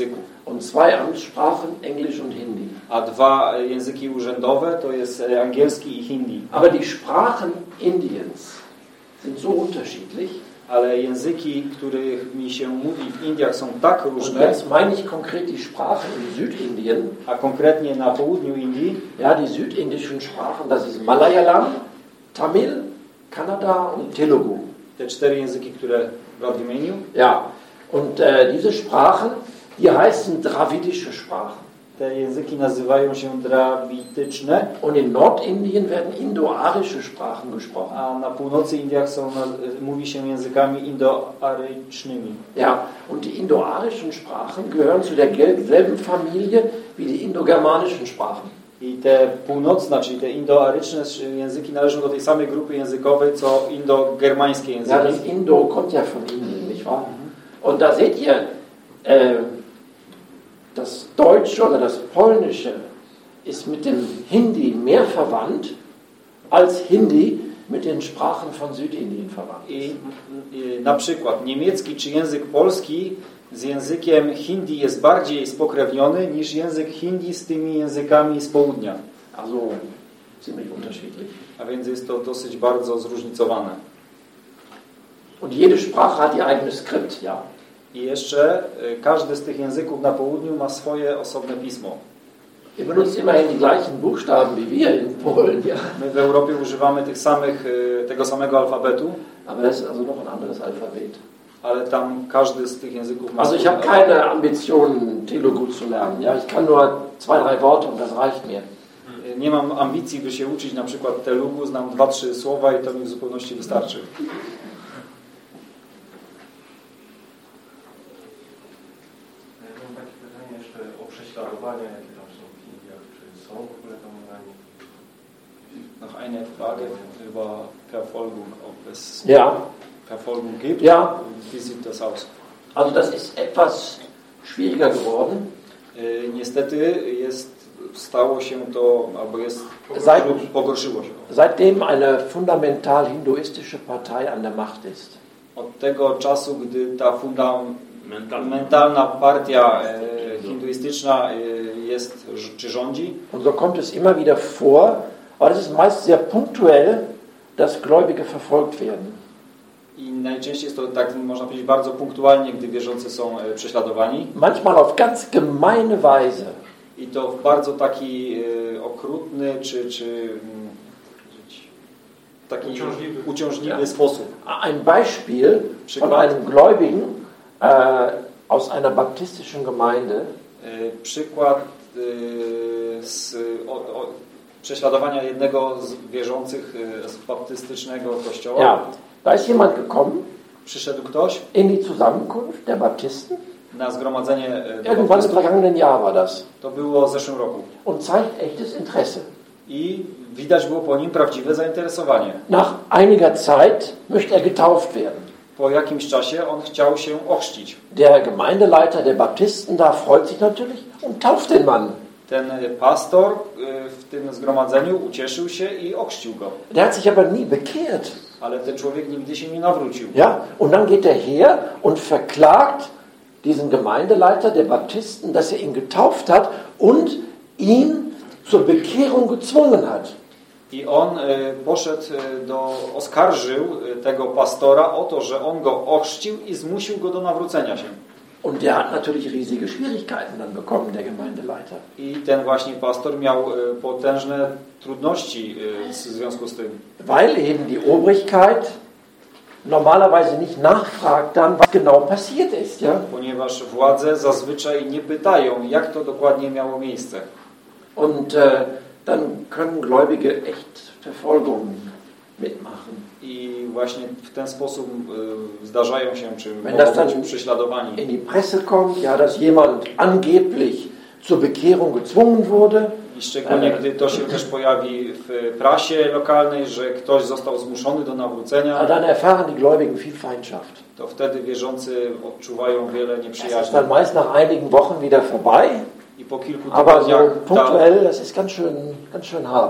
Und zwei Amtssprachen, Englisch und Hindi. A dwa języki urzędowe to jest angielski i hindi. Aber die Sprachen Indiens sind so unterschiedlich. Ale języki, którymi się mówi w Indiach, są tak Und różne, jetzt meine ich konkret die Sprachen in Südindien. a konkretnie na południu Indii, Ja, die südindischen Sprachen, das ist Malayalam, Tamil, Kannada und Telugu. te cztery języki, które brat wymienił. Ja, und äh, diese Sprachen, die heißen dravidische Sprachen. Te języki nazywają się drawityczne, Und in Nordindien werden indoarische Sprachen gesprochen. a na północy Indiach są, mówi się językami indoarycznymi. Ja, und die indoarischen Sprachen gehören zu derselben Familie wie die indogermanischen Sprachen. I te północne, czyli te indoaryczne języki należą do tej samej grupy językowej, co indogermańskie Ja, języki. das Indo kommt ja von Indien, nicht wahr? Und da seht ihr, äh, das Deutsche oder das Polnische ist mit dem Hindi mehr verwandt, als Hindi mit den Sprachen von Südindien verwandt I, ist. I na przykład niemiecki czy język polski z językiem hindi jest bardziej spokrewniony niż język hindi z tymi językami z południa. Also ziemlich unterschiedlich. A więc jest to dosyć bardzo zróżnicowane. Und jede Sprache hat ihr eigenes Skript, ja. I jeszcze y, każdy z tych języków na południu ma swoje osobne pismo. Ihr benutzt immerhin die gleichen Buchstaben wie wir in Polen, ja. My w Europie używamy tych samych, y, tego samego alfabetu, Aber das ist also noch ein anderes Alphabet. ale tam każdy z tych języków ma Also ich swój habe alfabet. keine Ambitionen, Telugu zu lernen. Ja, ich kann nur zwei, drei Worte und das reicht mir. Y, Nie mam ambicji, by się uczyć na przykład Telugu, znam dwa, trzy słowa i to mi w zupełności wystarczy. Mam takie pytanie jeszcze o prześladowania, jakie tam są w Indiach. Czy są w ogóle tam Iranie? Noch eine Frage über Verfolgung, ob es Ja, Verfolgung gibt. ja. Wie sieht das aus? Also das ist etwas schwieriger geworden. Y, Niestety jest, stało się to, albo jest, Seit, pogorszyło się. seitdem eine fundamental hinduistische Partei an der Macht ist. Od tego czasu, gdy ta fundamentalna partia e, hinduistyczna e, jest, czy rządzi, Und so kommt es immer wieder vor, aber das ist meist sehr punktuell, dass Gläubige verfolgt werden. i najczęściej jest to tak, można powiedzieć, bardzo punktualnie, gdy wierzący są e, prześladowani, Manchmal auf ganz gemeine Weise. i to w bardzo taki e, okrutny, czy, czy mm, taki Uciążliwy. uciążliwy Ja. sposób. Ein Beispiel von Przykład. einem Gläubigen äh, aus einer baptistischen Gemeinde. E, Przykład e, z o, o, prześladowania jednego z wierzących e, z baptystycznego kościoła. Ja, da ist jemand gekommen Przyszedł ktoś in die Zusammenkunft der Baptisten. na zgromadzenie e, Irgendwann im baptystów. vergangenen Jahr war das. To było w zeszłym roku. Und zeigt echtes Interesse. I widać było po nim prawdziwe zainteresowanie. Nach einiger Zeit möchte er getauft werden. Po jakimś czasie on chciał się ochrzcić. Der Gemeindeleiter der Baptisten da freut sich natürlich und tauft den Mann. Ten pastor e, w tym zgromadzeniu ucieszył się i ochrzcił go. Der hat sich aber nie bekehrt. Ale ten człowiek nigdy się nie nawrócił. Ja, und dann geht er her und verklagt diesen Gemeindeleiter der Baptisten, dass er ihn getauft hat und ihn zur Bekehrung gezwungen hat. I on e, poszedł e, do, oskarżył e, tego pastora o to, że on go ochrzcił i zmusił go do nawrócenia się. Und der hat natürlich riesige Schwierigkeiten dann bekommen, der Gemeindeleiter. I ten właśnie pastor miał e, potężne trudności e, w związku z tym. Weil eben die Obrigkeit normalerweise nicht nachfragt dann, was genau passiert ist. Ja? Ponieważ władze zazwyczaj nie pytają, jak to dokładnie miało miejsce. Und äh, dann können Gläubige echt Verfolgung mitmachen. I właśnie w ten sposób y, zdarzają się, czy Wenn das mogą dann być prześladowani. in die Presse kommt, ja, dass jemand angeblich zur Bekehrung gezwungen wurde. I szczególnie, gdy to się też pojawi w prasie lokalnej, że ktoś został zmuszony do nawrócenia, Dann erfahren die Gläubigen viel Feindschaft. to wtedy wierzący odczuwają wiele Das ist nieprzyjaźni. dann meist nach einigen Wochen wieder vorbei. I po kilku Aber so tygodniach ta, punktuell, das ist ganz schön, ganz schön hart.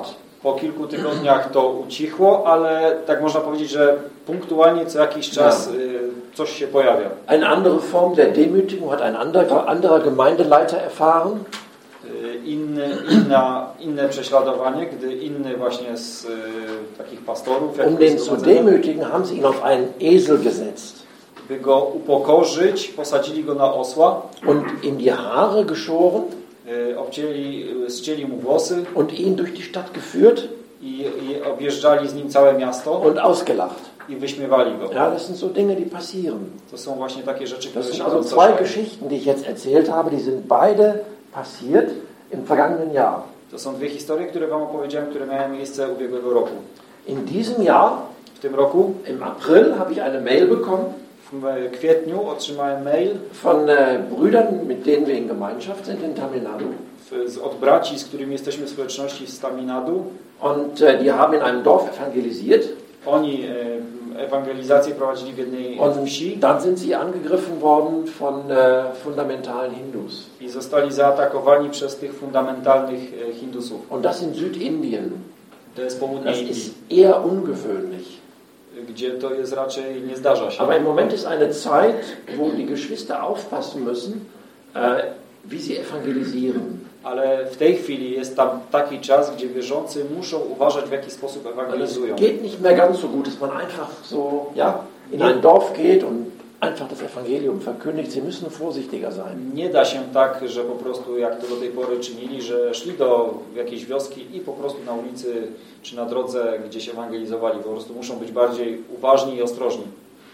Po kilku tygodniach to ucichło, ale tak można powiedzieć, że punktualnie co jakiś czas Ja. y, coś się pojawia. Eine andere Form der Demütigung hat ein anderer, anderer Gemeindeleiter erfahren. Y, Inny, inna, inne prześladowanie, gdy inny właśnie z y, takich pastorów, Um den zu demütigen, haben sie ihn auf einen Esel gesetzt by go upokorzyć, posadzili go na osła, und ihm die Haare geschoren y, obcięli, y, ścięli mu włosy und ihn durch die Stadt geführt i, i objeżdżali z nim całe miasto und ausgelacht. i wyśmiewali go. Ja, das sind so Dinge, die passieren. To są właśnie takie rzeczy, Das które sind się also zwei Geschichten, die ich jetzt erzählt habe, die sind beide passiert im vergangenen Jahr. To są dwie historie, które wam opowiedziałem, które miały miejsce ubiegłego roku. In diesem Jahr, W tym roku, im April, habe ich eine Mail bekommen w kwietniu, otrzymałem mail von äh, Brüdern, mit denen wir in Gemeinschaft sind in Tamil Nadu. w, z, od braci, z którymi jesteśmy w społeczności z Taminadu. Und äh, die haben in einem Dorf evangelisiert. Oni e, ewangelizację prowadzili w jednej Und wsi dann sind sie angegriffen worden von äh, fundamentalen Hindus. i zostali zaatakowani przez tych fundamentalnych e, Hindusów. Und das in Südindien. To jest południe Das Indii, ist eher ungewöhnlich. gdzie to jest raczej nie zdarza się. Aber im Moment ist eine Zeit, wo die Geschwister aufpassen müssen, äh, wie sie evangelisieren. Ale w tej chwili jest tam taki czas, gdzie wierzący muszą uważać, w jaki sposób Weil es ewangelizują. geht nicht mehr ganz so gut, dass man einfach so ja, in ein Dorf geht und einfach das Evangelium verkündigt. Sie müssen vorsichtiger sein. Nie da się tak, że po prostu jak to do tej pory czynili, że szli do jakiejś wioski i po prostu na ulicy czy na drodze gdzieś ewangelizowali. Po prostu muszą być bardziej uważni i ostrożni.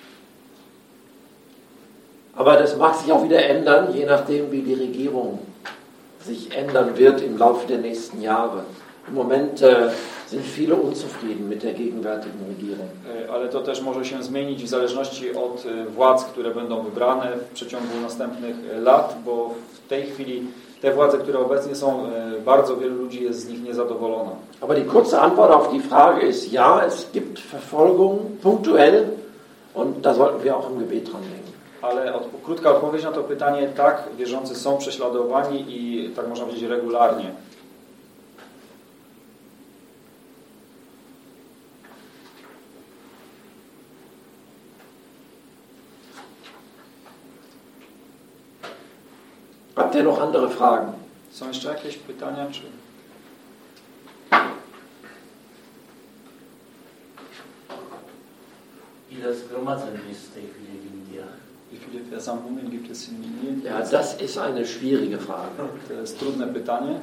Aber das mag sich auch wieder ändern, je nachdem, wie die Regierung sich ändern wird im Laufe der nächsten Jahre. Im Moment äh, sind viele unzufrieden mit der gegenwärtigen Regierung. E, Ale to też może się zmienić w zależności od e, władz, które będą wybrane w przeciągu następnych e, lat, bo w tej chwili te władze, które obecnie są, e, bardzo wielu ludzi jest z nich niezadowolona. Aber die kurze Antwort auf die Frage ist ja, es gibt Verfolgung punktuell und da sollten wir auch im Gebet dran denken. Ale od, krótka odpowiedź na to pytanie, tak, wierzący są prześladowani i tak można powiedzieć regularnie. Habt ihr noch andere Fragen? Są jeszcze jakieś pytania? Czy... Ile zgromadzeń jest w tej chwili w Indiach? Wie viele Versammlungen gibt es in Indien? Ja, das ist eine schwierige Frage. To jest trudne pytanie.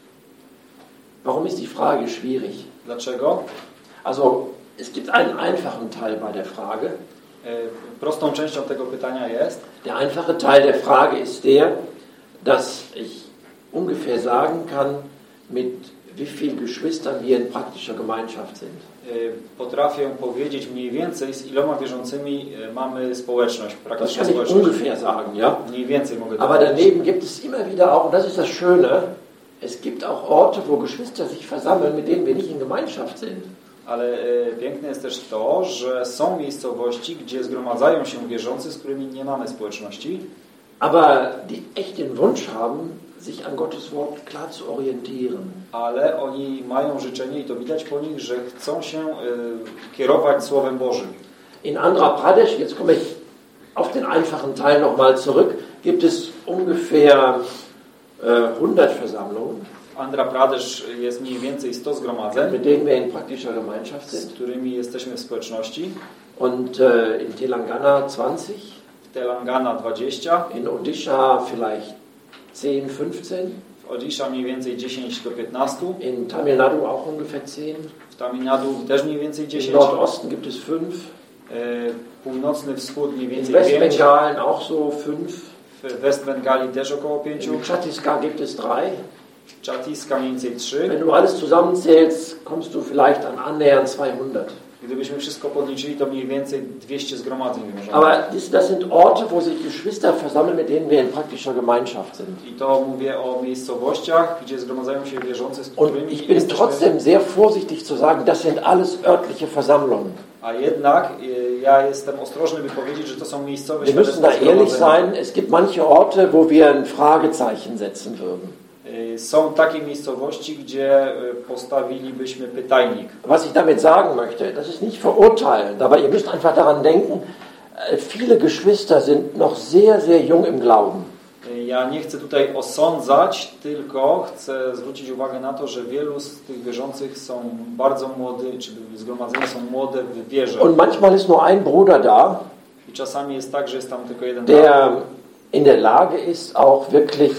Warum ist die Frage schwierig? Dlaczego? Also, es gibt einen einfachen Teil bei der Frage. E, Prostą częścią tego pytania jest, Der einfache Teil der Frage ist der, dass ich ungefähr sagen kann, mit wie vielen Geschwistern wir in praktischer Gemeinschaft sind. e, potrafię powiedzieć mniej więcej, z iloma wierzącymi e, mamy społeczność, Das praktyczną kann ich społeczność. ungefähr sagen, ja. Mniej więcej mogę to Aber powiedzieć. daneben gibt es immer wieder auch, und das ist das Schöne, es gibt auch Orte, wo Geschwister sich versammeln, mit denen wir nicht in Gemeinschaft sind. Ale e, piękne jest też to, że są miejscowości, gdzie zgromadzają się wierzący, z którymi nie mamy społeczności, Aber die echt den Wunsch haben, sich an Gottes Wort klar zu orientieren. ale oni mają życzenie i to widać po nich, że chcą się e, kierować Słowem Bożym. In Andhra Pradesh, jetzt komme ich auf den einfachen Teil nochmal zurück, gibt es ungefähr äh, hundert Versammlungen, W Andhra Pradesh jest mniej więcej sto zgromadzeń, mit denen wir in praktischer Gemeinschaft z sind. którymi jesteśmy w społeczności. Und äh, in Telangana zwanzig, W Telangana dwadzieścia, in Odisha vielleicht zehn, fünfzehn, w Odisha mniej więcej dziesięć do piętnastu, in Tamil Nadu auch ungefähr zehn, w Tamil Nadu też mniej więcej im dziesięć, Nordosten gibt es fünf, e, północny wschód mniej in więcej pięć, Westbengalen auch so fünf, w Westbengali też około pięciu, in Chhattisgarh gibt es drei. w Chhattisgarh mniej więcej trzy. Wenn du alles zusammenzählst, kommst du vielleicht an annähernd zweihundert. Gdybyśmy wszystko podliczyli, to mniej więcej dwieście zgromadzeń możemy. Aber das, das sind Orte, wo sich Geschwister versammeln, mit denen wir in praktischer Gemeinschaft sind. I to mówię o miejscowościach, gdzie zgromadzają się wierzący, z Und którymi ich bin jesteśmy, trotzdem sehr vorsichtig zu sagen, das sind alles örtliche Versammlungen. a jednak y, ja jestem ostrożny, by powiedzieć, że to są miejscowe Wir müssen da świadectwa ehrlich zgromadzenia. sein, es gibt manche Orte, wo wir ein Fragezeichen setzen würden. Są takie miejscowości, gdzie postawilibyśmy pytajnik. Was ich damit sagen möchte, das ist nicht verurteilend, aber ihr müsst einfach daran denken, viele Geschwister sind noch sehr, sehr jung im Glauben. Ja nie chcę tutaj osądzać, tylko chcę zwrócić uwagę na to, że wielu z tych wierzących są bardzo młody, czy zgromadzeni są młode w wierze. Und manchmal ist nur ein Bruder da, I czasami jest tak, że jest tam tylko jeden der brat, in der Lage ist, auch wirklich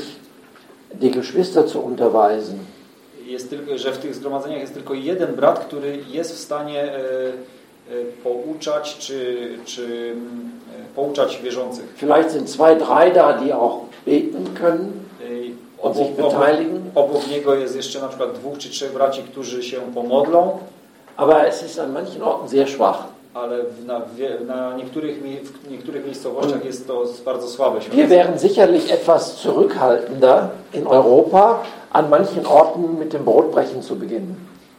die Geschwister zu unterweisen. Jest tylko, że w tych zgromadzeniach jest tylko jeden brat, który jest w stanie e, e, pouczać, czy, czy e, pouczać wierzących. Vielleicht sind zwei, drei da, die auch beten können E, und sich obok, obok, beteiligen. obok niego jest jeszcze na przykład dwóch czy trzech braci, którzy się pomodlą, Aber es ist an manchen Orten sehr schwach. ale w, na, wie- na niektórych, mi- w niektórych miejscowościach jest to bardzo słabe Wir świadectwo. wären sicherlich etwas zurückhaltender in Europa, an manchen Orten mit dem Brotbrechen zu beginnen.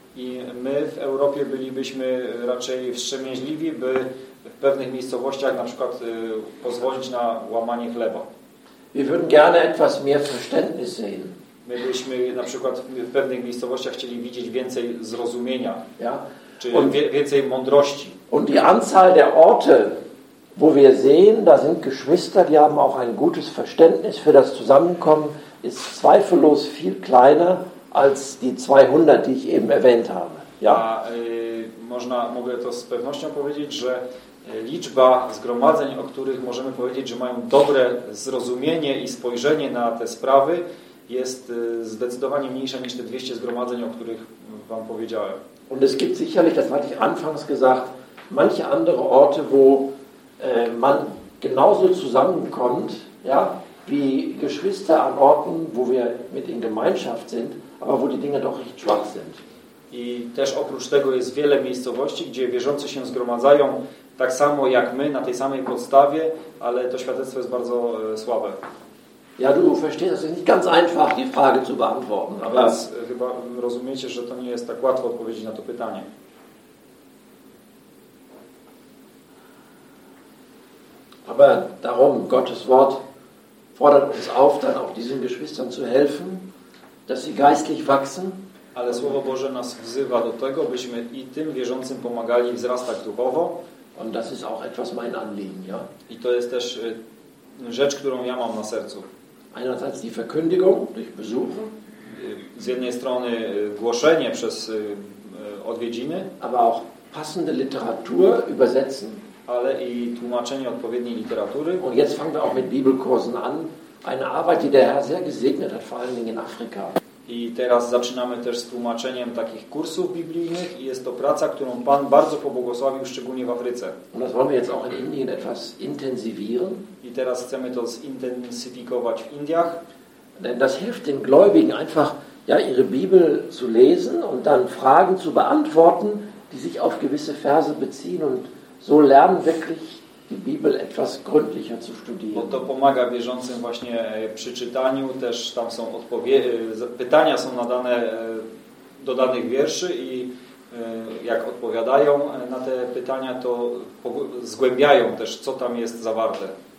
I my w Europie bylibyśmy raczej wstrzemięźliwi, by w pewnych miejscowościach na przykład y, pozwolić na łamanie chleba. Wir würden gerne etwas mehr Verständnis sehen. My byśmy na przykład w pewnych miejscowościach chcieli widzieć więcej zrozumienia, Ja? czy Und- wie, więcej mądrości. Und die Anzahl der Orte, wo wir sehen, da sind Geschwister, die haben auch ein gutes Verständnis für das Zusammenkommen, ist zweifellos viel kleiner als die zweihundert, die ich eben erwähnt habe. Ja? A y, można, mogę to z pewnością powiedzieć, że y, liczba zgromadzeń, o których możemy powiedzieć, że mają dobre zrozumienie i spojrzenie na te sprawy, jest y, zdecydowanie mniejsza niż te dwieście zgromadzeń, o których Wam powiedziałem. Und es gibt sicherlich, das hatte ich anfangs gesagt, manche andere Orte, wo äh, man genauso zusammenkommt, ja, wie Geschwister an Orten, wo wir mit in Gemeinschaft sind, aber wo die Dinge doch recht schwach sind. I też oprócz tego jest wiele miejscowości, gdzie wierzący się zgromadzają tak samo jak my, na tej samej podstawie, ale to świadectwo jest bardzo e, słabe. Ja, du verstehst, es ist nicht ganz einfach, die Frage zu beantworten, A aber więc e, chyba rozumiecie, że to nie jest tak łatwo odpowiedzieć na to pytanie. Aber darum, Gottes Wort fordert uns auf, dann auch diesen Geschwistern zu helfen, dass sie geistlich wachsen. Ale Słowo Boże nas wzywa do tego, byśmy i tym wierzącym pomagali wzrastać duchowo. Und das ist auch etwas mein Anliegen, ja. I to jest też e, rzecz, którą ja mam na sercu. Einerseits die Verkündigung durch Besuche, E, Z jednej strony e, głoszenie przez e, e, odwiedziny, aber auch passende Literatur übersetzen. ale i tłumaczenie odpowiedniej literatury. Und jetzt fangen wir auch mit Bibelkursen an. Eine Arbeit, die der Herr sehr gesegnet hat, vor allen Dingen in Afrika. I teraz zaczynamy też z tłumaczeniem takich kursów biblijnych i jest to praca, którą Pan bardzo pobłogosławił, szczególnie w Afryce. Und das wollen wir jetzt auch in Indien etwas intensivieren. I teraz chcemy to zintensyfikować w Indiach, Denn das hilft den Gläubigen einfach, ja, ihre Bibel zu lesen und dann Fragen zu beantworten, die sich auf gewisse Verse beziehen und so lernen wirklich die Bibel etwas gründlicher zu bo studieren. to pomaga wierzącym właśnie e, przy czytaniu, też tam są odpowie- e, pytania są nadane e, do danych wierszy i e, jak odpowiadają e, na te pytania, to pogł- zgłębiają też, co tam jest zawarte.